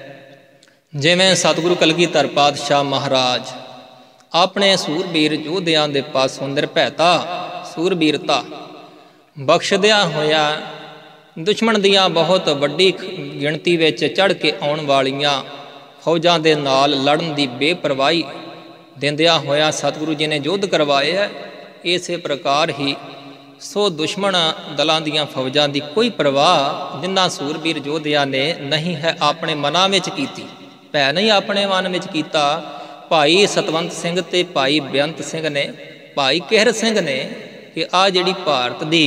ਜਿਵੇਂ ਸਤਿਗੁਰੂ ਕਲਗੀਧਰ ਪਾਤਸ਼ਾਹ ਮਹਾਰਾਜ ਆਪਣੇ ਸੂਰਬੀਰ ਯੋਧਿਆਂ ਦੇ ਪਾਸੋਂ ਨਿਰਭੈਤਾ ਸੂਰਬੀਰਤਾ ਬਖਸ਼ਦਿਆਂ ਹੋਇਆ ਦੁਸ਼ਮਣ ਦੀਆਂ ਬਹੁਤ ਵੱਡੀ ਗਿਣਤੀ ਵਿੱਚ ਚੜ੍ਹ ਕੇ ਆਉਣ ਵਾਲੀਆਂ ਫੌਜਾਂ ਦੇ ਨਾਲ ਲੜਨ ਦੀ ਬੇਪਰਵਾਹੀ ਦਿੰਦਿਆਂ ਹੋਇਆ ਸਤਿਗੁਰੂ ਜੀ ਨੇ ਯੁੱਧ ਕਰਵਾਏ ਹੈ। ਇਸੇ ਪ੍ਰਕਾਰ ਹੀ ਸੋ ਦੁਸ਼ਮਣ ਦਲਾਂ ਦੀਆਂ ਫੌਜਾਂ ਦੀ ਕੋਈ ਪਰਵਾਹ ਜਿਨ੍ਹਾਂ ਸੂਰਬੀਰ ਯੋਧਿਆਂ ਨੇ ਨਹੀਂ ਹੈ ਆਪਣੇ ਮਨਾਂ ਵਿੱਚ ਕੀਤੀ, ਭੈ ਨਹੀਂ ਆਪਣੇ ਮਨ ਵਿੱਚ ਕੀਤਾ। ਭਾਈ ਸਤਵੰਤ ਸਿੰਘ ਤੇ ਭਾਈ ਬੇਅੰਤ ਸਿੰਘ ਨੇ, ਭਾਈ ਕਿਹਰ ਸਿੰਘ ਨੇ ਕਿ ਆਹ ਜਿਹੜੀ ਭਾਰਤ ਦੀ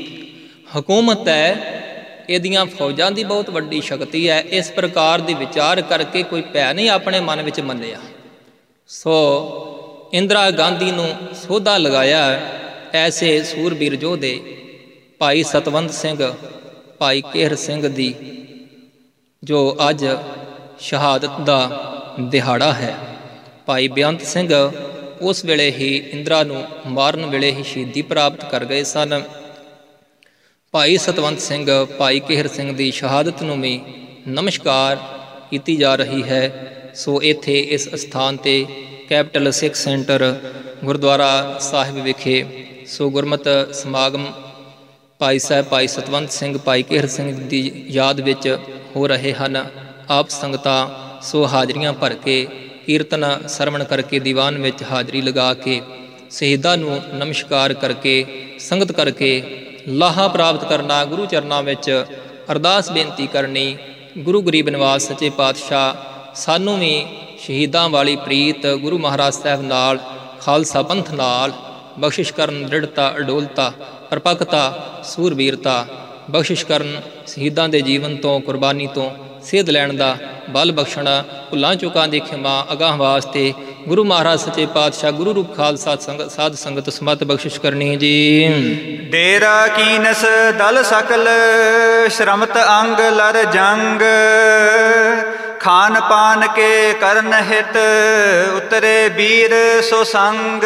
ਹਕੂਮਤ ਹੈ ਇਹਦੀਆਂ ਫੌਜਾਂ ਦੀ ਬਹੁਤ ਵੱਡੀ ਸ਼ਕਤੀ ਹੈ। ਇਸ ਪ੍ਰਕਾਰ ਦੀ ਵਿਚਾਰ ਕਰਕੇ ਕੋਈ ਭੈ ਨਹੀਂ ਆਪਣੇ ਮਨ ਵਿੱਚ ਮੰਨਿਆ। ਸੋ ਇੰਦਰਾ ਗਾਂਧੀ ਨੂੰ ਸੋਧਾ ਲਗਾਇਆ ਐਸੇ ਸੂਰਬੀਰ ਯੋਧੇ ਭਾਈ ਸਤਵੰਤ ਸਿੰਘ, ਭਾਈ ਕਿਹਰ ਸਿੰਘ ਦੀ ਜੋ ਅੱਜ ਸ਼ਹਾਦਤ ਦਾ ਦਿਹਾੜਾ ਹੈ। ਭਾਈ ਬੇਅੰਤ ਸਿੰਘ ਉਸ ਵੇਲੇ ਹੀ ਇੰਦਰਾ ਨੂੰ ਮਾਰਨ ਵੇਲੇ ਹੀ ਸ਼ਹੀਦੀ ਪ੍ਰਾਪਤ ਕਰ ਗਏ ਸਨ। ਭਾਈ ਸਤਵੰਤ ਸਿੰਘ, ਭਾਈ ਕੇਹਰ ਸਿੰਘ ਦੀ ਸ਼ਹਾਦਤ ਨੂੰ ਵੀ ਨਮਸਕਾਰ ਕੀਤੀ ਜਾ ਰਹੀ ਹੈ। ਸੋ ਇੱਥੇ ਇਸ ਸਥਾਨ 'ਤੇ ਕੈਪੀਟਲ ਸਿੱਖ ਸੈਂਟਰ ਗੁਰਦੁਆਰਾ ਸਾਹਿਬ ਵਿਖੇ ਸੋ ਗੁਰਮਤਿ ਸਮਾਗਮ ਭਾਈ ਸਾਹਿਬ ਭਾਈ ਸਤਵੰਤ ਸਿੰਘ, ਭਾਈ ਕੇਹਰ ਸਿੰਘ ਦੀ ਯਾਦ ਵਿੱਚ ਹੋ ਰਹੇ ਹਨ। ਆਪ ਸੰਗਤਾਂ ਸੋ ਹਾਜ਼ਰੀਆਂ ਭਰ ਕੇ, ਕੀਰਤਨ ਸਰਵਣ ਕਰਕੇ, ਦੀਵਾਨ ਵਿੱਚ ਹਾਜ਼ਰੀ ਲਗਾ ਕੇ, ਸ਼ਹੀਦਾਂ ਨੂੰ ਨਮਸਕਾਰ ਕਰਕੇ, ਸੰਗਤ ਕਰਕੇ ਲਾਹਾ ਪ੍ਰਾਪਤ ਕਰਨਾ, ਗੁਰੂ ਚਰਨਾਂ ਵਿੱਚ ਅਰਦਾਸ ਬੇਨਤੀ ਕਰਨੀ। ਗੁਰੂ ਗਰੀਬ ਨਿਵਾਸ ਸੱਚੇ ਪਾਤਸ਼ਾਹ ਸਾਨੂੰ ਵੀ ਸ਼ਹੀਦਾਂ ਵਾਲੀ ਪ੍ਰੀਤ ਗੁਰੂ ਮਹਾਰਾਜ ਸਾਹਿਬ ਨਾਲ, ਖਾਲਸਾ ਪੰਥ ਨਾਲ ਬਖਸ਼ਿਸ਼ ਕਰਨ, ਦ੍ਰਿੜਤਾ, ਅਡੋਲਤਾ, ਪਰਪੱਕਤਾ, ਸੂਰਬੀਰਤਾ ਬਖਸ਼ਿਸ਼ ਕਰਨ। ਸ਼ਹੀਦਾਂ ਦੇ ਜੀਵਨ ਤੋਂ, ਕੁਰਬਾਨੀ ਤੋਂ ਸੇਧ ਲੈਣ ਦਾ ਬਲ ਬਖਸ਼ਣਾ। ਭੁੱਲਾਂ ਚੁੱਕਾਂ ਦੀ ਖਿਮਾ ਅਗਾਂਹ ਵਾਸਤੇ ਗੁਰੂ ਮਹਾਰਾਜ ਸੱਚੇ ਪਾਤਸ਼ਾਹ ਗੁਰੂ ਰੂਪ ਖਾਲਸਾ ਸਾਧ ਸੰਗਤ ਸਮਤ ਬਖਸ਼ਿਸ਼ ਕਰਨੀ ਜੀ। ਡੇਰਾ ਕੀਨਸ ਦਲ ਸਕਲ ਸ਼ਰਮਤ ਅੰਗ ਲਰ ਜੰਗ, ਖਾਨ ਪਾਨ ਕੇ ਕਰਨ ਹਿਤ ਉਤਰੇ ਵੀਰ ਸੋ ਸੰਗ।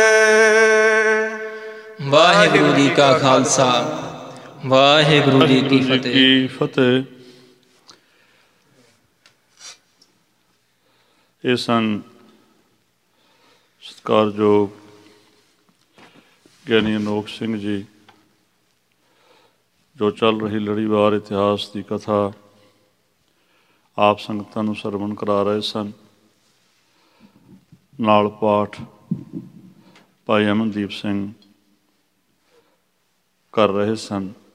ਵਾਹਿਗੁਰੂ ਜੀ ਕਾ ਖਾਲਸਾ, ਵਾਹਿਗੁਰੂ ਜੀ ਕੀ ਫਤਿਹ। ਇਹ ਸਨ ਸਤਿਕਾਰਯੋਗ ਗਿਆਨੀ ਅਨੋਖ ਸਿੰਘ ਜੀ, ਜੋ ਚੱਲ ਰਹੀ ਲੜੀਵਾਰ ਇਤਿਹਾਸ ਦੀ ਕਥਾ ਆਪ ਸੰਗਤਾਂ ਨੂੰ ਸਰਵਣ ਕਰਾ ਰਹੇ ਸਨ। ਨਾਲ ਪਾਠ ਭਾਈ ਅਮਨਦੀਪ ਸਿੰਘ ਕਰ ਰਹੇ ਸਨ।